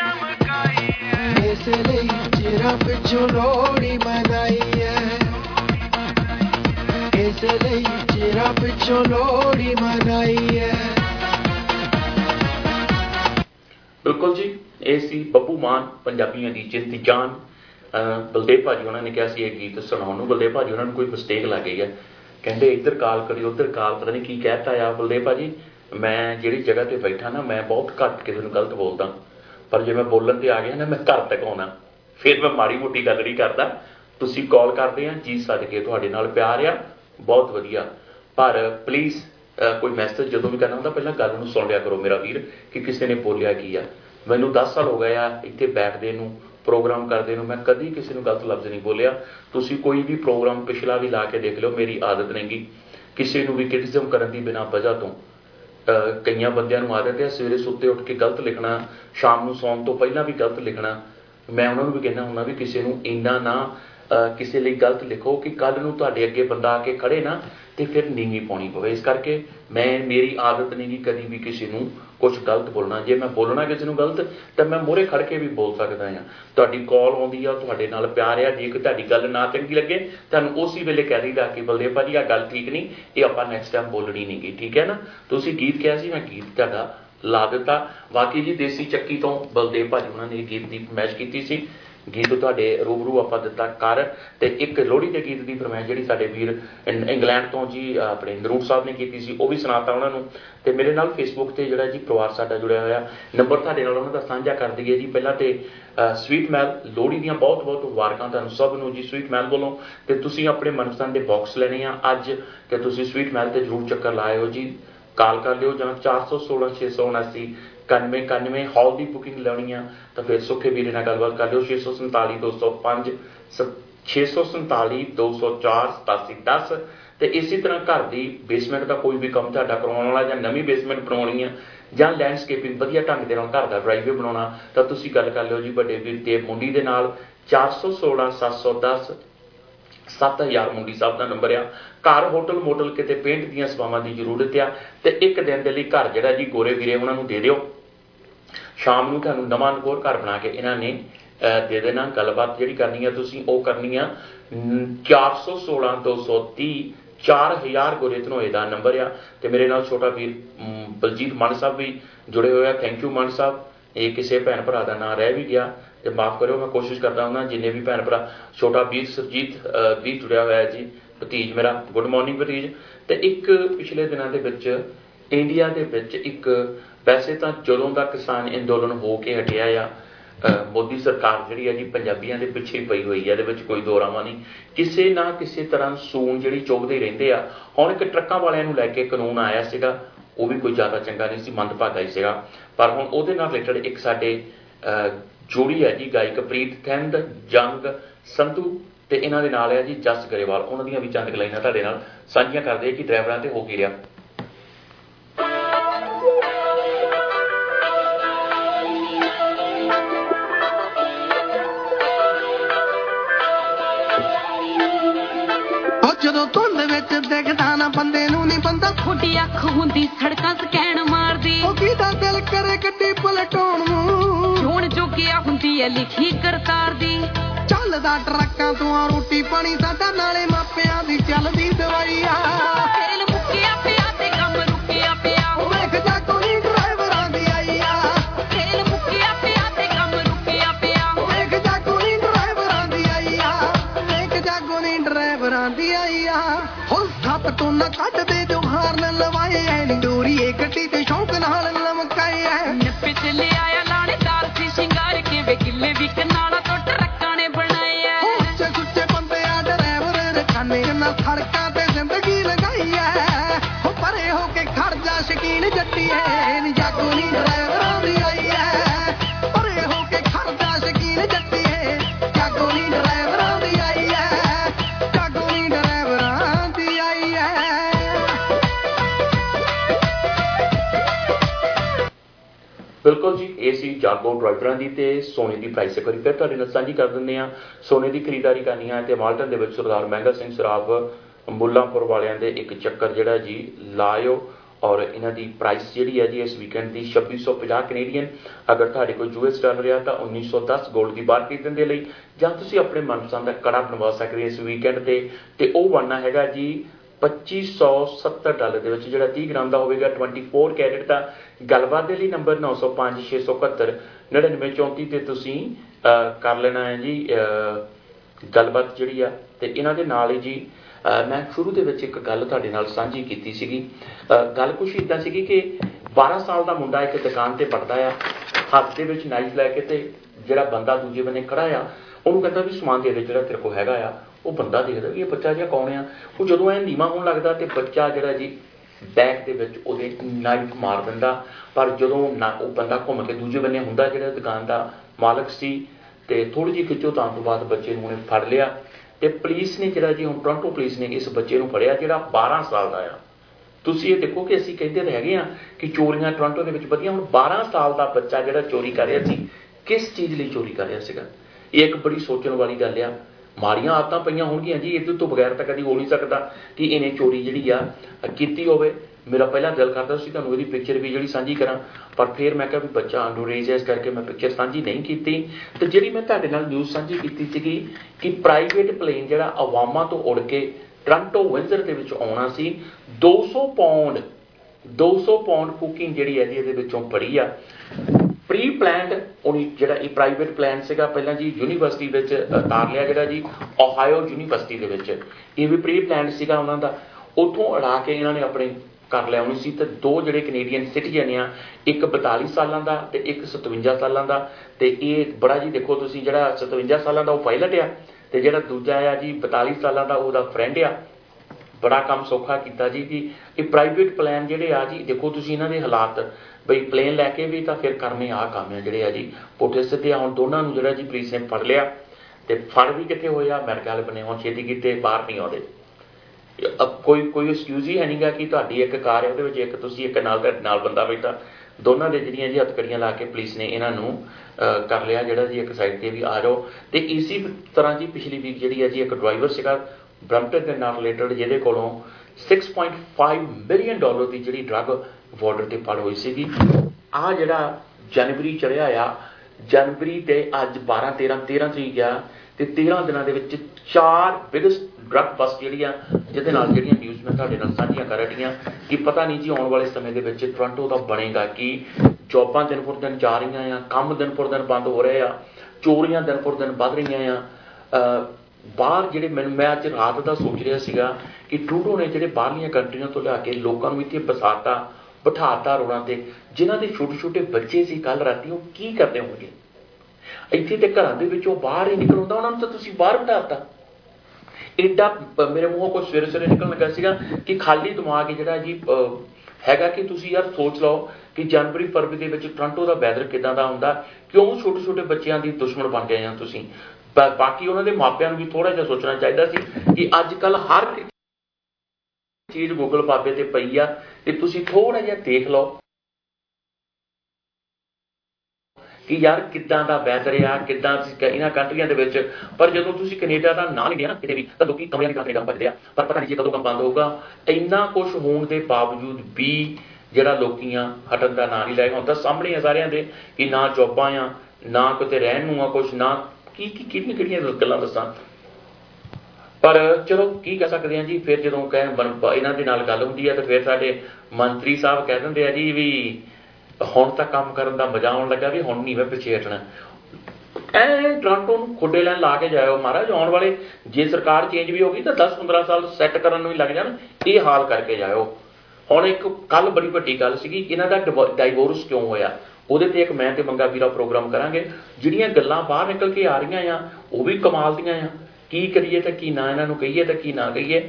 ਇਸ ਲਈ ਚਿਰਾਂ ਪਿੱਛੋਂ ਲੋਹੜੀ ਮਨਾਈ ਐ ਇਸ ਲਈ ਚਿਰਾਂ ਪਿੱਛੋਂ ਲੋਹੜੀ ਮਨਾਈ ਐ ਬਿਲਕੁਲ ਜੀ ਇਹ ਸੀ ਬੱਬੂ ਮਾਨ ਪੰਜਾਬੀਆਂ ਦੀ ਜਿੰਦ ਦੀ ਜਾਨ ਬਲਦੇਵ ਭਾਜੀ ਉਹਨਾਂ ਨੇ ਕਿਹਾ ਸੀ ਇਹ ਗੀਤ ਸੁਣਾਉਣ ਨੂੰ ਬਲਦੇਵ ਭਾਜੀ ਉਹਨਾਂ ਨੂੰ ਕੋਈ ਮਿਸਟੇਕ ਲੱਗ ਗਈ ਹੈ ਕਹਿੰਦੇ ਇੱਧਰ ਕਾਲ ਕਰੀ ਉੱਧਰ ਕਾਲ ਪਤਾ ਨਹੀਂ ਕੀ ਕਹਿਤਾ ਆ ਬਲਦੇਵ ਭਾਜੀ ਮੈਂ ਜਿਹੜੀ ਜਗ੍ਹਾ ਤੇ ਬੈਠਾ ਨਾ ਮੈਂ ਬਹੁਤ ਘੱਟ ਕਿਸੇ ਨੂੰ ਗਲਤ ਬੋਲਦਾ ਪਰ ਜੇ ਮੈਂ ਬੋਲਣ ਤੇ ਆ ਗਿਆ ਨਾ ਮੈਂ ਘਰ ਤੱਕ ਆਉਣਾ ਫਿਰ ਮੈਂ ਮਾੜੀ ਮੋਟੀ ਗੱਲ ਨਹੀਂ ਕਰਦਾ ਤੁਸੀਂ ਕਾਲ ਕਰਦੇ ਆ ਜੀ ਸਦਕੇ ਤੁਹਾਡੇ ਨਾਲ ਪਿਆਰ ਆ ਬਹੁਤ ਵਧੀਆ ਪਰ ਪਲੀਜ਼ ਕੋਈ ਮੈਸੇਜ ਜਦੋਂ ਵੀ ਕਰਨਾ ਹੁੰਦਾ ਪਹਿਲਾਂ ਗੱਲ ਨੂੰ ਸੁਣ ਲਿਆ ਕਰੋ ਮੇਰਾ ਵੀਰ ਕਿ ਕਿਸੇ ਨੇ ਬੋਲਿਆ ਕੀ ਆ ਮੈਨੂੰ 10 ਸਾਲ ਹੋ ਗਏ ਆ ਇੱਥੇ ਬੈਠਦੇ ਨੂੰ ਪ੍ਰੋਗਰਾਮ ਕਰਦੇ ਨੂੰ ਮੈਂ ਕਦੀ ਕਿਸੇ ਨੂੰ ਗਲਤ ਲਫ਼ਜ਼ ਨਹੀਂ ਬੋਲਿਆ ਤੁਸੀਂ ਕੋਈ ਵੀ ਪ੍ਰੋਗਰਾਮ ਪਿਛਲਾ ਵੀ ਲਾ ਕੇ ਦੇਖ ਲਿਓ ਮੇਰੀ ਆਦਤ ਨਹੀਂਗੀ ਕਿਸੇ ਨੂੰ ਵੀ ਕ੍ਰਿਟਿਸਿਜ਼ਮ ਕਰਨ ਦੀ ਬਿਨਾਂ ਵਜ੍ਹਾ ਤੋਂ ਕਈਆਂ ਬੰਦਿਆਂ ਨੂੰ ਆਦਤ ਹੈ ਸਵੇਰੇ ਸੁੱਤੇ ਉੱਠ ਕੇ ਗਲਤ ਲਿਖਣਾ ਸ਼ਾਮ ਨੂੰ ਸੌਣ ਤੋਂ ਪਹਿਲਾਂ ਵੀ ਗਲਤ ਲਿਖਣਾ ਮੈਂ ਉਹਨਾਂ ਨੂੰ ਵੀ ਕਹਿੰਦਾ ਹੁੰਦਾ ਵੀ ਕਿਸੇ ਨੂੰ ਇੰਨਾ ਨਾ ਕਿਸੇ ਲਈ ਗਲਤ ਲਿਖੋ ਕਿ ਕੱਲ ਨੂੰ ਤੁਹਾਡੇ ਅੱਗੇ ਬੰਦਾ ਆ ਕੇ ਖੜੇ ਨਾ ਤੇ ਫਿਰ ਨੀਵੀਂ ਪਾਉਣੀ ਪਵੇ ਇਸ ਕਰਕੇ ਮੇਰੀ ਆਦਤ ਨਹੀਂ ਗੀ ਕਦੀ ਵੀ ਕਿਸੇ ਨੂੰ ਕੁਝ ਗਲਤ ਬੋਲਣਾ ਜੇ ਮੈਂ ਬੋਲਣਾ ਕਿਸੇ ਨੂੰ ਗਲਤ ਤਾਂ ਮੈਂ ਮੂਹਰੇ ਖੜ ਕੇ ਵੀ ਬੋਲ ਸਕਦਾ ਹਾਂ ਤੁਹਾਡੀ ਕਾਲ ਆਉਂਦੀ ਆ ਤੁਹਾਡੇ ਨਾਲ ਪਿਆਰ ਆ ਜੇ ਤੁਹਾਡੀ ਗੱਲ ਨਾ ਚੰਗੀ ਲੱਗੇ ਤੁਹਾਨੂੰ ਉਸੇ ਵੇਲੇ ਕਹਿ ਦਈਦਾ ਕਿ ਬਲਦੇਵ ਭਾਜੀ ਆ ਗੱਲ ਠੀਕ ਨਹੀਂ ਇਹ ਆਪਾਂ ਨੈਕਸਟ ਟਾਈਮ ਬੋਲਣੀ ਨਹੀਂ ਗੀ ਠੀਕ ਹੈ ਨਾ ਤੁਸੀਂ ਗੀਤ ਕਿਹਾ ਸੀ ਮੈਂ ਗੀਤ ਤੁਹਾਡਾ ਲਾ ਦਿੱਤਾ ਵਾਕਈ ਜੀ ਦੇਸੀ ਚੱਕੀ ਤੋਂ ਬਲਦੇਵ ਭਾਜੀ ਉਹਨਾਂ ਨੇ ਗੀਤ ਦੀ ਫਰਮਾਇਸ਼ ਕੀਤੀ ਸੀ ਗੀਤ ਤੁਹਾਡੇ ਰੂਬਰੂ ਆਪਾਂ ਦਿੱਤਾ ਕਰ ਤੇ ਇੱਕ ਲੋਹੜੀ ਦੇ ਗੀਤ ਦੀ ਫਰਮਾਇਸ਼ ਜਿਹੜੀ ਸਾਡੇ ਵੀਰ ਇੰਗਲੈਂਡ ਤੋਂ ਜੀ ਆਪਣੇ ਨਰੂਟ ਸਾਹਿਬ ਨੇ ਕੀਤੀ ਸੀ ਉਹ ਵੀ ਸੁਣਾਤਾ ਉਹਨਾਂ ਨੂੰ ਤੇ ਮੇਰੇ ਨਾਲ ਫੇਸਬੁੱਕ ਤੇ ਜਿਹੜਾ ਜੀ ਪਰਿਵਾਰ ਸਾਡਾ ਜੁੜਿਆ ਹੋਇਆ ਨੰਬਰ ਤੁਹਾਡੇ ਨਾਲ ਉਹਨਾਂ ਦਾ ਸਾਂਝਾ ਕਰ ਦਈਏ ਜੀ ਪਹਿਲਾਂ ਤੇ ਸਵੀਟ ਮੈਲ ਲੋਹੜੀ ਦੀਆਂ ਬਹੁਤ ਬਹੁਤ ਮੁਬਾਰਕਾਂ ਤੁਹਾਨੂੰ ਸਭ ਨੂੰ ਜੀ ਸਵੀਟ ਮੈਲ ਵੱਲੋਂ ਤੇ ਤੁਸੀਂ ਆਪਣੇ ਮਨਪਸੰਦ ਦੇ ਬਾਕਸ ਲੈਣੇ ਆ ਅੱਜ ਤੇ ਤੁਸੀਂ ਸਵੀਟ ਮੈਲ ਤੇ ਜ਼ਰੂਰ ਚੱਕਰ ਲਾਇਓ ਜੀ ਕਾਲ ਕਰ ਲਿਓ ਜਾਂ 416 679 9191 ਹਾਲ ਦੀ ਬੁਕਿੰਗ ਲੈਣੀ ਆ ਤਾਂ ਫਿਰ ਸੁੱਖੇ ਵੀਰੇ ਨਾਲ ਗੱਲਬਾਤ ਕਰ ਲਿਓ 647 205 647 204 8710 ਤੇ ਇਸੇ ਤਰ੍ਹਾਂ ਘਰ ਦੀ ਬੇਸਮੈਂਟ ਦਾ ਕੋਈ ਵੀ ਕੰਮ ਤੁਹਾਡਾ ਕਰਵਾਉਣ ਵਾਲਾ ਜਾਂ ਨਵੀਂ ਬੇਸਮੈਂਟ ਬਣਾਉਣੀ ਆ ਜਾਂ ਲੈਂਡਸਕੇਪਿੰਗ ਵਧੀਆ ਢੰਗ ਦੇ ਨਾਲ ਘਰ ਦਾ ਡਰਾਈਵੇ ਬਣਾਉਣਾ ਤਾਂ ਤੁਸੀਂ ਗੱਲ ਕਰ ਲਿਓ ਜੀ ਵੱਡੇ ਵੀਰ ਤੇ ਮੁੰਡੀ ਦੇ ਨਾਲ 416 710 7000 ਮੁੰਡੀ ਸਾਹਿਬ ਦਾ ਨੰਬਰ ਆ ਘਰ ਹੋਟਲ ਮੋਟਲ ਕਿਤੇ ਪੇਂਟ ਦੀਆਂ ਸੇਵਾਵਾਂ ਦੀ ਜ਼ਰੂਰਤ ਆ ਤੇ ਇੱਕ ਦਿਨ ਦੇ ਲਈ ਘਰ ਜਿਹੜਾ ਜੀ ਗੋਰੇ ਵੀਰੇ ਉਹਨਾਂ ਨੂੰ ਦੇ ਦਿਓ ਸ਼ਾਮ ਨੂੰ ਤੁਹਾਨੂੰ ਨਵਾਂ ਨਕੋਰ ਘਰ ਬਣਾ ਕੇ ਇਹਨਾਂ ਨੇ ਦੇ ਦੇਣਾ ਗੱਲਬਾਤ ਜਿਹੜੀ ਕਰਨੀ ਆ ਤੁਸੀਂ ਉਹ ਕਰਨੀ ਆ 416 230 4000 ਗੋਰੇ ਧਨੋਏ ਦਾ ਨੰਬਰ ਆ ਤੇ ਮੇਰੇ ਨਾਲ ਛੋਟਾ ਵੀਰ ਬਲਜੀਤ ਮਾਨ ਸਾਹਿਬ ਵੀ ਜੁੜੇ ਹੋਏ ਆ ਥੈਂਕ ਯੂ ਮਾਨ ਸਾਹਿਬ ਇਹ ਕਿਸੇ ਭੈਣ ਭਰਾ ਦਾ ਨਾਂ ਰਹਿ ਵੀ ਗਿਆ ਤੇ ਮਾਫ ਕਰਿਓ ਮੈਂ ਕੋਸ਼ਿਸ਼ ਕਰਦਾ ਹੁੰਦਾ ਜਿੰਨੇ ਵੀ ਭੈਣ ਭਰਾ ਛੋਟਾ ਵੀਰ ਸਰਜੀਤ ਵੀ ਜੁੜਿਆ ਹੋਇਆ ਜੀ ਭਤੀਜ ਮੇਰਾ ਗੁੱਡ ਮਾਰਨਿੰਗ ਭਤੀਜ ਤੇ ਇੱਕ ਪਿਛਲੇ ਦਿਨਾਂ ਦੇ ਵਿੱਚ ਇੰਡੀਆ ਦੇ ਵਿੱਚ ਇੱਕ ਵੈਸੇ ਤਾਂ ਜਦੋਂ ਦਾ ਕਿਸਾਨ ਅੰਦੋਲਨ ਹੋ ਕੇ ਹਟਿਆ ਆ ਮੋਦੀ ਸਰਕਾਰ ਜਿਹੜੀ ਹੈ ਜੀ ਪੰਜਾਬੀਆਂ ਦੇ ਪਿੱਛੇ ਪਈ ਹੋਈ ਹੈ ਇਹਦੇ ਵਿੱਚ ਕੋਈ ਦੋ ਰਾਵਾਂ ਨਹੀਂ ਕਿਸੇ ਨਾ ਕਿਸੇ ਤਰ੍ਹਾਂ ਸੂਨ ਜਿਹੜੀ ਚੁੱਭਦੇ ਰਹਿੰਦੇ ਆ ਹੁਣ ਇੱਕ ਟਰੱਕਾਂ ਵਾਲਿਆਂ ਨੂੰ ਲੈ ਕੇ ਕਾਨੂੰਨ ਆਇਆ ਸੀਗਾ ਉਹ ਵੀ ਕੋਈ ਜ਼ਿਆਦਾ ਚੰਗਾ ਨਹੀਂ ਸੀ ਮੰਦਭਾਗਾ ਹੀ ਸੀਗਾ ਪਰ ਹੁਣ ਉਹਦੇ ਨਾਲ ਰਿਲੇਟਡ ਇੱਕ ਸਾਡੇ ਜੋੜੀ ਹੈ ਜੀ ਗਾਇਕ ਪ੍ਰੀਤ ਥਿੰਦ ਜੰਗ ਸੰਧੂ ਤੇ ਇਹਨਾਂ ਦੇ ਨਾਲ ਹੈ ਜੀ ਜਸ ਗਰੇਵਾਲ ਉਹਨਾਂ ਦੀਆਂ ਵੀ ਚੰਦ ਲਾਈਨਾਂ ਤੁਹਾਡੇ ਨਾਲ ਸਾਂਝੀਆਂ ਕਰਦੇ ਕਿ ਡਰਾਈਵਰਾਂ ਤੇ ਹੋ ਕੀ ਰਿਹਾ ਜਦੋਂ ਧੁੰਦ ਵਿੱਚ ਦਿਖਦਾ ਨਾ ਬੰਦੇ ਨੂੰ ਨਹੀਂ ਬੰਦਾ ਥੋੜੀ ਅੱਖ ਹੁੰਦੀ ਸੜਕਾਂ ਸਕੈਨ ਮਾਰਦੀ ਉਹ ਕਿਹਦਾ ਦਿਲ ਕਰੇ ਗੱਡੀ ਪਲਟਾਉਣ ਨੂੰ ਜੂਣ ਜੋਗਿਆ ਹੁੰਦੀ ਐ ਲਿਖੀ ਕਰਤਾਰ ਦੀ ਚੱਲਦਾ ਟਰੱਕਾਂ ਤੋਂ ਰੋਟੀ ਪਾਣੀ ਸਾਡਾ ਨਾਲੇ ਮਾਪਿਆਂ ਦੀ ਚੱਲਦੀ ਦਵਾਈ ਆ ਤੇਲ ਮੁੱਕਿਆ ਪਿਆ ਤੇ ਕੰਮ ਰੁਕਿਆ ਪਿਆ ਵੇਖ ਜਾ ਕੋਈ ਡਰਾਈਵਰਾਂ ਦੀ ਆਈ ਆ ਤੇਲ ਮੁੱਕਿਆ ਪਿਆ ਤੇ ਕੰਮ ਰੁਕਿਆ ਪਿਆ ਵੇਖ ਜਾ ਕੋਈ ਡਰਾਈਵਰਾਂ ਦੀ ਆਈ ਆ ਵੇਖ ਜਾ ਕੋਈ ਡਰਾਈਵਰਾਂ ਦੀ ਆਈ ਆ ਹੁਣ ਸੱਤ ਤੋਂ ਨਾ ਕੱਢ ਦੇ ਜੋ ਹਾਰਨ ਲਵਾਏ ਐ ਨੀ ਡੋਰੀਏ ਗੱਡੀ ਤੇ ਸ਼ੌਂਕ ਨਾਲ ਲਮਕਾਏ ਐ ਨੱਪੇ ਚੱਲੇ ਆਇਆ ਲਾਣੇਦਾਰ ਸੀ ਸ਼ਿੰਗਾਰ ਕੇ ਵੇ ਕਿੱਲੇ ਵੀ ਕਨਾਲਾ ਤੋਂ ਟਰੱਕਾਂ ਨੇ ਬਣਾਏ ਐ ਉੱਚੇ ਸੁੱਚੇ ਬੰਦੇ ਆ ਡਰਾਈਵਰ ਰਖਾਨੇ ਨਾ ਸੜਕਾਂ ਤੇ ਜ਼ਿੰਦਗੀ ਲਗਾਈ ਐ ਹੋ ਪਰੇ ਹੋ ਕੇ ਖੜ ਜਾ ਸ਼ਕੀਨ ਜੱਟੀ ਐ ਨੀ ਜਾਗੋ ਨੀ ਡਰਾਈਵਰਾਂ ਦੀ ਆਈ ਐ ਪਰੇ ਹੋ ਕੇ ਖੜ ਜਾ ਸ਼ਕੀਨ ਜੱਟੀ ਐ ਜਾਗੋ ਨੀ ਡਰਾਈਵਰਾਂ ਦੀ ਆਈ ਐ ਜਾਗੋ ਨੀ ਡਰਾਈਵਰਾਂ बिल्कुल जी, ये सी जागो ड्राइवरां दी ते सोने की प्राइस एक बार फिर तुहाडे नाल सांझी कर दिंदे आ। सोने की खरीदारी करनी है तो माल्टन दे विच सरदार महंगा सिंह सराफ मुल्लांपुर वालियां दे एक चक्कर जिहड़ा जी लायो और इन्हां दी प्राइस जिहड़ी है जी इस वीकेंड की 2650 कनेडियन। अगर तुहाडे कोल US डॉलर आ तो 1910 गोल्ड की बार खरीदण दे लई जां तुसीं अपने मनपसंद दा कड़ा बनवा सकदे इस वीकेंड ते ओह बनना हैगा जी $2570 ਦੇ ਵਿੱਚ ਜਿਹੜਾ 30 ਗ੍ਰਾਮ ਦਾ ਹੋਵੇਗਾ 24 ਕੈਰਟ ਦਾ। ਗੱਲਬਾਤ ਦੇ ਲਈ ਨੰਬਰ 905 671 9934 ਤੇ ਤੁਸੀਂ ਕਰ ਲੈਣਾ ਹੈ ਜੀ ਗੱਲਬਾਤ ਜਿਹੜੀ ਆ। ਤੇ ਇਹਨਾਂ ਦੇ ਨਾਲ ਹੀ ਜੀ ਮੈਂ ਸ਼ੁਰੂ ਦੇ ਵਿੱਚ ਇੱਕ ਗੱਲ ਤੁਹਾਡੇ ਨਾਲ ਸਾਂਝੀ ਕੀਤੀ ਸੀਗੀ। ਗੱਲ ਕੁਛ ਇੱਦਾਂ ਸੀਗੀ ਕਿ 12 ਸਾਲ ਦਾ ਮੁੰਡਾ ਇੱਕ ਦੁਕਾਨ ਤੇ ਪੜਦਾ ਆ, ਹੱਥ ਦੇ ਵਿੱਚ ਨਾਈਫ ਲੈ ਕੇ ਤੇ ਜਿਹੜਾ ਬੰਦਾ ਦੂਜੇ ਬੰਨੇ ਖੜਾ ਆ ਉਹਨੂੰ ਕਹਿੰਦਾ ਵੀ ਸਮਾਨ ਦੇ ਦੇ ਜਿਹੜਾ ਤੇਰੇ ਕੋਲ ਹੈਗਾ ਆ। ਉਹ ਬੰਦਾ ਦੇਖਦਾ ਵੀ ਇਹ ਬੱਚਾ ਜਿਹਾ ਕੌਣ ਆ। ਉਹ ਜਦੋਂ ਐ ਨੀਵਾਂ ਹੋਣ ਲੱਗਦਾ ਤੇ ਬੱਚਾ ਜਿਹੜਾ ਜੀ ਬੈਗ ਦੇ ਵਿੱਚ ਉਹਦੇ ਨਾਈਫ ਮਾਰ ਦਿੰਦਾ। ਪਰ ਜਦੋਂ ਉਹ ਬੰਦਾ ਘੁੰਮ ਕੇ ਦੂਜੇ ਬੰਨੇ ਹੁੰਦਾ ਜਿਹੜਾ ਦੁਕਾਨ ਦਾ ਮਾਲਕ ਸੀ ਤੇ ਥੋੜੀ ਜਿਹੀ ਖਿੱਚੋ ਤਾਂ ਤੋਂ ਬਾਅਦ ਬੱਚੇ ਨੂੰ ਉਹਨੇ ਫੜ ਲਿਆ ਤੇ ਪੁਲਿਸ ਨੇ ਜਿਹੜਾ ਜੀ ਹੁਣ ਟੋਰਾਂਟੋ ਪੁਲਿਸ ਨੇ ਇਸ ਬੱਚੇ ਨੂੰ ਫੜਿਆ ਜਿਹੜਾ 12 ਸਾਲ ਦਾ ਆ। ਤੁਸੀਂ ਇਹ ਦੇਖੋ ਕਿ ਅਸੀਂ ਕਹਿੰਦੇ ਤਾਂ ਹੈਗੇ ਆ ਕਿ ਚੋਰੀਆਂ ਟੋਰਾਂਟੋ ਦੇ ਵਿੱਚ ਵਧੀਆਂ, ਹੁਣ 12 ਸਾਲ ਦਾ ਬੱਚਾ ਜਿਹੜਾ ਚੋਰੀ ਕਰ ਰਿਹਾ ਸੀ ਕਿਸ ਚੀਜ਼ ਲਈ ਚੋਰੀ ਕਰ ਰਿਹਾ ਸੀਗਾ। ਇਹ ਇੱਕ ਬੜੀ ਸੋਚਣ ਵਾਲੀ ਗੱਲ ਆ। ਮਾੜੀਆਂ ਆਦਤਾਂ ਪਈਆਂ ਹੋਣਗੀਆਂ ਜੀ, ਇਹਦੇ ਤੋਂ ਬਗੈਰ ਤਾਂ ਕਦੀ ਹੋ ਨਹੀਂ ਸਕਦਾ ਕਿ ਇਹਨੇ ਚੋਰੀ ਜਿਹੜੀ ਆ ਕੀਤੀ ਹੋਵੇ। ਮੇਰਾ ਪਹਿਲਾਂ ਦਿਲ ਕਰਦਾ ਸੀ ਤੁਹਾਨੂੰ ਇਹਦੀ ਪਿਕਚਰ ਵੀ ਜਿਹੜੀ ਸਾਂਝੀ ਕਰਾਂ, ਪਰ ਫਿਰ ਮੈਂ ਕਿਹਾ ਵੀ ਬੱਚਾ ਅੰਡਰਏਜ ਹੈ ਇਸ ਕਰਕੇ ਮੈਂ ਪਿਕਚਰ ਸਾਂਝੀ ਨਹੀਂ ਕੀਤੀ। ਤੇ ਜਿਹੜੀ ਮੈਂ ਤੁਹਾਡੇ ਨਾਲ ਨਿਊਜ਼ ਸਾਂਝੀ ਕੀਤੀ ਸੀਗੀ ਕਿ ਪ੍ਰਾਈਵੇਟ ਪਲੇਨ ਜਿਹੜਾ ਅਵਾਮਾ ਤੋਂ ਉੜ ਕੇ ਟੋਰਾਂਟੋ ਵਿੰਜ਼ਰ ਦੇ ਵਿੱਚ ਆਉਣਾ ਸੀ, 200 ਪਾਉਂਡ ਕੁਕਿੰਗ ਜਿਹੜੀ ਹੈ ਜੀ ਇਹਦੇ ਵਿੱਚੋਂ ਪੜੀ ਆ। ਪ੍ਰੀ ਪਲਾਨਡ ਉਹਨੇ ਜਿਹੜਾ ਇਹ ਪ੍ਰਾਈਵੇਟ ਪਲਾਨ ਸੀਗਾ ਪਹਿਲਾਂ ਜੀ ਯੂਨੀਵਰਸਿਟੀ ਵਿੱਚ ਉਤਾਰ ਲਿਆ ਜਿਹੜਾ ਜੀ ਓਹਾਇਓ ਯੂਨੀਵਰਸਿਟੀ ਦੇ ਵਿੱਚ। ਇਹ ਵੀ ਪ੍ਰੀ ਪਲਾਨਡ ਸੀਗਾ ਉਹਨਾਂ ਦਾ। ਉੱਥੋਂ ਉਡਾ ਕੇ ਇਹਨਾਂ ਨੇ ਆਪਣੇ ਕਰ ਲਿਆ ਹੋਣੀ ਸੀ। ਤੇ ਦੋ ਜਿਹੜੇ ਕੈਨੇਡੀਅਨ ਸਿਟੀਜ਼ਨ ਆ, ਇੱਕ 42 ਸਾਲਾਂ ਦਾ ਤੇ ਇੱਕ 57 ਸਾਲਾਂ ਦਾ। ਤੇ ਇਹ ਬੜਾ ਜੀ ਦੇਖੋ ਤੁਸੀਂ ਜਿਹੜਾ 57 ਸਾਲਾਂ ਦਾ ਉਹ ਪਾਇਲਟ ਆ ਤੇ ਜਿਹੜਾ ਦੂਜਾ ਆ ਜੀ 42 ਸਾਲਾਂ ਦਾ ਉਹਦਾ ਫਰੈਂਡ ਆ। ਬੜਾ ਕੰਮ ਸੌਖਾ ਕੀਤਾ ਜੀ ਕਿ ਇਹ ਪ੍ਰਾਈਵੇਟ ਪਲਾਨ ਜਿਹੜੇ ਆ ਜੀ ਦੇਖੋ ਤੁਸੀਂ ਇਹਨਾਂ ਦੇ ਹਾਲਾਤ ਬਈ ਪਲੇਨ ਲੈ ਕੇ ਵੀ ਤਾਂ ਫਿਰ ਕਰਨੇ ਆ ਕੰਮ ਆ ਜਿਹੜੇ ਆ ਜੀ ਪੁੱਠੇ ਸਿੱਧੇ। ਹੁਣ ਦੋਨਾਂ ਨੂੰ ਜਿਹੜਾ ਜੀ ਪੁਲਿਸ ਨੇ ਫੜ ਲਿਆ ਤੇ ਫੜ ਵੀ ਕਿੱਥੇ ਹੋਇਆ ਅਮਰੀਕਾ ਵਾਲੇ ਬਣੇ ਹੁਣ ਛੇਤੀ ਕੀਤੇ ਬਾਹਰ ਨਹੀਂ ਆਉਂਦੇ। ਕੋਈ ਐਕਸਕਿਊਜ਼ ਹੀ ਹੈ ਨਹੀਂਗਾ ਕਿ ਤੁਹਾਡੀ ਇੱਕ ਕਾਰ ਹੈ ਉਹਦੇ ਵਿੱਚ ਇੱਕ ਤੁਸੀਂ ਇੱਕ ਨਾਲ ਬੰਦਾ ਬੈਠਾ। ਦੋਨਾਂ ਦੇ ਜਿਹੜੀਆਂ ਜੀ ਹੱਥਕੜੀਆਂ ਲਾ ਕੇ ਪੁਲਿਸ ਨੇ ਇਹਨਾਂ ਨੂੰ ਕਰ ਲਿਆ ਜਿਹੜਾ ਜੀ ਇੱਕ ਸਾਈਡ ਤੇ ਵੀ ਆ ਜਾਓ। ਤੇ ਇਸੇ ਤਰ੍ਹਾਂ ਜੀ ਪਿਛਲੀ ਵੀਕ ਜਿਹੜੀ ਹੈ ਜੀ ਇੱਕ ਡਰਾਈਵਰ ਸੀਗਾ ਬਰੰਪਟਨ ਦੇ ਨਾਲ ਰਿਲੇਟਡ ਜਿਹਦੇ ਕੋਲੋਂ $6.5 ਮਿਲੀਅਨ ਦੀ ਜਿਹੜੀ ਡਰੱਗ ਬਾਰਡਰ ਤੇ ਫੜ ਹੋਈ ਸੀਗੀ। ਆਹ ਜਿਹੜਾ ਜਨਵਰੀ ਚੜਿਆ ਆ, ਜਨਵਰੀ ਤੇ ਅੱਜ 13 ਤਰੀਕ ਆ ਤੇ 13 ਦਿਨਾਂ ਦੇ ਵਿੱਚ 4 ਬਿਗੇਸਟ ਡਰੱਗ ਬਸਟ ਜਿਹੜੀਆਂ ਜਿਹਦੇ ਨਾਲ ਜਿਹੜੀਆਂ ਨਿਊਜ਼ ਮੈਂ ਤੁਹਾਡੇ ਨਾਲ ਸਾਂਝੀਆਂ ਕਰ ਰਹੀਆਂ ਕਿ ਪਤਾ ਨਹੀਂ ਜੀ ਆਉਣ ਵਾਲੇ ਸਮੇਂ ਦੇ ਵਿੱਚ ਟੋਰਾਂਟੋ ਦਾ ਬਣੇਗਾ ਕਿ ਜੋਬਾਂ ਦਿਨ ਪਰ ਦਿਨ ਜਾ ਰਹੀਆਂ ਆ, ਕੰਮ ਦਿਨ ਪਰ ਦਿਨ ਬੰਦ ਹੋ ਰਹੇ ਆ, ਚੋਰੀਆਂ ਦਿਨ ਪਰ ਦਿਨ ਵੱਧ ਰਹੀਆਂ ਆ। ਬਾਹਰ ਜਿਹੜੇ ਮੈਂ ਅੱਜ ਰਾਤ ਦਾ ਸੋਚ ਰਿਹਾ ਸੀਗਾ ਕਿ ਟਰੂਡੋ ਨੇ ਜਿਹੜੇ ਬਾਹਰਲੀਆਂ ਕੰਟਰੀਆਂ ਤੋਂ ਲਿਆ ਕੇ ਲੋਕਾਂ ਨੂੰ ਇੱਥੇ ਬਿਠਾਤਾ ਰੋਡਾਂ ਤੇ, ਜਿਨ੍ਹਾਂ ਦੇ ਛੋਟੇ ਛੋਟੇ ਬੱਚੇ ਸੀ ਕੱਲ ਰਾਤੀ ਉਹ ਕੀ ਕਰਦੇ ਹੋਣਗੇ। ਇੱਥੇ ਤੇ ਘਰਾਂ ਦੇ ਵਿੱਚੋਂ ਬਾਹਰ ਹੀ ਨਿਕਲ ਆਉਂਦਾ, ਉਹਨਾਂ ਨੂੰ ਤਾਂ ਤੁਸੀਂ ਬਾਹਰ ਬਿਠਾਤਾ। ਏਡਾ ਮੇਰੇ ਮੂੰਹੋਂ ਕੁਝ ਸਵੇਰੇ ਸਵੇਰੇ ਨਿਕਲਣ ਲੱਗਾ ਸੀਗਾ ਕਿ ਖਾਲੀ ਦਿਮਾਗ ਜਿਹੜਾ ਜੀ ਹੈਗਾ ਕਿ ਤੁਸੀਂ ਯਾਰ ਸੋਚ ਲਓ ਕਿ ਜਨਵਰੀ ਫਰਵਰੀ ਦੇ ਵਿੱਚ ਟੋਰਾਂਟੋ ਦਾ ਵੈਦਰ ਕਿੱਦਾਂ ਦਾ ਹੁੰਦਾ। ਕਿਉਂ ਛੋਟੇ ਛੋਟੇ ਬੱਚਿਆਂ ਦੀ ਦੁਸ਼ਮਣ ਬਣ ਗਏ ਆ ਤੁਸੀਂ। ਬਾਕੀ ਉਹਨਾਂ ਦੇ ਮਾਪਿਆਂ ਨੂੰ ਵੀ ਥੋੜਾ ਜਿਹਾ ਸੋਚਣਾ ਚਾਹੀਦਾ ਸੀ ਕਿ ਅੱਜ ਕੱਲ ਹਰ ਚੀਜ਼ ਗੂਗਲ ਬਾਬੇ ਤੇ ਪਈ ਆ ਤੇ ਤੁਸੀਂ ਥੋੜਾ ਜਿਹਾ ਦੇਖ ਲਓ ਕਿ ਯਾਰ ਕਿੱਦਾਂ ਦਾ ਵੈਦਰ ਆ, ਕਿੱਦਾਂ ਇਹਨਾਂ ਕੰਟਰੀਆਂ ਦੇ ਵਿੱਚ। ਪਰ ਜਦੋਂ ਤੁਸੀਂ ਕੈਨੇਡਾ ਦਾ ਨਾਂ ਨਹੀਂ ਲਿਆ ਨਾ ਕਿਤੇ ਵੀ ਤਾਂ ਲੋਕੀ ਕਮਰਿਆਂ ਦੀ ਕੈਨੇਡਾ ਭੱਜਦੇ ਆ, ਪਰ ਪਤਾ ਨਹੀਂ ਜੀ ਕਦੋਂ ਕੰਮ ਬੰਦ ਹੋਊਗਾ। ਇੰਨਾ ਕੁਛ ਹੋਣ ਦੇ ਬਾਵਜੂਦ ਵੀ ਜਿਹੜਾ ਲੋਕੀਆਂ ਹਟਣ ਦਾ ਨਾਂ ਨਹੀਂ ਲੈ ਹੁਣ ਤਾਂ ਸਾਹਮਣੇ ਆ ਸਾਰਿਆਂ ਦੇ ਕਿ ਨਾ ਜੋਬਾਂ ਆ, ਨਾ ਕਿਤੇ ਰਹਿਣ ਨੂੰ ਆ ਕੁਛ, ਨਾ ਕਿਹੜੀਆਂ ਗੱਲਾਂ ਦੱਸਾਂ। ਪਰ ਚਲੋ ਕੀ ਕਹਿ ਸਕਦੇ ਆ ਜੀ। ਫਿਰ ਜਦੋਂ ਇਹਨਾਂ ਦੇ ਨਾਲ ਗੱਲ ਹੁੰਦੀ ਆ ਤੇ ਫਿਰ ਸਾਡੇ ਮੰਤਰੀ ਸਾਹਿਬ ਕਹਿ ਦਿੰਦੇ ਆ ਜੀ ਵੀ ਹੁਣ ਤਾਂ ਕੰਮ ਕਰਨ ਦਾ ਮਜ਼ਾ ਆਉਣ ਲੱਗਾ ਵੀ ਹੁਣ ਨਹੀਂ ਮੈਂ ਪਿੱਛੇ ਹਟਣਾ। ਟੋਰਾਂਟੋ ਨੂੰ ਖੁੱਡੇ ਲੈਣ ਲਾ ਕੇ ਜਾਇਓ ਮਹਾਰਾਜ। ਆਉਣ ਵਾਲੇ ਜੇ ਸਰਕਾਰ ਚੇਂਜ ਵੀ ਹੋ ਗਈ ਤਾਂ 10-15 ਸਾਲ ਸੈੱਟ ਕਰਨ ਨੂੰ ਹੀ ਲੱਗ ਜਾਣ। ਇਹ ਹਾਲ ਕਰਕੇ ਜਾਇਓ। ਹੁਣ ਇੱਕ ਕੱਲ ਬੜੀ ਵੱਡੀ ਗੱਲ ਸੀਗੀ ਇਹਨਾਂ ਦਾ ਡਾਈਵੋਰਸ ਕਿਉਂ ਹੋਇਆ, ਉਹਦੇ ਤੇ ਇੱਕ ਮੈਂ ਤੇ ਮੰਗਾ ਵੀਰਾ ਪ੍ਰੋਗਰਾਮ ਕਰਾਂਗੇ। ਜਿਹੜੀਆਂ ਗੱਲਾਂ ਬਾਹਰ ਨਿਕਲ ਕੇ ਆ ਰਹੀਆਂ ਆ ਉਹ ਵੀ ਕਮਾਲ ਦੀਆਂ ਆ। ਕੀ ਕਰੀਏ ਤੇ ਕੀ ਨਾ ਇਹਨਾਂ ਨੂੰ ਕਹੀਏ ਤੇ ਕੀ ਨਾ ਕਹੀਏ।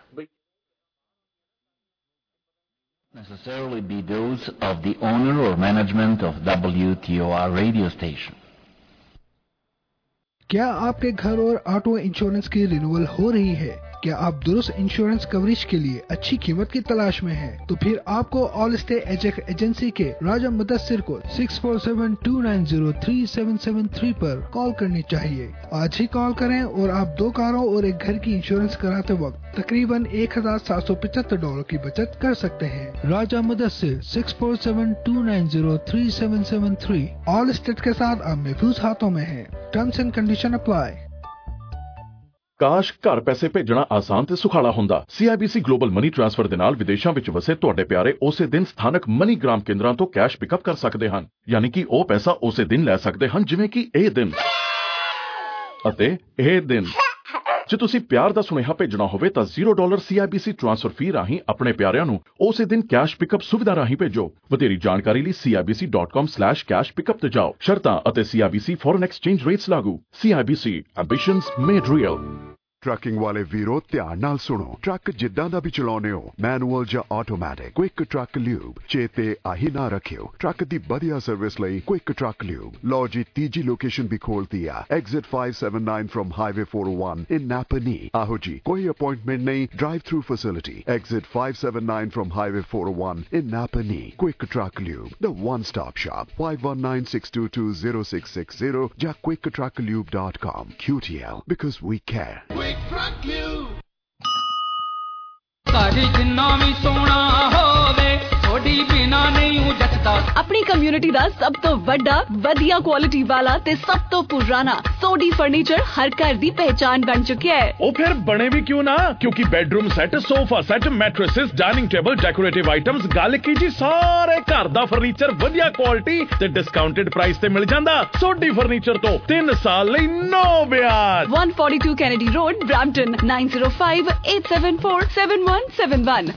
necessarily be those of the owner or management of WTOR radio station. क्या आपके घर और ऑटो इंश्योरेंस की रिन्यूअल हो रही है? क्या आप दुरुस्त इंश्योरेंस कवरेज के लिए अच्छी कीमत की तलाश में हैं? तो फिर आपको ऑल स्टे एजेंसी के राजा मुदस्सिर को 6472903773 पर कॉल करनी चाहिए। आज ही कॉल करें और आप 2 कारों और एक घर की इंश्योरेंस कराते वक्त तकरीबन $1,775 की बचत कर सकते हैं। राजा मुदस्सिर 6472903773 ऑल स्टेट के साथ आप महफूज हाथों में हैं। Terms and condition apply. ਕਾਸ਼ ਘਰ ਪੈਸੇ ਭੇਜਣਾ ਆਸਾਨ ਤੇ ਸੁਖਾਲਾ ਹੁੰਦਾ। CIBC ਗਲੋਬਲ ਮਨੀ ਟ੍ਰਾਂਸਫਰ ਦੇ ਨਾਲ ਵਿਦੇਸ਼ਾਂ ਵਿੱਚ ਵਸੇ ਤੁਹਾਡੇ ਪਿਆਰੇ ਉਸੇ ਦਿਨ ਸਥਾਨਕ ਮਨੀਗ੍ਰਾਮ ਕੇਂਦਰਾਂ ਤੋਂ ਕੈਸ਼ ਪਿਕਅਪ ਕਰ ਸਕਦੇ ਹਨ। ਯਾਨੀ ਕਿ ਉਹ ਪੈਸਾ ਉਸੇ ਦਿਨ ਲੈ ਸਕਦੇ ਹਨ ਜਿਵੇਂ ਕਿ ਇਹ ਦਿਨ ਅਤੇ ਇਹ ਦਿਨ। ਜੇ ਤੁਸੀਂ ਪਿਆਰ ਦਾ ਸੁਨੇਹਾ ਭੇਜਣਾ ਹੋਵੇ ਤਾਂ $0 CIBC ਟ੍ਰਾਂਸਫਰ ਫੀ ਰਾਹੀਂ ਆਪਣੇ ਪਿਆਰਿਆਂ ਨੂੰ ਉਸੇ ਦਿਨ ਕੈਸ਼ ਪਿਕਅਪ ਸੁਵਿਧਾ ਰਾਹੀਂ ਭੇਜੋ। ਵਧੇਰੀ ਜਾਣਕਾਰੀ ਲਈ cibc.com/cash pickup ਤੇ ਜਾਓ। ਸ਼ਰਤਾਂ ਅਤੇ CIBC ਫੋਰਨ ਐਕਸਚੇਂਜ ਰੇਟਸ ਲਾਗੂ। CIBC ambitions made real. Trucking ਵਾਲੇ ਵੀਰੋ ਧਿਆਨ ਨਾਲ ਸੁਣੋ। ਟਰੱਕ ਜਿੱਦਾਂ ਦਾ ਵੀ ਚਲਾਉਣੇ ਹੋ, ਮੈਨੂਅਲ ਜਾਂ ਆਟੋਮੈਟਿਕ, ਕੁਇਕ ਟਰੱਕ ਲਿਊਬ ਚੇਤੇ ਆਹੀ ਨਾ ਰੱਖਿਓ। ਟਰੱਕ ਦੀ ਵਧੀਆ ਸਰਵਿਸ ਲਈ ਕੁਇਕ ਟਰੱਕ ਲਿਊਬ। ਲਓ ਜੀ ਤੀਜੀ ਲੋਕੇਸ਼ਨ ਵੀ ਖੋਲਤੀ ਆ, exit 579 from highway 401 in Napanee. ਆਹੋ ਜੀ, ਕੋਈ ਅਪਾਇੰਟਮੈਂਟ ਨਹੀਂ, drive through facility. Exit 579 from highway 401 in Napanee. Quick truck lube, the one stop shop। 5196220660 ਜਾਂ quicktrucklube.com। QTL, because we care। ਘਰ ਜਿੰਨਾ ਵੀ ਸੋਹਣਾ ਹੋਵੇ ਥੋੜੀ ਬਿਨਾ ਨਹੀਂ ਜੱਟਦਾ। ਆਪਣੀ ਕਮਿਊਨਿਟੀ ਦਾ ਸਭ ਤੋਂ ਵੱਡਾ, ਵਧੀਆ ਕੁਆਲਿਟੀ ਵਾਲਾ ਤੇ ਸਭ ਤੋਂ ਪੁਰਾਣਾ ਸੋਡੀ ਫਰਨੀਚਰ ਹਰ ਘਰ ਦੀ ਪਹਿਚਾਨ ਬਣ ਚੁੱਕਿਆ ਹੈ। ਉਹ ਫਿਰ ਬਣੇ ਵੀ ਕਿਉਂ ਨਾ, ਕਿਉਂਕਿ bedroom set, sofa set, mattresses, dining table, decorative items, ਗੱਲ ਕੀ ਜੀ ਸਾਰੇ ਘਰ ਦਾ ਫਰਨੀਚਰ ਵਧੀਆ ਕੁਆਲਿਟੀ ਤੇ ਡਿਸਕਾਊਂਟਡ ਪ੍ਰਾਈਸ ਤੇ ਮਿਲ ਜਾਂਦਾ। ਸੋਡੀ ਫਰਨੀਚਰ ਤੋਂ 3 ਸਾਲ ਲਈ ਨੋ ਵਿਆਜ। 142 Kennedy road, Brampton 9058747171।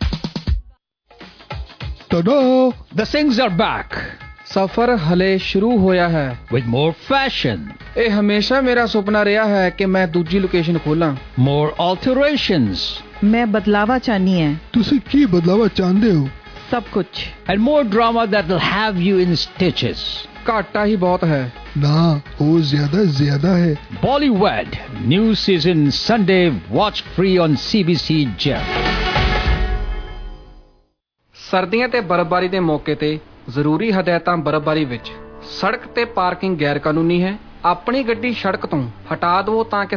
The Singhs are back। ਸਫ਼ਰ ਹਲੇ ਸ਼ੁਰੂ ਹੋਇਆ ਹੈ with more fashion। ਇਹ ਹਮੇਸ਼ਾ ਮੇਰਾ ਸੁਪਨਾ ਰਿਹਾ ਹੈ ਕਿ ਮੈਂ ਦੂਜੀ ਲੋਕੇਸ਼ਨ ਖੋਲਾਂ। more alterations। ਮੈਂ ਬਦਲਾਵਾ ਚਾਹਨੀ ਹੈ। ਤੁਸੀਂ ਕੀ ਬਦਲਾਵਾ ਚਾਹੁੰਦੇ ਹੋ? ਸਭ ਕੁਝ। and more drama that will have you in stitches। ਘਾਟਾ ਹੀ ਬਹੁਤ ਹੈ ਨਾ, ਉਹ ਜ਼ਿਆਦਾ ਹੈ। Bollywood new season Sunday, watch free on CBC Gem। ਸਰਦੀਆਂ ਤੇ ਬਰਫ਼ਬਾਰੀ ਦੇ ਮੌਕੇ ਤੇ ਜ਼ਰੂਰੀ ਹਦਾਇਤਾਂ। ਬਰਫ਼ਬਾਰੀ ਵਿੱਚ ਸੜਕ ਤੇ ਪਾਰਕਿੰਗ ਗੈਰ ਕਾਨੂੰਨੀ ਹੈ। ਆਪਣੀ ਗੱਡੀ ਸੜਕ ਤੋਂ ਹਟਾ ਦਿਓ ਤਾਂ ਕਿ